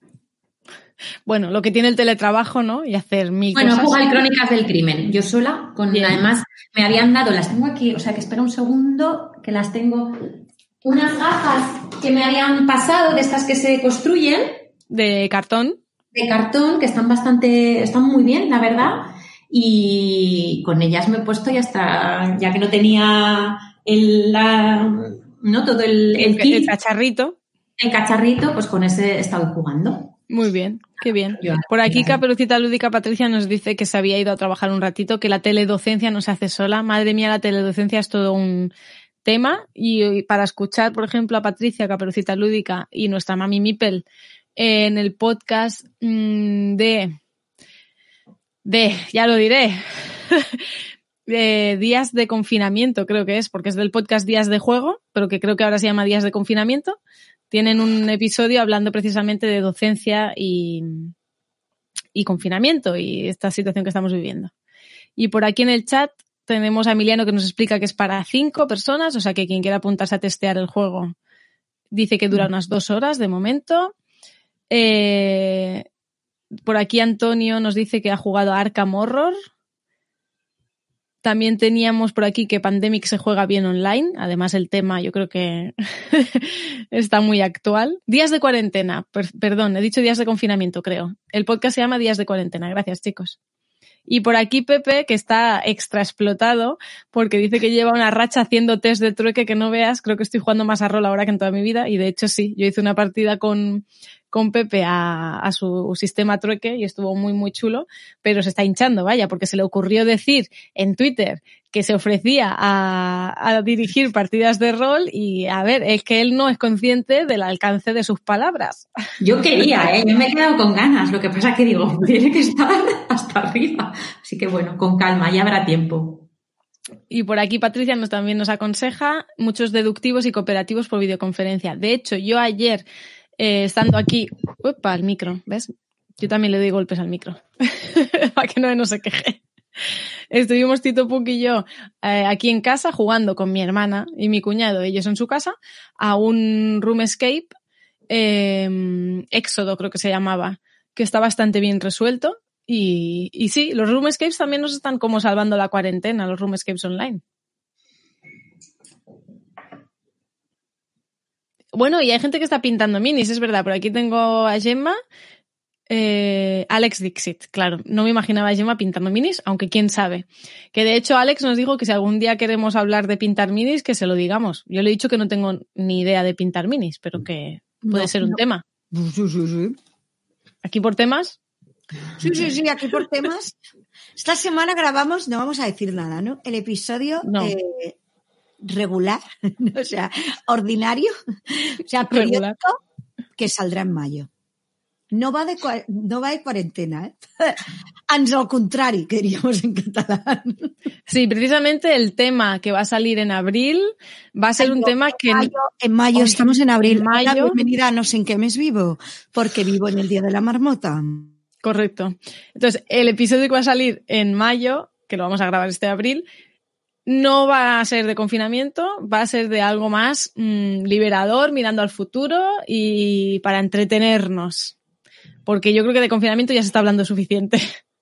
Bueno, lo que tiene el teletrabajo, ¿no? Y hacer mil bueno, cosas. Bueno, jugar Crónicas del Crimen, yo sola, con Bien. Además me habían dado, las tengo aquí, o sea que espera un segundo, que las tengo, unas gafas que me habían pasado, de estas que se construyen. De cartón. De cartón, que están bastante, están muy bien, la verdad. Y con ellas me he puesto ya hasta, ya que no tenía el, la, no todo el, el, kit, el cacharrito. El cacharrito, pues con ese he estado jugando. Muy bien, qué bien. Por aquí Caperucita Lúdica Patricia nos dice que se había ido a trabajar un ratito, que la teledocencia no se hace sola. Madre mía, la teledocencia es todo un tema. Y para escuchar, por ejemplo, a Patricia, Caperucita Lúdica y nuestra mami Mipel en el podcast mmm, de... de, ya lo diré, de días de confinamiento, creo que es, porque es del podcast Días de Juego, pero que creo que ahora se llama Días de Confinamiento. Tienen un episodio hablando precisamente de docencia y, y confinamiento y esta situación que estamos viviendo. Y por aquí en el chat tenemos a Emiliano que nos explica que es para cinco personas, o sea que quien quiera apuntarse a testear el juego dice que dura unas dos horas de momento. Eh... Por aquí Antonio nos dice que ha jugado a Arkham Horror. También teníamos por aquí que Pandemic se juega bien online. Además el tema yo creo que está muy actual. Días de cuarentena. Per- perdón, he dicho días de confinamiento, creo. El podcast se llama Días de cuarentena. Gracias, chicos. Y por aquí Pepe, que está extra explotado porque dice que lleva una racha haciendo test de trueque que no veas. Creo que estoy jugando más a rol ahora que en toda mi vida. Y de hecho sí, yo hice una partida con... con Pepe a, a su sistema trueque y estuvo muy, muy chulo, pero se está hinchando, vaya, porque se le ocurrió decir en Twitter que se ofrecía a, a dirigir partidas de rol y, a ver, es que él no es consciente del alcance de sus palabras. Yo quería, ¿eh? Yo me he quedado con ganas, lo que pasa es que digo, tiene que estar hasta arriba. Así que bueno, con calma, ya habrá tiempo. Y por aquí Patricia nos también nos aconseja muchos deductivos y cooperativos por videoconferencia. De hecho, yo ayer... Eh, estando aquí, upa, al micro, ¿ves? Yo también le doy golpes al micro para que no, no se queje. Estuvimos Tito Puck y yo eh, aquí en casa jugando con mi hermana y mi cuñado, ellos en su casa, a un room escape, eh, Éxodo creo que se llamaba, que está bastante bien resuelto y, y sí, los room escapes también nos están como salvando la cuarentena, los room escapes online. Bueno, y hay gente que está pintando minis, es verdad, pero aquí tengo a Gemma, eh, Alex Dixit, claro, no me imaginaba a Gemma pintando minis, aunque quién sabe. Que de hecho Alex nos dijo que si algún día queremos hablar de pintar minis, que se lo digamos. Yo le he dicho que no tengo ni idea de pintar minis, pero que puede no, ser un no. tema. Sí, sí, sí. ¿Aquí por temas? Sí, sí, sí, aquí por temas. Esta semana grabamos, no vamos a decir nada, ¿no? El episodio No. eh, regular, o sea, ordinario, o sea, periódico Regular. que saldrá en mayo. No va de, cua- no va de cuarentena, ¿eh? Ans al contrari, que diríamos en catalán. Sí, precisamente el tema que va a salir en abril va a ser un Mayo, tema que... En mayo, en mayo Oh, estamos en abril. en Hola, mayo. bienvenida a No sé en qué mes vivo, porque vivo en el Día de la Marmota. Correcto. Entonces, el episodio que va a salir en mayo, que lo vamos a grabar este abril, no va a ser de confinamiento, va a ser de algo más mmm, liberador, mirando al futuro y para entretenernos. Porque yo creo que de confinamiento ya se está hablando suficiente.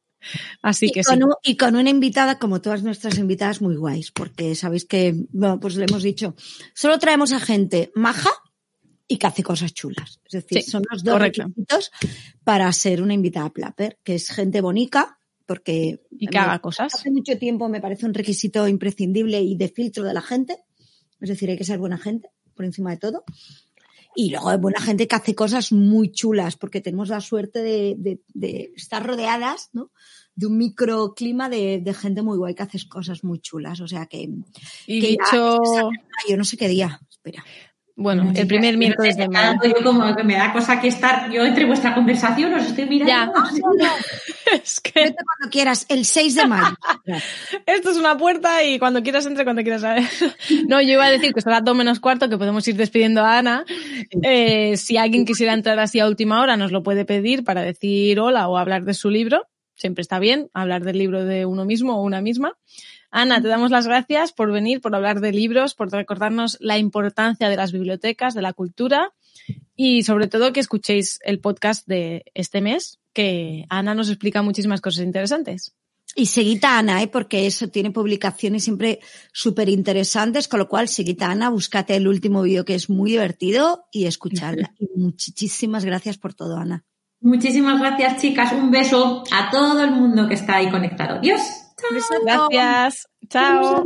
Así Y que con, sí. un- y con una invitada, como todas nuestras invitadas, muy guays, porque sabéis que, bueno, pues le hemos dicho, solo traemos a gente maja y que hace cosas chulas. Es decir, Sí, son los dos correcto. requisitos para ser una invitada Plapper, que es gente bonita, porque Y que haga cosas. hace mucho tiempo me parece un requisito imprescindible y de filtro de la gente. Es decir, hay que ser buena gente, por encima de todo. Y luego hay buena gente que hace cosas muy chulas, porque tenemos la suerte de, de, de estar rodeadas, ¿no?, de un microclima de, de gente muy guay que hace cosas muy chulas. O sea que... Y que ya- dicho, yo no sé qué día. Espera. bueno, el primer miércoles de mayo. Yo como que me da cosa que estar yo entre vuestra conversación, os estoy mirando. Ya. Es que Vete cuando quieras, el seis de mayo. esto es una puerta y cuando quieras entre, cuando quieras saber. No, yo iba a decir que son las dos menos cuarto, que podemos ir despidiendo a Ana. Eh, si alguien quisiera entrar así a última hora, nos lo puede pedir para decir hola o hablar de su libro. Siempre está bien hablar del libro de uno mismo o una misma. Ana, te damos las gracias por venir, por hablar de libros, por recordarnos la importancia de las bibliotecas, de la cultura y sobre todo que escuchéis el podcast de este mes, que Ana nos explica muchísimas cosas interesantes. Y seguid a Ana, ¿eh? Porque eso tiene publicaciones siempre súper interesantes, con lo cual seguid a Ana, búscate el último vídeo que es muy divertido y escuchadla. Y muchísimas gracias por todo, Ana. Muchísimas gracias, chicas. Un beso a todo el mundo que está ahí conectado. Adiós. Gracias. Chao.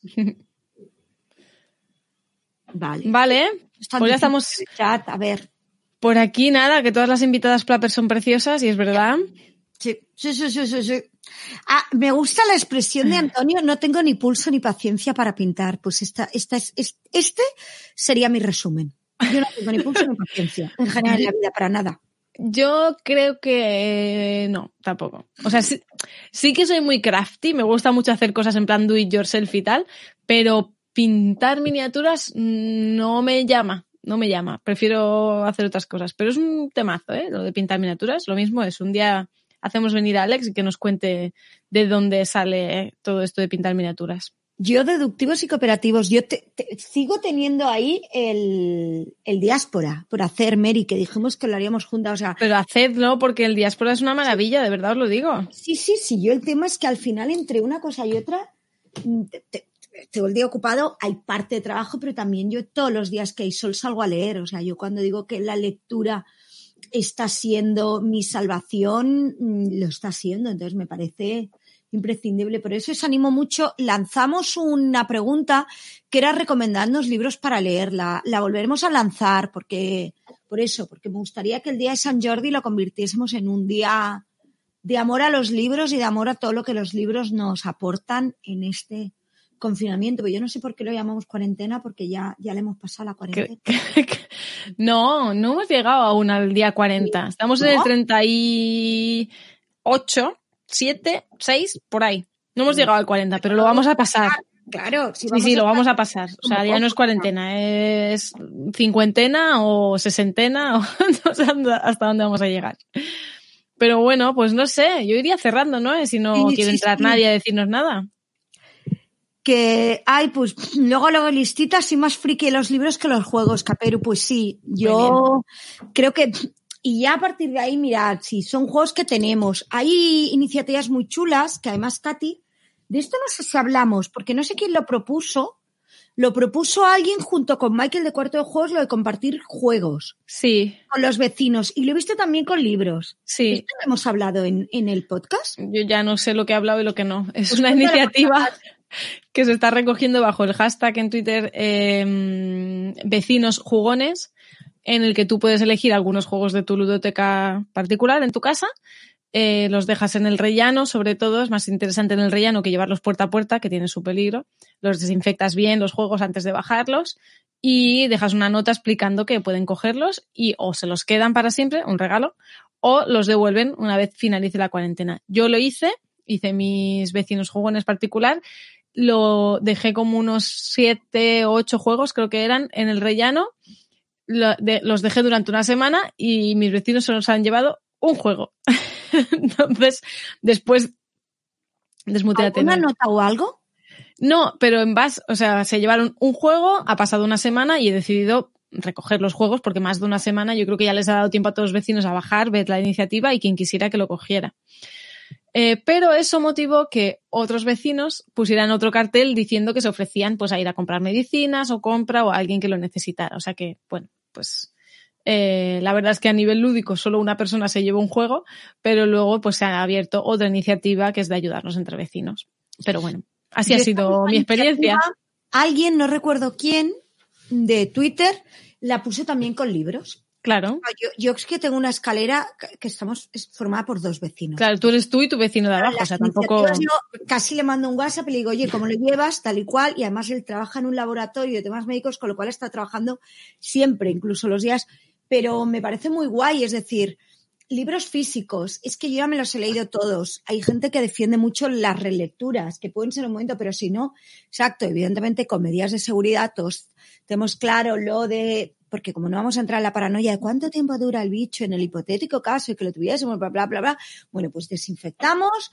Vale. Vale, Están pues ya diciendo estamos en el chat, a ver. por aquí, nada, que todas las invitadas Plapper son preciosas y es verdad. Sí, sí, sí, sí, sí, sí. Ah, me gusta la expresión de Antonio, no tengo ni pulso ni paciencia para pintar. Pues esta, esta es, es- este sería mi resumen. Yo no tengo ni pulso ni paciencia en general en la vida, para nada. Yo creo que eh, no, tampoco. O sea, sí, sí que soy muy crafty, me gusta mucho hacer cosas en plan do it yourself y tal, pero pintar miniaturas no me llama, no me llama. Prefiero hacer otras cosas, pero es un temazo, ¿eh? Lo de pintar miniaturas, lo mismo es. Un día hacemos venir a Alex y que nos cuente de dónde sale todo esto de pintar miniaturas. Yo, deductivos y cooperativos, yo te- te- sigo teniendo ahí el, el diáspora por hacer, Mary, que dijimos que lo haríamos juntas. O sea, Pero hacedlo porque el diáspora es una maravilla, de verdad os lo digo. sí, sí, sí. Yo el tema es que al final, entre una cosa y otra, mm, te- te- tengo el día ocupado, hay parte de trabajo, pero también yo todos los días que hay sol salgo a leer. O sea, yo cuando digo que la lectura está siendo mi salvación, mm, lo está siendo. Entonces me parece imprescindible. Por eso os animo mucho. Lanzamos una pregunta que era recomendarnos libros para leer. La, la volveremos a lanzar porque, por eso, porque me gustaría que el día de San Jordi lo convirtiésemos en un día de amor a los libros y de amor a todo lo que los libros nos aportan en este confinamiento. Pero yo no sé por qué lo llamamos cuarentena, porque ya, ya le hemos pasado la cuarentena. Que- que- no, no hemos llegado aún al día cuarenta. Estamos en el ¿No? treinta y ocho, siete, seis, por ahí. No hemos llegado al cuarenta, pero lo vamos a pasar. Claro, si Sí, vamos sí, a lo vamos estar a pasar. O sea, como ya no es poco. cuarentena, es cincuentena o sesentena, o no sé hasta dónde vamos a llegar. Pero bueno, pues no sé, yo iría cerrando, ¿no? Si no Sí, quiere sí, entrar sí. nadie a decirnos nada. Que, ay, pues luego luego listita, así más friki de los libros que los juegos, Caperu, pues sí, yo creo que, y ya a partir de ahí, mirad, sí, son juegos que tenemos. Hay iniciativas muy chulas, que además, Katy, de esto no sé si hablamos, porque no sé quién lo propuso, lo propuso alguien junto con Michael de Cuarto de Juegos, lo de compartir juegos. Sí. Con los vecinos. Y lo he visto también con libros. Sí. ¿Esto lo hemos hablado en, en el podcast? Yo ya no sé lo que he hablado y lo que no. Es pues una iniciativa que se está recogiendo bajo el hashtag en Twitter eh, vecinos jugones, en el que tú puedes elegir algunos juegos de tu ludoteca particular en tu casa. Eh, los dejas en el rellano, sobre todo, es más interesante en el rellano que llevarlos puerta a puerta, que tiene su peligro. Los desinfectas bien, los juegos, antes de bajarlos, y dejas una nota explicando que pueden cogerlos y o se los quedan para siempre, un regalo, o los devuelven una vez finalice la cuarentena. Yo lo hice, hice mis vecinos jugones particular, lo dejé como unos siete o ocho juegos, creo que eran, en el rellano, lo, de, los dejé durante una semana y mis vecinos se los han llevado un juego. Entonces, después desmuté la ¿Alguna nota o algo? No, pero en base, o sea, se llevaron un juego, ha pasado una semana y he decidido recoger los juegos porque más de una semana yo creo que ya les ha dado tiempo a todos los vecinos a bajar, ver la iniciativa y quien quisiera que lo cogiera. Eh, pero eso motivó que otros vecinos pusieran otro cartel diciendo que se ofrecían pues a ir a comprar medicinas o compra o a alguien que lo necesitara. O sea que, bueno, pues... Eh, la verdad es que a nivel lúdico solo una persona se llevó un juego, pero luego pues se ha abierto otra iniciativa que es de ayudarnos entre vecinos. Pero bueno, así ha sido mi experiencia. Alguien, no recuerdo quién, de Twitter, la puso también con libros. Claro. Yo, yo es que tengo una escalera que estamos es formada por dos vecinos. Claro, tú eres tú y tu vecino de abajo, o sea, tampoco... Yo casi le mando un WhatsApp y le digo, oye, ¿cómo lo llevas? Tal y cual. Y además él trabaja en un laboratorio de temas médicos, con lo cual está trabajando siempre, incluso los días... Pero me parece muy guay, es decir, libros físicos, es que yo ya me los he leído todos. Hay gente que defiende mucho las relecturas, que pueden ser un momento, pero si no, exacto, evidentemente con medidas de seguridad todos tenemos claro lo de, porque como no vamos a entrar en la paranoia de cuánto tiempo dura el bicho en el hipotético caso de que lo tuviésemos, bla, bla, bla, bla, bueno, pues desinfectamos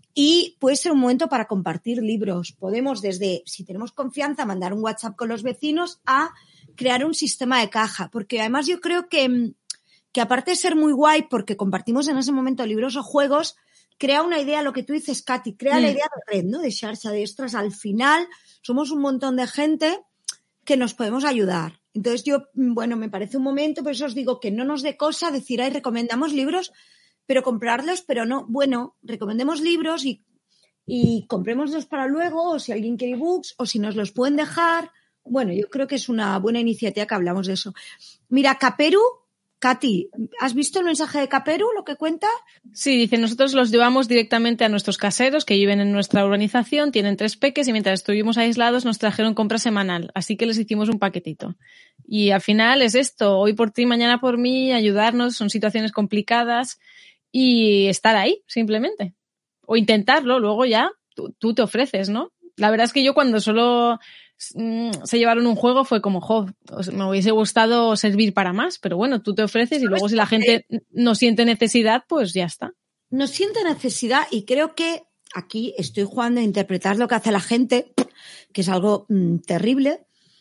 y puede ser un momento para compartir libros. Podemos desde, si tenemos confianza, mandar un WhatsApp con los vecinos a crear un sistema de caja, porque además yo creo que, que aparte de ser muy guay, porque compartimos en ese momento libros o juegos, crea una idea, lo que tú dices, Katy, crea mm. la idea de red, ¿no? De xarxa, de extras. Al final somos un montón de gente que nos podemos ayudar. Entonces yo, bueno, me parece un momento, por eso os digo que no nos dé cosa decir, ay, recomendamos libros, pero comprarlos, pero no, bueno, recomendemos libros y, y comprémoslos para luego, o si alguien quiere ebooks, o si nos los pueden dejar. Bueno, yo creo que es una buena iniciativa que hablamos de eso. Mira, Caperu, Katy, ¿has visto el mensaje de Caperu, lo que cuenta? Sí, dice, nosotros los llevamos directamente a nuestros caseros que viven en nuestra urbanización, tienen tres peques y mientras estuvimos aislados nos trajeron compra semanal, así que les hicimos un paquetito. Y al final es esto, hoy por ti, mañana por mí, ayudarnos, son situaciones complicadas y estar ahí, simplemente. O intentarlo, luego ya tú, tú te ofreces, ¿no? La verdad es que yo cuando solo... se llevaron un juego fue como, jo, me hubiese gustado servir para más, pero bueno, tú te ofreces y luego si la gente no siente necesidad, pues ya está. No siente necesidad y creo que aquí estoy jugando a interpretar lo que hace la gente, que es algo mmm, terrible,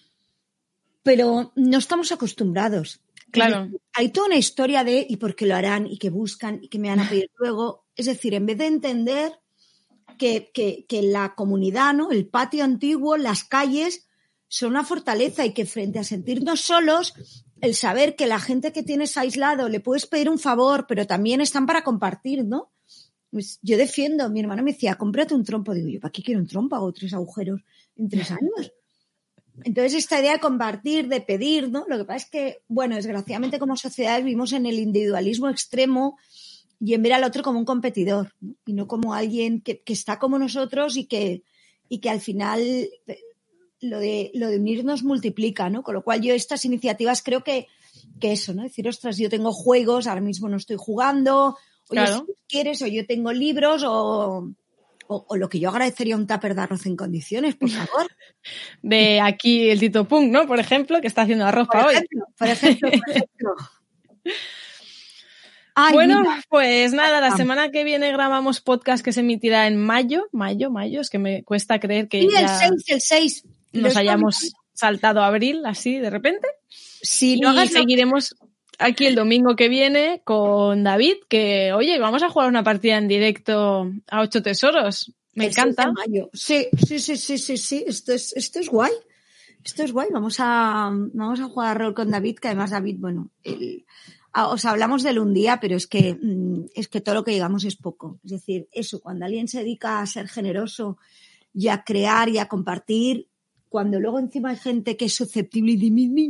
pero no estamos acostumbrados. Claro. Hay toda una historia de y por qué lo harán y que buscan y que me van a pedir luego. Es decir, en vez de entender Que, que, que la comunidad, ¿no? El patio antiguo, las calles, son una fortaleza y que frente a sentirnos solos, el saber que la gente que tienes aislado le puedes pedir un favor, pero también están para compartir, ¿no? Pues yo defiendo, mi hermano me decía, cómprate un trompo. Digo, ¿yo para qué quiero un trompo? Hago tres agujeros en tres años. Entonces, esta idea de compartir, de pedir, ¿no? Lo que pasa es que, bueno, desgraciadamente como sociedad vivimos en el individualismo extremo y en ver al otro como un competidor, ¿no? Y no como alguien que, que está como nosotros y que, y que al final lo de, lo de unirnos multiplica, ¿no? Con lo cual yo estas iniciativas creo que, que eso, ¿no? Decir, ostras, yo tengo juegos, ahora mismo no estoy jugando, o claro. Si quieres, o yo tengo libros, o, o, o lo que yo agradecería un tupper de arroz en condiciones, por favor. De aquí el Tito Punk, ¿no? Por ejemplo, que está haciendo arroz para hoy. Por ejemplo, por ejemplo. Ay, bueno, mira. Pues nada, la semana que viene grabamos podcast que se emitirá en mayo, mayo, mayo, es que me cuesta creer que sí, ya el seis, el seis. nos hayamos bien. Saltado a abril así de repente. Sí, no y seguiremos lo... aquí el domingo que viene con David, que oye, vamos a jugar una partida en directo a Ocho Tesoros. Me el encanta. seis de mayo. Sí, sí, sí, sí, sí, sí, esto es, esto es guay. esto es guay, vamos a, vamos a jugar rol con David, que además David, bueno, el, os hablamos de él un día, pero es que, es que todo lo que digamos es poco. Es decir, eso, cuando alguien se dedica a ser generoso y a crear y a compartir, cuando luego encima hay gente que es susceptible y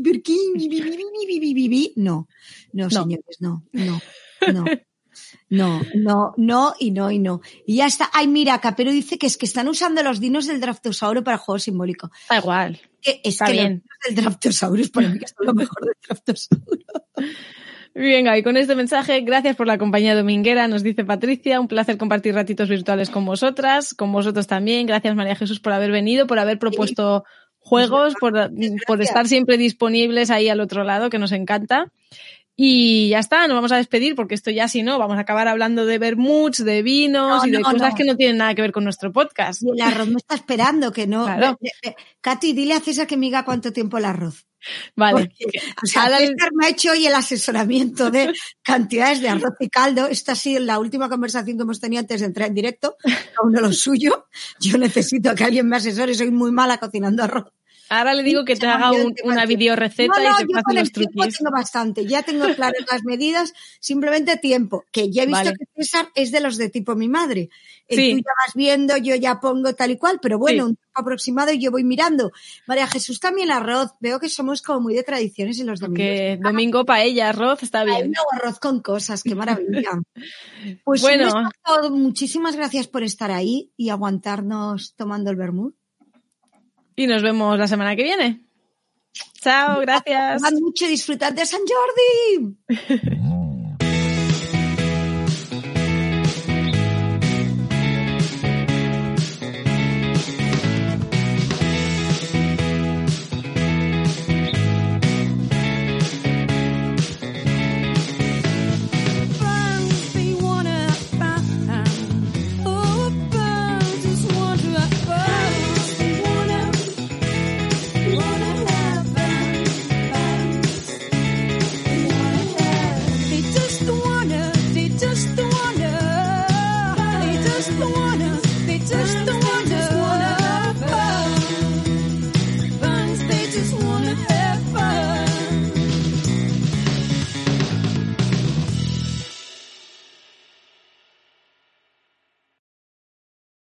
de no, no, señores, no, no, no. No, no, no y no y no. Y ya está. Ay, mira, Capero dice que es que están usando los dinos del Draftosauro para juego simbólico. Da igual. Que es está que bien. los dinos del Draftosauro es para mí que son lo mejor del Draftosauro. Venga, y con este mensaje, gracias por la compañía dominguera, nos dice Patricia, un placer compartir ratitos virtuales con vosotras, con vosotros también. Gracias, María Jesús, por haber venido, por haber propuesto sí. juegos, por, por estar siempre disponibles ahí al otro lado, que nos encanta. Y ya está, nos vamos a despedir porque esto ya si no, vamos a acabar hablando de vermuts, de vinos no, y de no, cosas no. que no tienen nada que ver con nuestro podcast. Y el arroz me está esperando, que no. Claro. Katy, dile a César que me diga cuánto tiempo el arroz. Vale. Porque, o sea, Ahora... César me ha hecho hoy el asesoramiento de cantidades de arroz y caldo. Esta ha sido la última conversación que hemos tenido antes de entrar en directo. Cada uno lo suyo. Yo necesito que alguien me asesore, soy muy mala cocinando arroz. Ahora le digo que te haga un, una videoreceta no, no, y te pase los truquis. Yo tengo bastante, ya tengo claras las medidas, simplemente tiempo, que ya he visto vale. que César es de los de tipo mi madre. Sí. Tú ya vas viendo, yo ya pongo tal y cual, pero bueno, sí. un tiempo aproximado y yo voy mirando. María Jesús también arroz, veo que somos como muy de tradiciones en los domingos. Que domingo paella, arroz, está bien. Ay, no, arroz con cosas, qué maravilla. Pues bueno, muchísimas gracias por estar ahí y aguantarnos tomando el vermut. Y nos vemos la semana que viene. Chao, gracias. Mucho disfrutad de San Jordi.